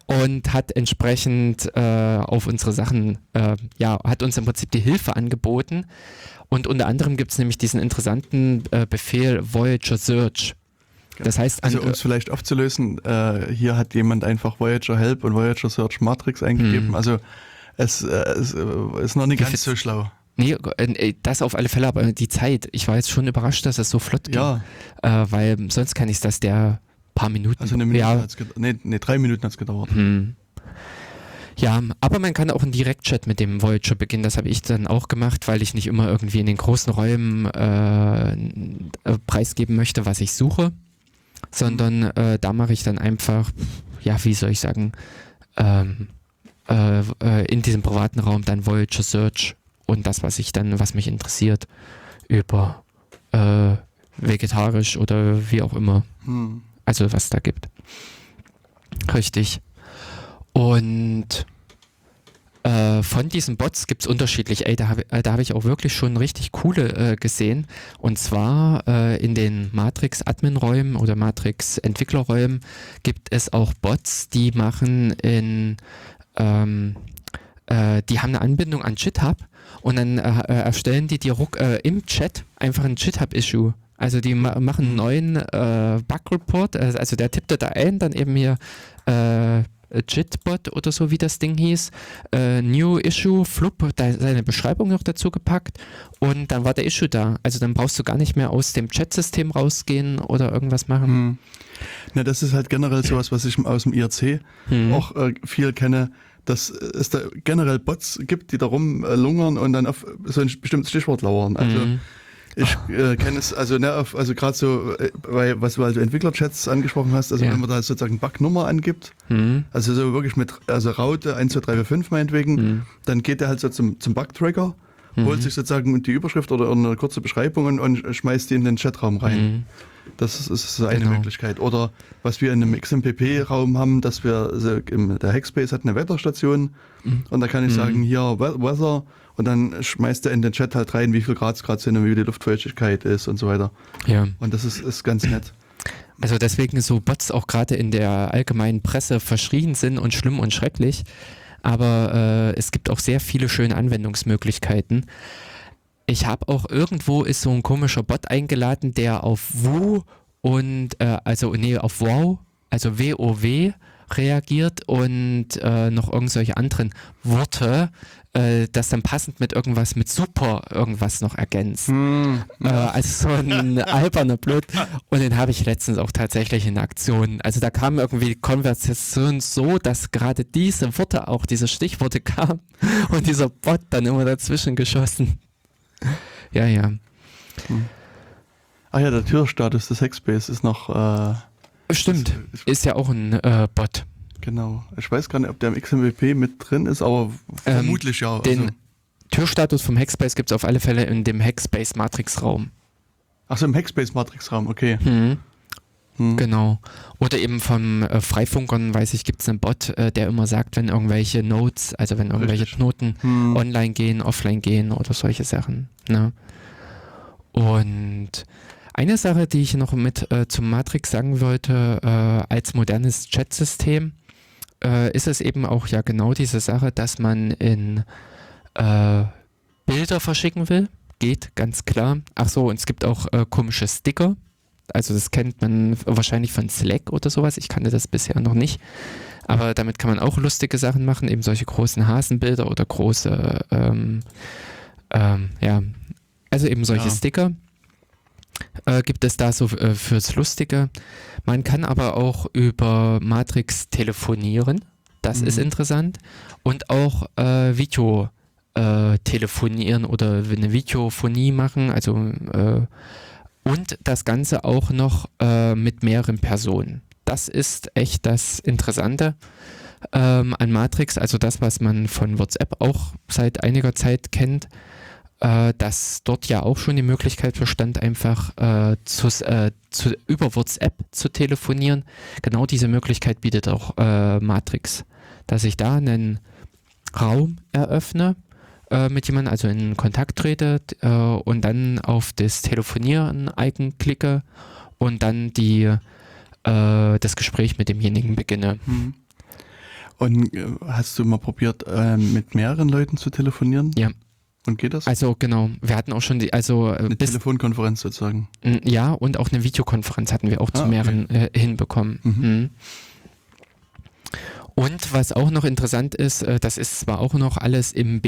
Speaker 7: und hat entsprechend äh, auf unsere Sachen, äh, ja, hat uns im Prinzip die Hilfe angeboten. Und unter anderem gibt es nämlich diesen interessanten äh, Befehl Voyager Search. Das heißt,
Speaker 6: also
Speaker 7: an,
Speaker 6: um es vielleicht aufzulösen, äh, hier hat jemand einfach Voyager Help und Voyager Search Matrix eingegeben.
Speaker 7: Hm.
Speaker 6: Also es, äh, es äh, ist noch nicht ganz so schlau.
Speaker 7: Nee, äh, das auf alle Fälle, aber die Zeit. Ich war jetzt schon überrascht, dass es so flott ging.
Speaker 6: Ja.
Speaker 7: Äh, weil sonst kann ich das der paar Minuten.
Speaker 6: Also eine Minute
Speaker 7: ja.
Speaker 6: hat's gedauert. Nee, nee, drei Minuten hat es gedauert.
Speaker 7: Hm. Ja, aber man kann auch einen Direktchat mit dem Voyager beginnen. Das habe ich dann auch gemacht, weil ich nicht immer irgendwie in den großen Räumen äh, äh, preisgeben möchte, was ich suche, sondern äh, da mache ich dann einfach, ja, wie soll ich sagen, ähm, äh, äh, in diesem privaten Raum dann Voyager Search und das, was ich dann, was mich interessiert, über äh, vegetarisch oder wie auch immer.
Speaker 6: Hm.
Speaker 7: Also was da gibt. Richtig. Und äh, von diesen Bots gibt es unterschiedlich. Ey, da habe äh, da hab ich auch wirklich schon richtig coole äh, gesehen. Und zwar äh, in den Matrix-Admin-Räumen oder Matrix-Entwicklerräumen gibt es auch Bots, die machen in, ähm, äh, die haben eine Anbindung an GitHub und dann äh, äh, erstellen die dir ruck, äh, im Chat einfach ein GitHub-Issue. Also die ma- machen einen neuen äh, Bug-Report, äh, also der tippt da ein, dann eben hier äh, Jitbot oder so, wie das Ding hieß, äh, New Issue, flupp, da seine Beschreibung noch dazu gepackt und dann war der Issue da. Also dann brauchst du gar nicht mehr aus dem Chat-System rausgehen oder irgendwas machen.
Speaker 6: Hm. Na, das ist halt generell sowas, was ich aus dem I R C
Speaker 7: Hm.
Speaker 6: auch äh, viel kenne, dass es da generell Bots gibt, die da rumlungern und dann auf so ein bestimmtes Stichwort lauern. Also
Speaker 7: Mhm.
Speaker 6: ich äh, kenne es, also ne, auf, also gerade so, äh, weil, was du also Entwicklerchats angesprochen hast, also
Speaker 7: Ja.
Speaker 6: wenn man da sozusagen Bugnummer angibt,
Speaker 7: Hm.
Speaker 6: also so wirklich mit, also Raute eins, zwei, drei, vier, fünf meinetwegen,
Speaker 7: Mhm.
Speaker 6: dann geht der halt so zum, zum Bug-Tracker, holt sich sozusagen die Überschrift oder eine kurze Beschreibung und, und schmeißt die in den Chatraum rein.
Speaker 7: Mhm.
Speaker 6: Das ist, ist so eine
Speaker 7: Genau.
Speaker 6: Möglichkeit. Oder was wir in einem X M P P-Raum haben, dass wir, also im, der Hackspace hat eine Wetterstation und da kann ich
Speaker 7: Mhm.
Speaker 6: sagen, hier We- Weather und dann schmeißt er in den Chat halt rein, wie viel Grad es gerade sind und wie die Luftfeuchtigkeit ist und so weiter.
Speaker 7: Ja.
Speaker 6: Und das ist, ist ganz nett.
Speaker 7: Also deswegen so Bots auch gerade in der allgemeinen Presse verschrien sind und schlimm und schrecklich. Aber äh, es gibt auch sehr viele schöne Anwendungsmöglichkeiten. Ich habe auch irgendwo ist so ein komischer Bot eingeladen, der auf W und äh, also nee auf Wow, also W O W reagiert und äh, noch irgendwelche anderen Worte, äh, das dann passend mit irgendwas mit Super irgendwas noch ergänzt.
Speaker 6: Hm.
Speaker 7: Äh, also so ein alberner Blöd. Und den habe ich letztens auch tatsächlich in Aktion. Also da kam irgendwie die Konversation so, dass gerade diese Worte, auch diese Stichworte kamen und dieser Bot dann immer dazwischen geschossen. Ja, ja.
Speaker 6: Ah ja, der Türstatus des Hackspace ist noch, äh,
Speaker 7: Stimmt.
Speaker 6: ist-
Speaker 7: Ist ja auch ein äh, Bot.
Speaker 6: genau. Ich weiß gar nicht, ob der im X M P P mit drin ist, aber
Speaker 7: Ähm,
Speaker 6: vermutlich ja.
Speaker 7: Den
Speaker 6: Also,
Speaker 7: Türstatus vom Hackspace gibt es auf alle Fälle in dem Hackspace Matrix Raum.
Speaker 6: achso, im Hackspace Matrix Raum, okay.
Speaker 7: Mhm.
Speaker 6: Hm.
Speaker 7: Genau. Oder eben vom äh, Freifunkern, weiß ich, gibt es einen Bot, äh, der immer sagt, wenn irgendwelche Nodes, also wenn irgendwelche
Speaker 6: Richtig.
Speaker 7: Knoten
Speaker 6: Hm.
Speaker 7: online gehen, offline gehen oder solche Sachen. Ne? Und eine Sache, die ich noch mit äh, zum Matrix sagen wollte, äh, als modernes Chatsystem, äh, ist es eben auch ja genau diese Sache, dass man in äh, Bilder verschicken will. Geht, ganz klar. Ach so, und es gibt auch äh, komische Sticker. Also das kennt man wahrscheinlich von Slack oder sowas. Ich kannte das bisher noch nicht. Aber damit kann man auch lustige Sachen machen, eben solche großen Hasenbilder oder große, ähm, ähm, ja, also eben solche
Speaker 6: Ja.
Speaker 7: Sticker. Äh, gibt es da so äh, fürs Lustige. Man kann aber auch über Matrix telefonieren. Das
Speaker 6: Mhm.
Speaker 7: ist interessant. Und auch äh, Video äh, telefonieren oder eine Videophonie machen. Also äh, und das Ganze auch noch äh, mit mehreren Personen. Das ist echt das Interessante ähm, an Matrix, also das, was man von WhatsApp auch seit einiger Zeit kennt, äh, dass dort ja auch schon die Möglichkeit bestand, einfach äh, zu, äh, zu, über WhatsApp zu telefonieren. Genau diese Möglichkeit bietet auch äh, Matrix, dass ich da einen Raum eröffne, mit jemandem, also in Kontakt trete äh, und dann auf das Telefonieren-Icon klicke und dann die, äh, das Gespräch mit demjenigen beginne.
Speaker 6: Hm. Und äh, hast du mal probiert, äh, mit mehreren Leuten zu telefonieren?
Speaker 7: Ja.
Speaker 6: Und geht das?
Speaker 7: Also genau, wir hatten auch schon die, also äh,
Speaker 6: Eine
Speaker 7: bis,
Speaker 6: Telefonkonferenz sozusagen.
Speaker 7: m, ja, und auch eine Videokonferenz hatten wir auch zu
Speaker 6: Ah, okay.
Speaker 7: mehreren äh, hinbekommen.
Speaker 6: Mhm.
Speaker 7: Mhm. Und was auch noch interessant ist, äh, das ist zwar auch noch alles im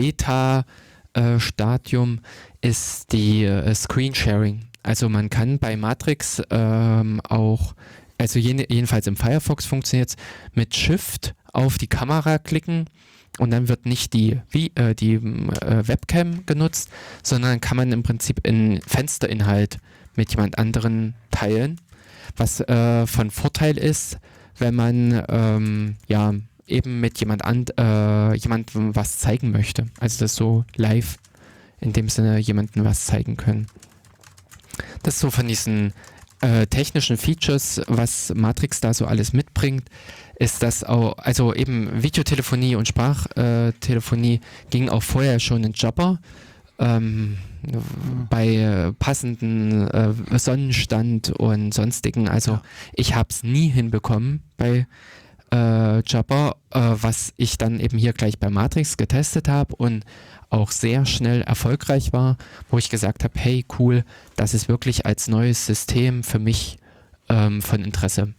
Speaker 7: Beta-Stadium, ist die äh, Screensharing. Also man kann bei Matrix ähm, auch, also jene, jedenfalls im Firefox funktioniert es, mit Shift auf die Kamera klicken und dann wird nicht die, wie, äh, die äh, Webcam genutzt, sondern kann man im Prinzip einen Fensterinhalt mit jemand anderen teilen, was äh, von Vorteil ist, wenn man ähm, ja eben mit jemand an, äh, jemandem was zeigen möchte. Also das so live in dem Sinne jemandem was zeigen können. Das ist so von diesen äh, technischen Features, was Matrix da so alles mitbringt, ist das auch, also eben Videotelefonie und Sprachtelefonie ging auch vorher schon in Jabber. Ähm, bei äh, passenden äh, Sonnenstand und sonstigen. Also
Speaker 6: Ja.
Speaker 7: ich habe es nie hinbekommen bei äh, Jabber, äh, was ich dann eben hier gleich bei Matrix getestet habe und auch sehr schnell erfolgreich war, wo ich gesagt habe, hey cool, das ist wirklich als neues System für mich ähm, von Interesse.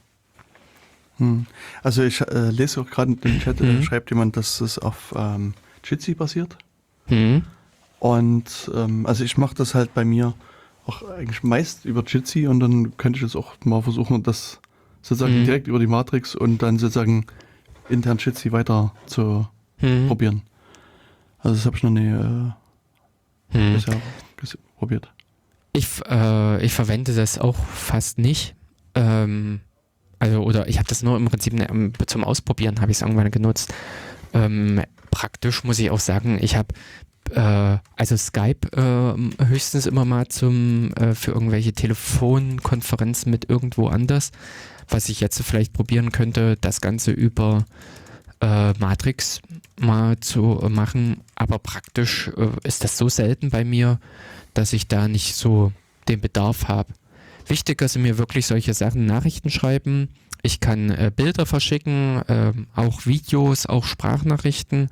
Speaker 6: Hm. Also ich äh, lese auch gerade im Chat, äh,
Speaker 7: Mhm.
Speaker 6: schreibt jemand, dass es auf ähm, Jitsi basiert.
Speaker 7: Hm?
Speaker 6: Und ähm, also ich mache das halt bei mir auch eigentlich meist über Jitsi und dann könnte ich jetzt auch mal versuchen, das sozusagen
Speaker 7: Mhm.
Speaker 6: direkt über die Matrix und dann sozusagen intern Jitsi weiter zu
Speaker 7: Hm?
Speaker 6: probieren. Also das habe ich noch nie äh,
Speaker 7: Hm.
Speaker 6: bisher ges- probiert.
Speaker 7: Ich, äh, ich verwende das auch fast nicht. Ähm, also, oder ich habe das nur im Prinzip ne, um, zum Ausprobieren, habe ich es irgendwann genutzt. Ähm, praktisch muss ich auch sagen, ich habe äh, also Skype äh, höchstens immer mal zum äh, für irgendwelche Telefonkonferenzen mit irgendwo anders. Was ich jetzt vielleicht probieren könnte, das Ganze über äh, Matrix mal zu äh, machen, aber praktisch äh, ist das so selten bei mir, dass ich da nicht so den Bedarf habe. Wichtiger sind mir wirklich solche Sachen, Nachrichten schreiben. Ich kann äh, Bilder verschicken, äh, auch Videos, auch Sprachnachrichten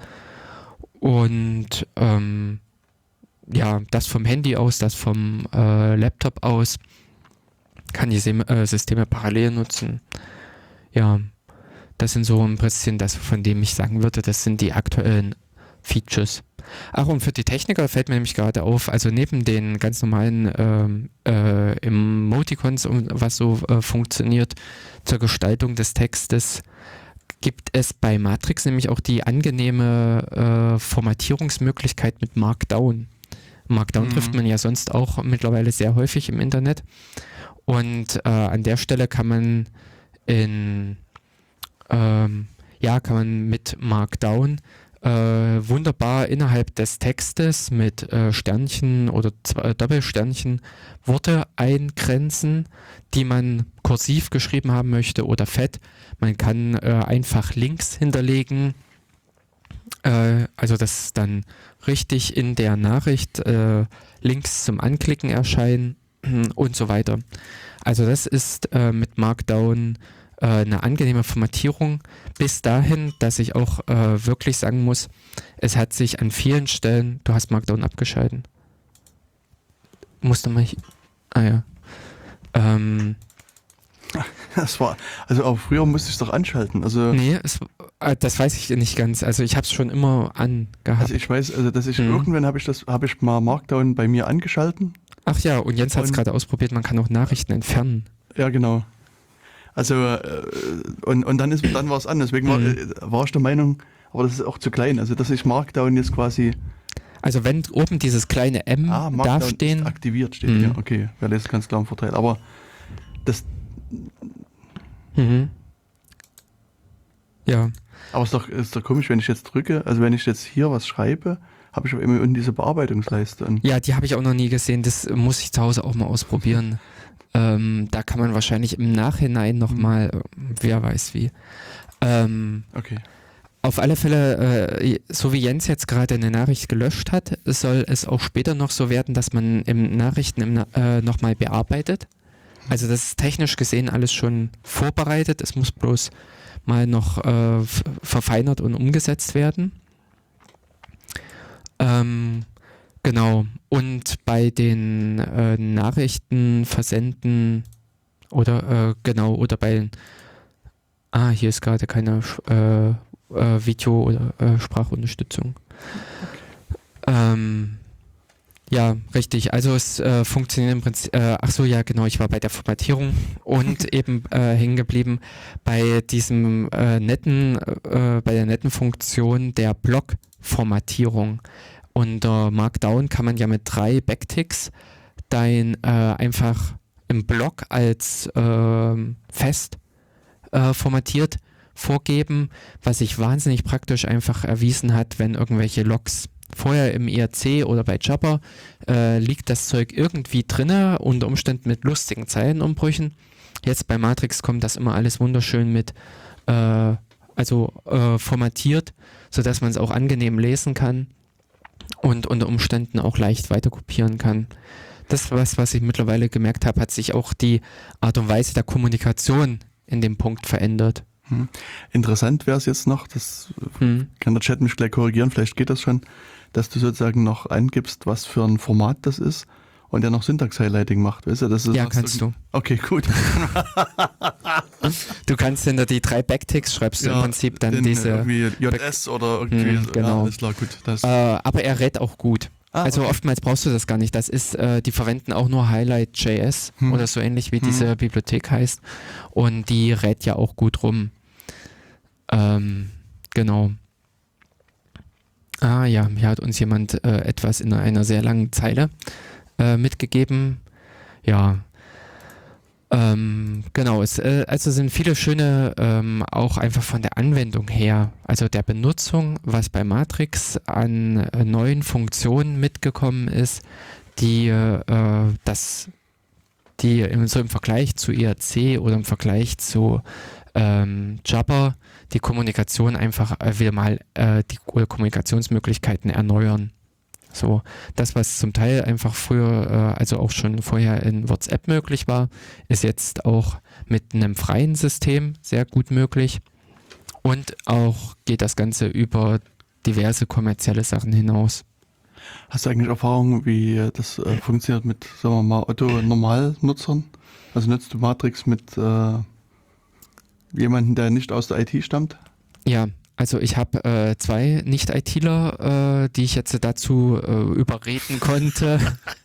Speaker 7: und ähm, ja, das vom Handy aus, das vom äh, Laptop aus, kann die Sem- äh, Systeme parallel nutzen. Ja, das sind so ein bisschen das, von dem ich sagen würde, das sind die aktuellen Features. Ach, und für die Techniker fällt mir nämlich gerade auf, also neben den ganz normalen ähm, äh, Emoticons und was so äh, funktioniert zur Gestaltung des Textes, gibt es bei Matrix nämlich auch die angenehme äh, Formatierungsmöglichkeit mit Markdown. Markdown
Speaker 6: Mhm.
Speaker 7: trifft man ja sonst auch mittlerweile sehr häufig im Internet. Und äh, an der Stelle kann man in ähm, ja, kann man mit Markdown äh, wunderbar innerhalb des Textes mit äh, Sternchen oder zwei, äh, Doppelsternchen Worte eingrenzen, die man kursiv geschrieben haben möchte oder fett. Man kann äh, einfach Links hinterlegen, äh, also dass dann richtig in der Nachricht äh, Links zum Anklicken erscheinen und so weiter. Also das ist äh, mit Markdown äh, eine angenehme Formatierung bis dahin, dass ich auch äh, wirklich sagen muss, es hat sich an vielen Stellen, du hast Markdown abgeschalten. Musst du mal, hi- ah ja, ähm,
Speaker 6: Das war, also auch früher musste ich es doch anschalten. Also,
Speaker 7: nee, es, äh, das weiß ich nicht ganz, also ich habe es schon immer angehabt.
Speaker 6: also ich weiß, also dass ich
Speaker 7: Mhm.
Speaker 6: irgendwann habe ich das, habe ich mal Markdown bei mir angeschalten.
Speaker 7: Ach ja, und Jens hat es
Speaker 6: Und-
Speaker 7: gerade ausprobiert, man kann auch Nachrichten entfernen.
Speaker 6: Ja, genau. Also äh, und, und dann ist dann war es an. Deswegen war,
Speaker 7: Mhm.
Speaker 6: äh, war ich der Meinung, aber das ist auch zu klein. Also dass ich Markdown jetzt quasi
Speaker 7: Also wenn oben dieses kleine M
Speaker 6: ah, Markdown
Speaker 7: dastehen,
Speaker 6: ist aktiviert steht
Speaker 7: Mhm.
Speaker 6: hier. Okay, ja, das ist ganz klar ein Vorteil. Aber das,
Speaker 7: mhm. ja,
Speaker 6: aber ist doch ist doch komisch, wenn ich jetzt drücke. Also wenn ich jetzt hier was schreibe, habe ich aber immer unten diese Bearbeitungsleiste. Und
Speaker 7: ja, die habe ich auch noch nie gesehen, das muss ich zu Hause auch mal ausprobieren. ähm, da kann man wahrscheinlich im Nachhinein nochmal, äh, wer weiß wie. Ähm,
Speaker 6: okay.
Speaker 7: Auf alle Fälle, äh, so wie Jens jetzt gerade eine Nachricht gelöscht hat, soll es auch später noch so werden, dass man im Nachrichten im, Na- äh, nochmal bearbeitet. Also das ist technisch gesehen alles schon vorbereitet. Es muss bloß mal noch äh, f- verfeinert und umgesetzt werden. Ähm, genau. Und bei den äh, Nachrichtenversenden oder äh, genau, oder bei ah, hier ist gerade keine äh, äh, Video- oder äh, Sprachunterstützung. Ähm, ja, richtig. Also es äh, funktioniert im Prinzip, äh, ach so, ja genau, ich war bei der Formatierung und eben äh, hängen geblieben bei diesem äh, netten, äh, bei der netten Funktion der Blockformatierung. Unter Markdown kann man ja mit drei Backticks dein äh, einfach im Block als äh, fest äh, formatiert vorgeben, was sich wahnsinnig praktisch einfach erwiesen hat, wenn irgendwelche Logs vorher im I R C oder bei Jabber äh, liegt das Zeug irgendwie drinne, unter Umständen mit lustigen Zeilenumbrüchen. Jetzt bei Matrix kommt das immer alles wunderschön mit äh, also äh, formatiert, sodass man es auch angenehm lesen kann und unter Umständen auch leicht weiterkopieren kann. Das ist was, was ich mittlerweile gemerkt habe, hat sich auch die Art und Weise der Kommunikation in dem Punkt verändert.
Speaker 6: Hm. Interessant wäre es jetzt noch, das
Speaker 7: Hm.
Speaker 6: kann der Chat mich gleich korrigieren, vielleicht geht das schon, dass du sozusagen noch eingibst, was für ein Format das ist und der noch Syntax-Highlighting macht. Weißt du, das ist
Speaker 7: Ja,
Speaker 6: was
Speaker 7: kannst
Speaker 6: irgend- Okay, gut.
Speaker 7: Du kannst hinter die drei Backticks schreibst du im Prinzip dann
Speaker 6: in
Speaker 7: diese,
Speaker 6: irgendwie J S oder irgendwie,
Speaker 7: Hm,
Speaker 6: so.
Speaker 7: genau.
Speaker 6: Ja, alles klar, gut. Das,
Speaker 7: äh, aber er rät auch gut.
Speaker 6: Ah,
Speaker 7: Also
Speaker 6: okay.
Speaker 7: oftmals brauchst du das gar nicht. Das ist, äh, die verwenden auch nur Highlight Punkt J S
Speaker 6: Hm.
Speaker 7: oder so ähnlich wie
Speaker 6: Hm.
Speaker 7: diese Bibliothek heißt. Und die rät ja auch gut rum. Ähm, genau. Ah ja, hier hat uns jemand äh, etwas in einer sehr langen Zeile äh, mitgegeben. Ja. Ähm, genau, es äh, also sind viele schöne, ähm, auch einfach von der Anwendung her, also der Benutzung, was bei Matrix an äh, neuen Funktionen mitgekommen ist, die äh, das, die im, so im Vergleich zu I R C oder im Vergleich zu ähm, Jabber die Kommunikation einfach äh, wieder mal äh, die äh, Kommunikationsmöglichkeiten erneuern. So, das, was zum Teil einfach früher, äh, also auch schon vorher in WhatsApp möglich war, ist jetzt auch mit einem freien System sehr gut möglich. Und auch geht das Ganze über diverse kommerzielle Sachen hinaus.
Speaker 6: Hast du eigentlich Erfahrung, wie das äh, funktioniert mit, sagen wir mal, Otto-Normalnutzern? Also nutzt du Matrix mit äh, jemandem, der nicht aus der I T stammt?
Speaker 7: Ja, also ich habe äh, zwei Nicht-ITler, äh, die ich jetzt dazu äh, überreden konnte.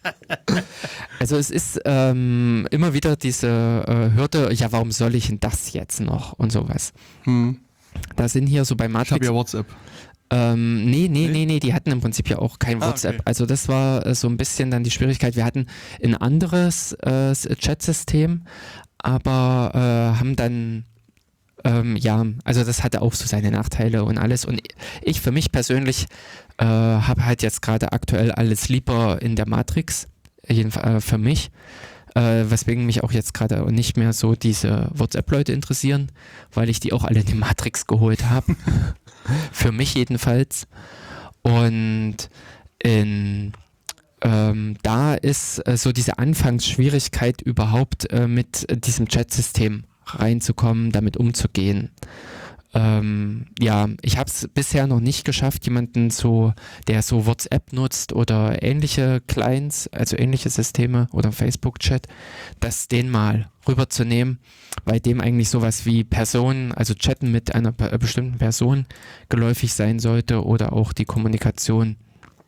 Speaker 7: Also es ist ähm, immer wieder diese äh, Hürde, ja, warum soll ich denn das jetzt noch und sowas.
Speaker 6: Hm.
Speaker 7: Da sind hier so bei
Speaker 6: Ich habe
Speaker 7: Matrix...
Speaker 6: ja WhatsApp.
Speaker 7: Ähm, nee, nee,
Speaker 6: Nee?
Speaker 7: nee, nee, die hatten im Prinzip ja auch kein
Speaker 6: Ah,
Speaker 7: WhatsApp.
Speaker 6: okay.
Speaker 7: Also das war äh, so ein bisschen dann die Schwierigkeit. Wir hatten ein anderes äh, Chat-System, aber äh, haben dann Ähm, ja, also das hatte auch so seine Nachteile und alles. Und ich für mich persönlich äh, habe halt jetzt gerade aktuell alles lieber in der Matrix, jedenfalls äh, für mich, äh, weswegen mich auch jetzt gerade nicht mehr so diese WhatsApp-Leute interessieren, weil ich die auch alle in die Matrix geholt habe. Für mich jedenfalls. Und in ähm, da ist äh, so diese Anfangsschwierigkeit überhaupt äh, mit äh, diesem Chat-System reinzukommen, damit umzugehen. Ähm, ja, ich habe es bisher noch nicht geschafft, jemanden so, der so WhatsApp nutzt oder ähnliche Clients, also ähnliche Systeme oder Facebook-Chat, das den mal rüberzunehmen, weil dem eigentlich sowas wie Personen, also Chatten mit einer be- bestimmten Person geläufig sein sollte oder auch die Kommunikation,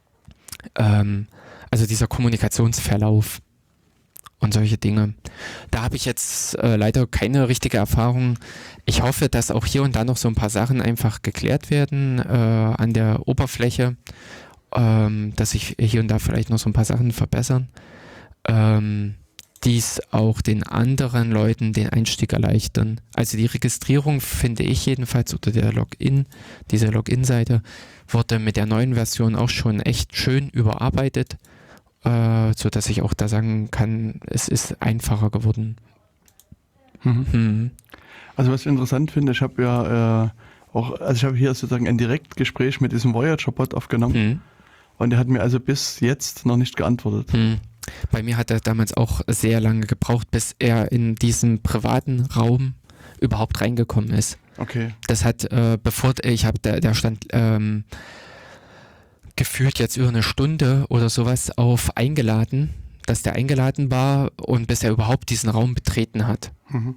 Speaker 7: ähm, also dieser Kommunikationsverlauf und solche Dinge. Da habe ich jetzt äh, leider keine richtige Erfahrung. Ich hoffe, dass auch hier und da noch so ein paar Sachen einfach geklärt werden äh, an der Oberfläche, ähm, dass sich hier und da vielleicht noch so ein paar Sachen verbessern, ähm, die es auch den anderen Leuten den Einstieg erleichtern. Also die Registrierung, finde ich jedenfalls, oder der Login, diese Login-Seite, wurde mit der neuen Version auch schon echt schön überarbeitet, äh, so dass ich auch da sagen kann, es ist einfacher geworden.
Speaker 6: Mhm.
Speaker 7: Hm.
Speaker 6: Also was ich interessant finde, ich habe ja äh, auch, also ich habe hier sozusagen ein Direktgespräch mit diesem Voyager-Bot aufgenommen
Speaker 7: Hm.
Speaker 6: und der hat mir also bis jetzt noch nicht geantwortet.
Speaker 7: Hm. Bei mir hat er damals auch sehr lange gebraucht, bis er in diesem privaten Raum überhaupt reingekommen ist.
Speaker 6: Okay.
Speaker 7: Das hat, äh, bevor ich habe, der, der stand ähm, gefühlt jetzt über eine Stunde oder sowas auf eingeladen, dass der eingeladen war und bis er überhaupt diesen Raum betreten hat.
Speaker 6: Mhm.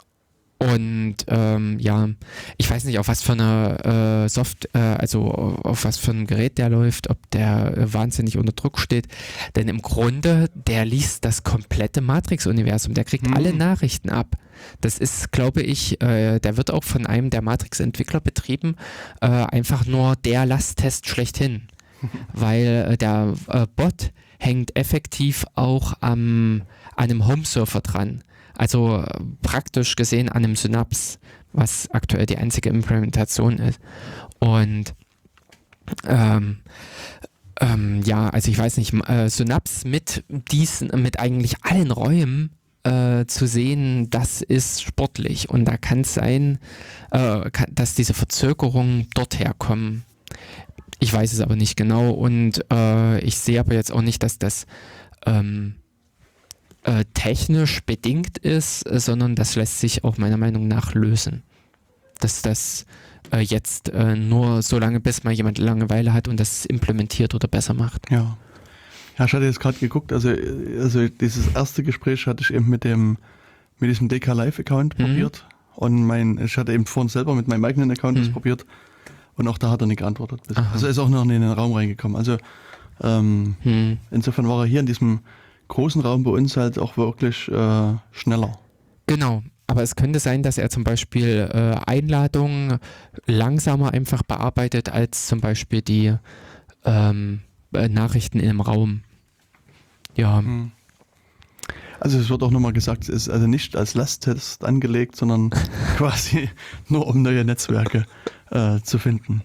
Speaker 7: Und ähm, ja, ich weiß nicht, auf was für eine äh, Soft, äh, also auf was für ein Gerät der läuft, ob der äh, wahnsinnig unter Druck steht. Denn im Grunde, der liest das komplette Matrix-Universum, der kriegt
Speaker 6: Mhm.
Speaker 7: alle Nachrichten ab. Das ist, glaube ich, äh, der wird auch von einem der Matrix-Entwickler betrieben, äh, einfach nur der Lasttest schlechthin. Weil äh, der äh, Bot hängt effektiv auch am, an einem Home-Surfer dran. Also äh, praktisch gesehen an einem Synapse, was aktuell die einzige Implementation ist. Und ähm, ähm, ja, also ich weiß nicht, äh, Synapse mit diesen, mit eigentlich allen Räumen äh, zu sehen, das ist sportlich. Und da kann es sein, äh, kann, dass diese Verzögerungen dort herkommen. Ich weiß es aber nicht genau und äh, ich sehe aber jetzt auch nicht, dass das ähm, äh, technisch bedingt ist, äh, sondern das lässt sich auch meiner Meinung nach lösen. Dass das äh, jetzt äh, nur so lange, bis mal jemand Langeweile hat und das implementiert oder besser macht.
Speaker 6: Ja. Ja, ich hatte jetzt gerade geguckt, also, also dieses erste Gespräch hatte ich eben mit dem mit diesem D K Live-Account
Speaker 7: Mhm.
Speaker 6: probiert und mein, ich hatte eben vorhin selber mit meinem eigenen Account das
Speaker 7: Mhm.
Speaker 6: probiert und auch da hat er nicht geantwortet.
Speaker 7: Aha.
Speaker 6: Also er ist auch noch nicht in den Raum reingekommen. Also ähm,
Speaker 7: Hm.
Speaker 6: insofern war er hier in diesem großen Raum bei uns halt auch wirklich äh, schneller.
Speaker 7: Genau, aber es könnte sein, dass er zum Beispiel äh, Einladungen langsamer einfach bearbeitet als zum Beispiel die ähm, äh, Nachrichten in einem Raum. Ja,
Speaker 6: Hm. Also es wird auch nochmal gesagt, es ist also nicht als Lasttest angelegt, sondern quasi nur um neue Netzwerke äh, zu finden.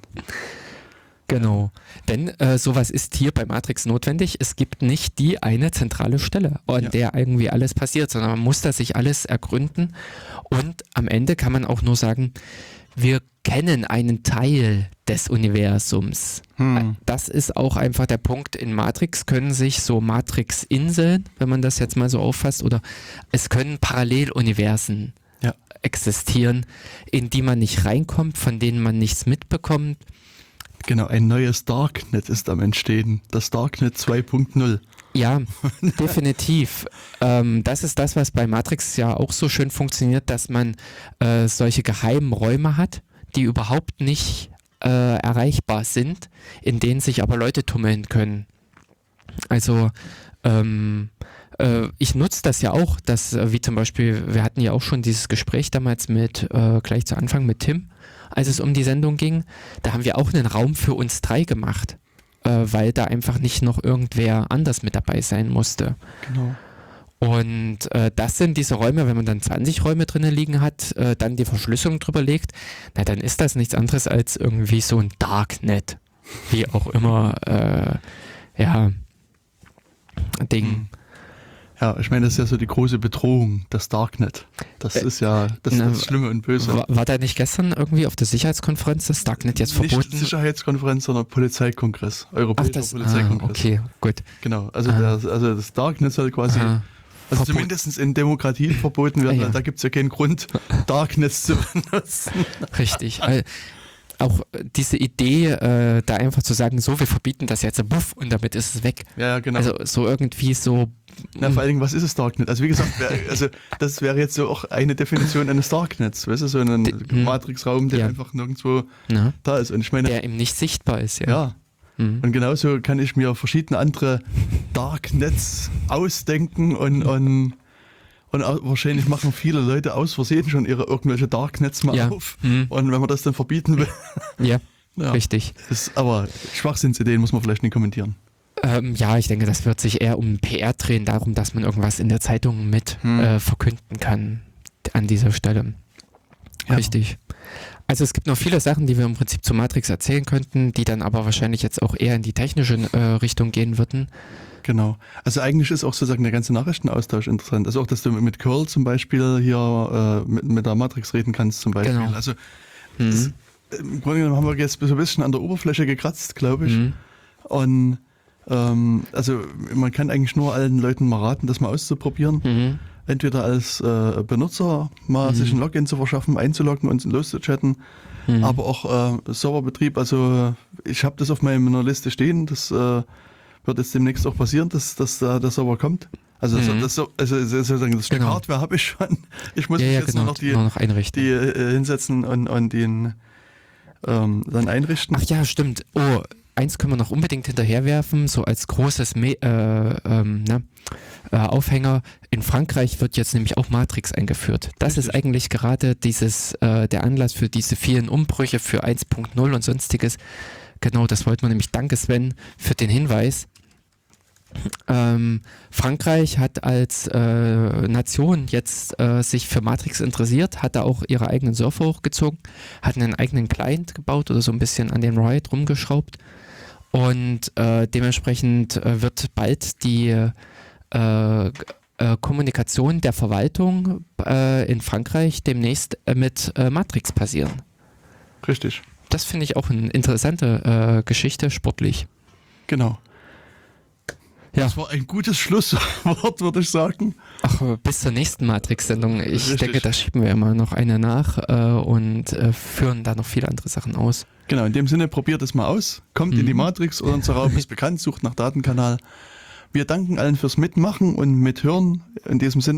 Speaker 7: genau. Denn äh, sowas ist hier bei Matrix notwendig. Es gibt nicht die eine zentrale Stelle, an
Speaker 6: Ja.
Speaker 7: der irgendwie alles passiert, sondern man muss da sich alles ergründen. Und am Ende kann man auch nur sagen, wir kennen einen Teil des Universums.
Speaker 6: Hm.
Speaker 7: Das ist auch einfach der Punkt. In Matrix können sich so Matrix-Inseln, wenn man das jetzt mal so auffasst, oder es können Paralleluniversen
Speaker 6: Ja.
Speaker 7: existieren, in die man nicht reinkommt, von denen man nichts mitbekommt.
Speaker 6: Genau, ein neues Darknet ist am Entstehen. Das Darknet zwei Punkt null.
Speaker 7: Ja, definitiv. Ähm, das ist das, was bei Matrix ja auch so schön funktioniert, dass man äh, solche geheimen Räume hat, die überhaupt nicht äh, erreichbar sind, in denen sich aber Leute tummeln können. Also ähm, äh, ich nutze das ja auch, dass, äh, wie zum Beispiel, wir hatten ja auch schon dieses Gespräch damals mit, äh, gleich zu Anfang mit Tim, als es um die Sendung ging, da haben wir auch einen Raum für uns drei gemacht, äh, weil da einfach nicht noch irgendwer anders mit dabei sein musste.
Speaker 6: Genau.
Speaker 7: Und äh, das sind diese Räume, wenn man dann zwanzig Räume drinnen liegen hat, äh, dann die Verschlüsselung drüber legt, na dann ist das nichts anderes als irgendwie so ein Darknet, wie auch immer, äh, ja, Ding.
Speaker 6: Hm. Ja, ich meine, das ist ja so die große Bedrohung, das Darknet. Das
Speaker 7: Äh,
Speaker 6: ist ja das,
Speaker 7: na,
Speaker 6: das Schlimme und Böse.
Speaker 7: War, war da nicht gestern irgendwie auf der Sicherheitskonferenz das Darknet jetzt
Speaker 6: Nicht
Speaker 7: verboten?
Speaker 6: Sicherheitskonferenz, sondern Polizeikongress.
Speaker 7: Ach,
Speaker 6: Europäischer
Speaker 7: das, ah,
Speaker 6: Polizeikongress.
Speaker 7: okay, gut.
Speaker 6: Genau, also,
Speaker 7: Ah.
Speaker 6: der, also das Darknet soll quasi,
Speaker 7: Aha.
Speaker 6: also
Speaker 7: Verbot-
Speaker 6: zumindest in Demokratien verboten werden,
Speaker 7: Ah, ja.
Speaker 6: weil da gibt es ja keinen Grund, Darknets zu benutzen.
Speaker 7: Richtig. Äh, auch äh, diese Idee, äh, da einfach zu sagen, so, wir verbieten das jetzt, buff, und damit ist es weg.
Speaker 6: Ja, ja, genau.
Speaker 7: Also so irgendwie so.
Speaker 6: Na, vor allen Dingen, was ist das Darknet? Also wie gesagt, wär, also das wäre jetzt so auch eine Definition eines Darknets, weißt du, so ein
Speaker 7: D- hm.
Speaker 6: Matrixraum, der
Speaker 7: Ja.
Speaker 6: einfach nirgendwo
Speaker 7: Na,
Speaker 6: da ist. Und ich meine,
Speaker 7: der ihm nicht sichtbar ist, ja.
Speaker 6: ja.
Speaker 7: Mhm.
Speaker 6: Und genauso kann ich mir verschiedene andere Darknets ausdenken und, und, und au- wahrscheinlich machen viele Leute aus Versehen schon ihre irgendwelche Darknets mal
Speaker 7: Ja.
Speaker 6: auf.
Speaker 7: Mhm.
Speaker 6: Und wenn man das dann verbieten will,
Speaker 7: Ja,
Speaker 6: ja,
Speaker 7: richtig.
Speaker 6: ist, aber Schwachsinnsideen muss man vielleicht nicht kommentieren.
Speaker 7: Ähm, ja, ich denke, das wird sich eher um P R drehen, darum, dass man irgendwas in der Zeitung mit
Speaker 6: Hm.
Speaker 7: äh, verkünden kann an dieser Stelle.
Speaker 6: Ja.
Speaker 7: Richtig. Also es gibt noch viele Sachen, die wir im Prinzip zu Matrix erzählen könnten, die dann aber wahrscheinlich jetzt auch eher in die technische äh, Richtung gehen würden.
Speaker 6: Genau. Also eigentlich ist auch sozusagen der ganze Nachrichtenaustausch interessant. Also auch, dass du mit Curl zum Beispiel hier äh, mit, mit der Matrix reden kannst zum Beispiel.
Speaker 7: Genau.
Speaker 6: Also
Speaker 7: Mhm.
Speaker 6: es, im Grunde genommen haben wir jetzt so ein bisschen an der Oberfläche gekratzt, glaube ich.
Speaker 7: Mhm.
Speaker 6: Und ähm, also man kann eigentlich nur allen Leuten mal raten, das mal auszuprobieren.
Speaker 7: Mhm.
Speaker 6: entweder als äh, Benutzer mal mhm. sich ein Login zu verschaffen, einzuloggen und loszuchatten, mhm. aber auch äh, Serverbetrieb. Also ich habe das auf meiner Liste stehen. Das äh, wird jetzt demnächst auch passieren, dass, dass da der Server kommt. Also, mhm. das, also, also sozusagen das Stück genau. Hardware habe ich schon. Ich muss
Speaker 7: ja,
Speaker 6: mich
Speaker 7: ja,
Speaker 6: jetzt
Speaker 7: genau,
Speaker 6: nur noch die,
Speaker 7: nur noch einrichten.
Speaker 6: die äh, hinsetzen und, und den ähm, dann einrichten.
Speaker 7: Ach ja, stimmt. Oh, eins können wir noch unbedingt hinterherwerfen, so als großes Me- äh, ähm, na, äh, Aufhänger. In Frankreich wird jetzt nämlich auch Matrix eingeführt. Das Richtig. Ist eigentlich gerade dieses äh, der Anlass für diese vielen Umbrüche für eins Punkt null und sonstiges. Genau, das wollten wir nämlich. Danke Sven für den Hinweis. Ähm, Frankreich hat als äh, Nation jetzt äh, sich für Matrix interessiert, hat da auch ihre eigenen Surfer hochgezogen, hat einen eigenen Client gebaut oder so ein bisschen an den Riot rumgeschraubt. Und äh, dementsprechend äh, wird bald die äh, äh, Kommunikation der Verwaltung äh, in Frankreich demnächst äh, mit äh, Matrix passieren.
Speaker 6: Richtig.
Speaker 7: Das finde ich auch eine interessante äh, Geschichte, sportlich.
Speaker 6: Genau.
Speaker 7: Ja.
Speaker 6: Das war ein gutes Schlusswort, würde ich sagen.
Speaker 7: Ach, bis zur nächsten Matrix-Sendung. Ich
Speaker 6: Richtig.
Speaker 7: denke, da schieben wir immer noch eine nach äh, und äh, führen da noch viele andere Sachen aus.
Speaker 6: Genau, in dem Sinne, probiert es mal aus. Kommt
Speaker 7: Mhm.
Speaker 6: in die Matrix oder unser Raum ist bekannt, sucht nach Datenkanal. Wir danken allen fürs Mitmachen und Mithören. In diesem Sinne.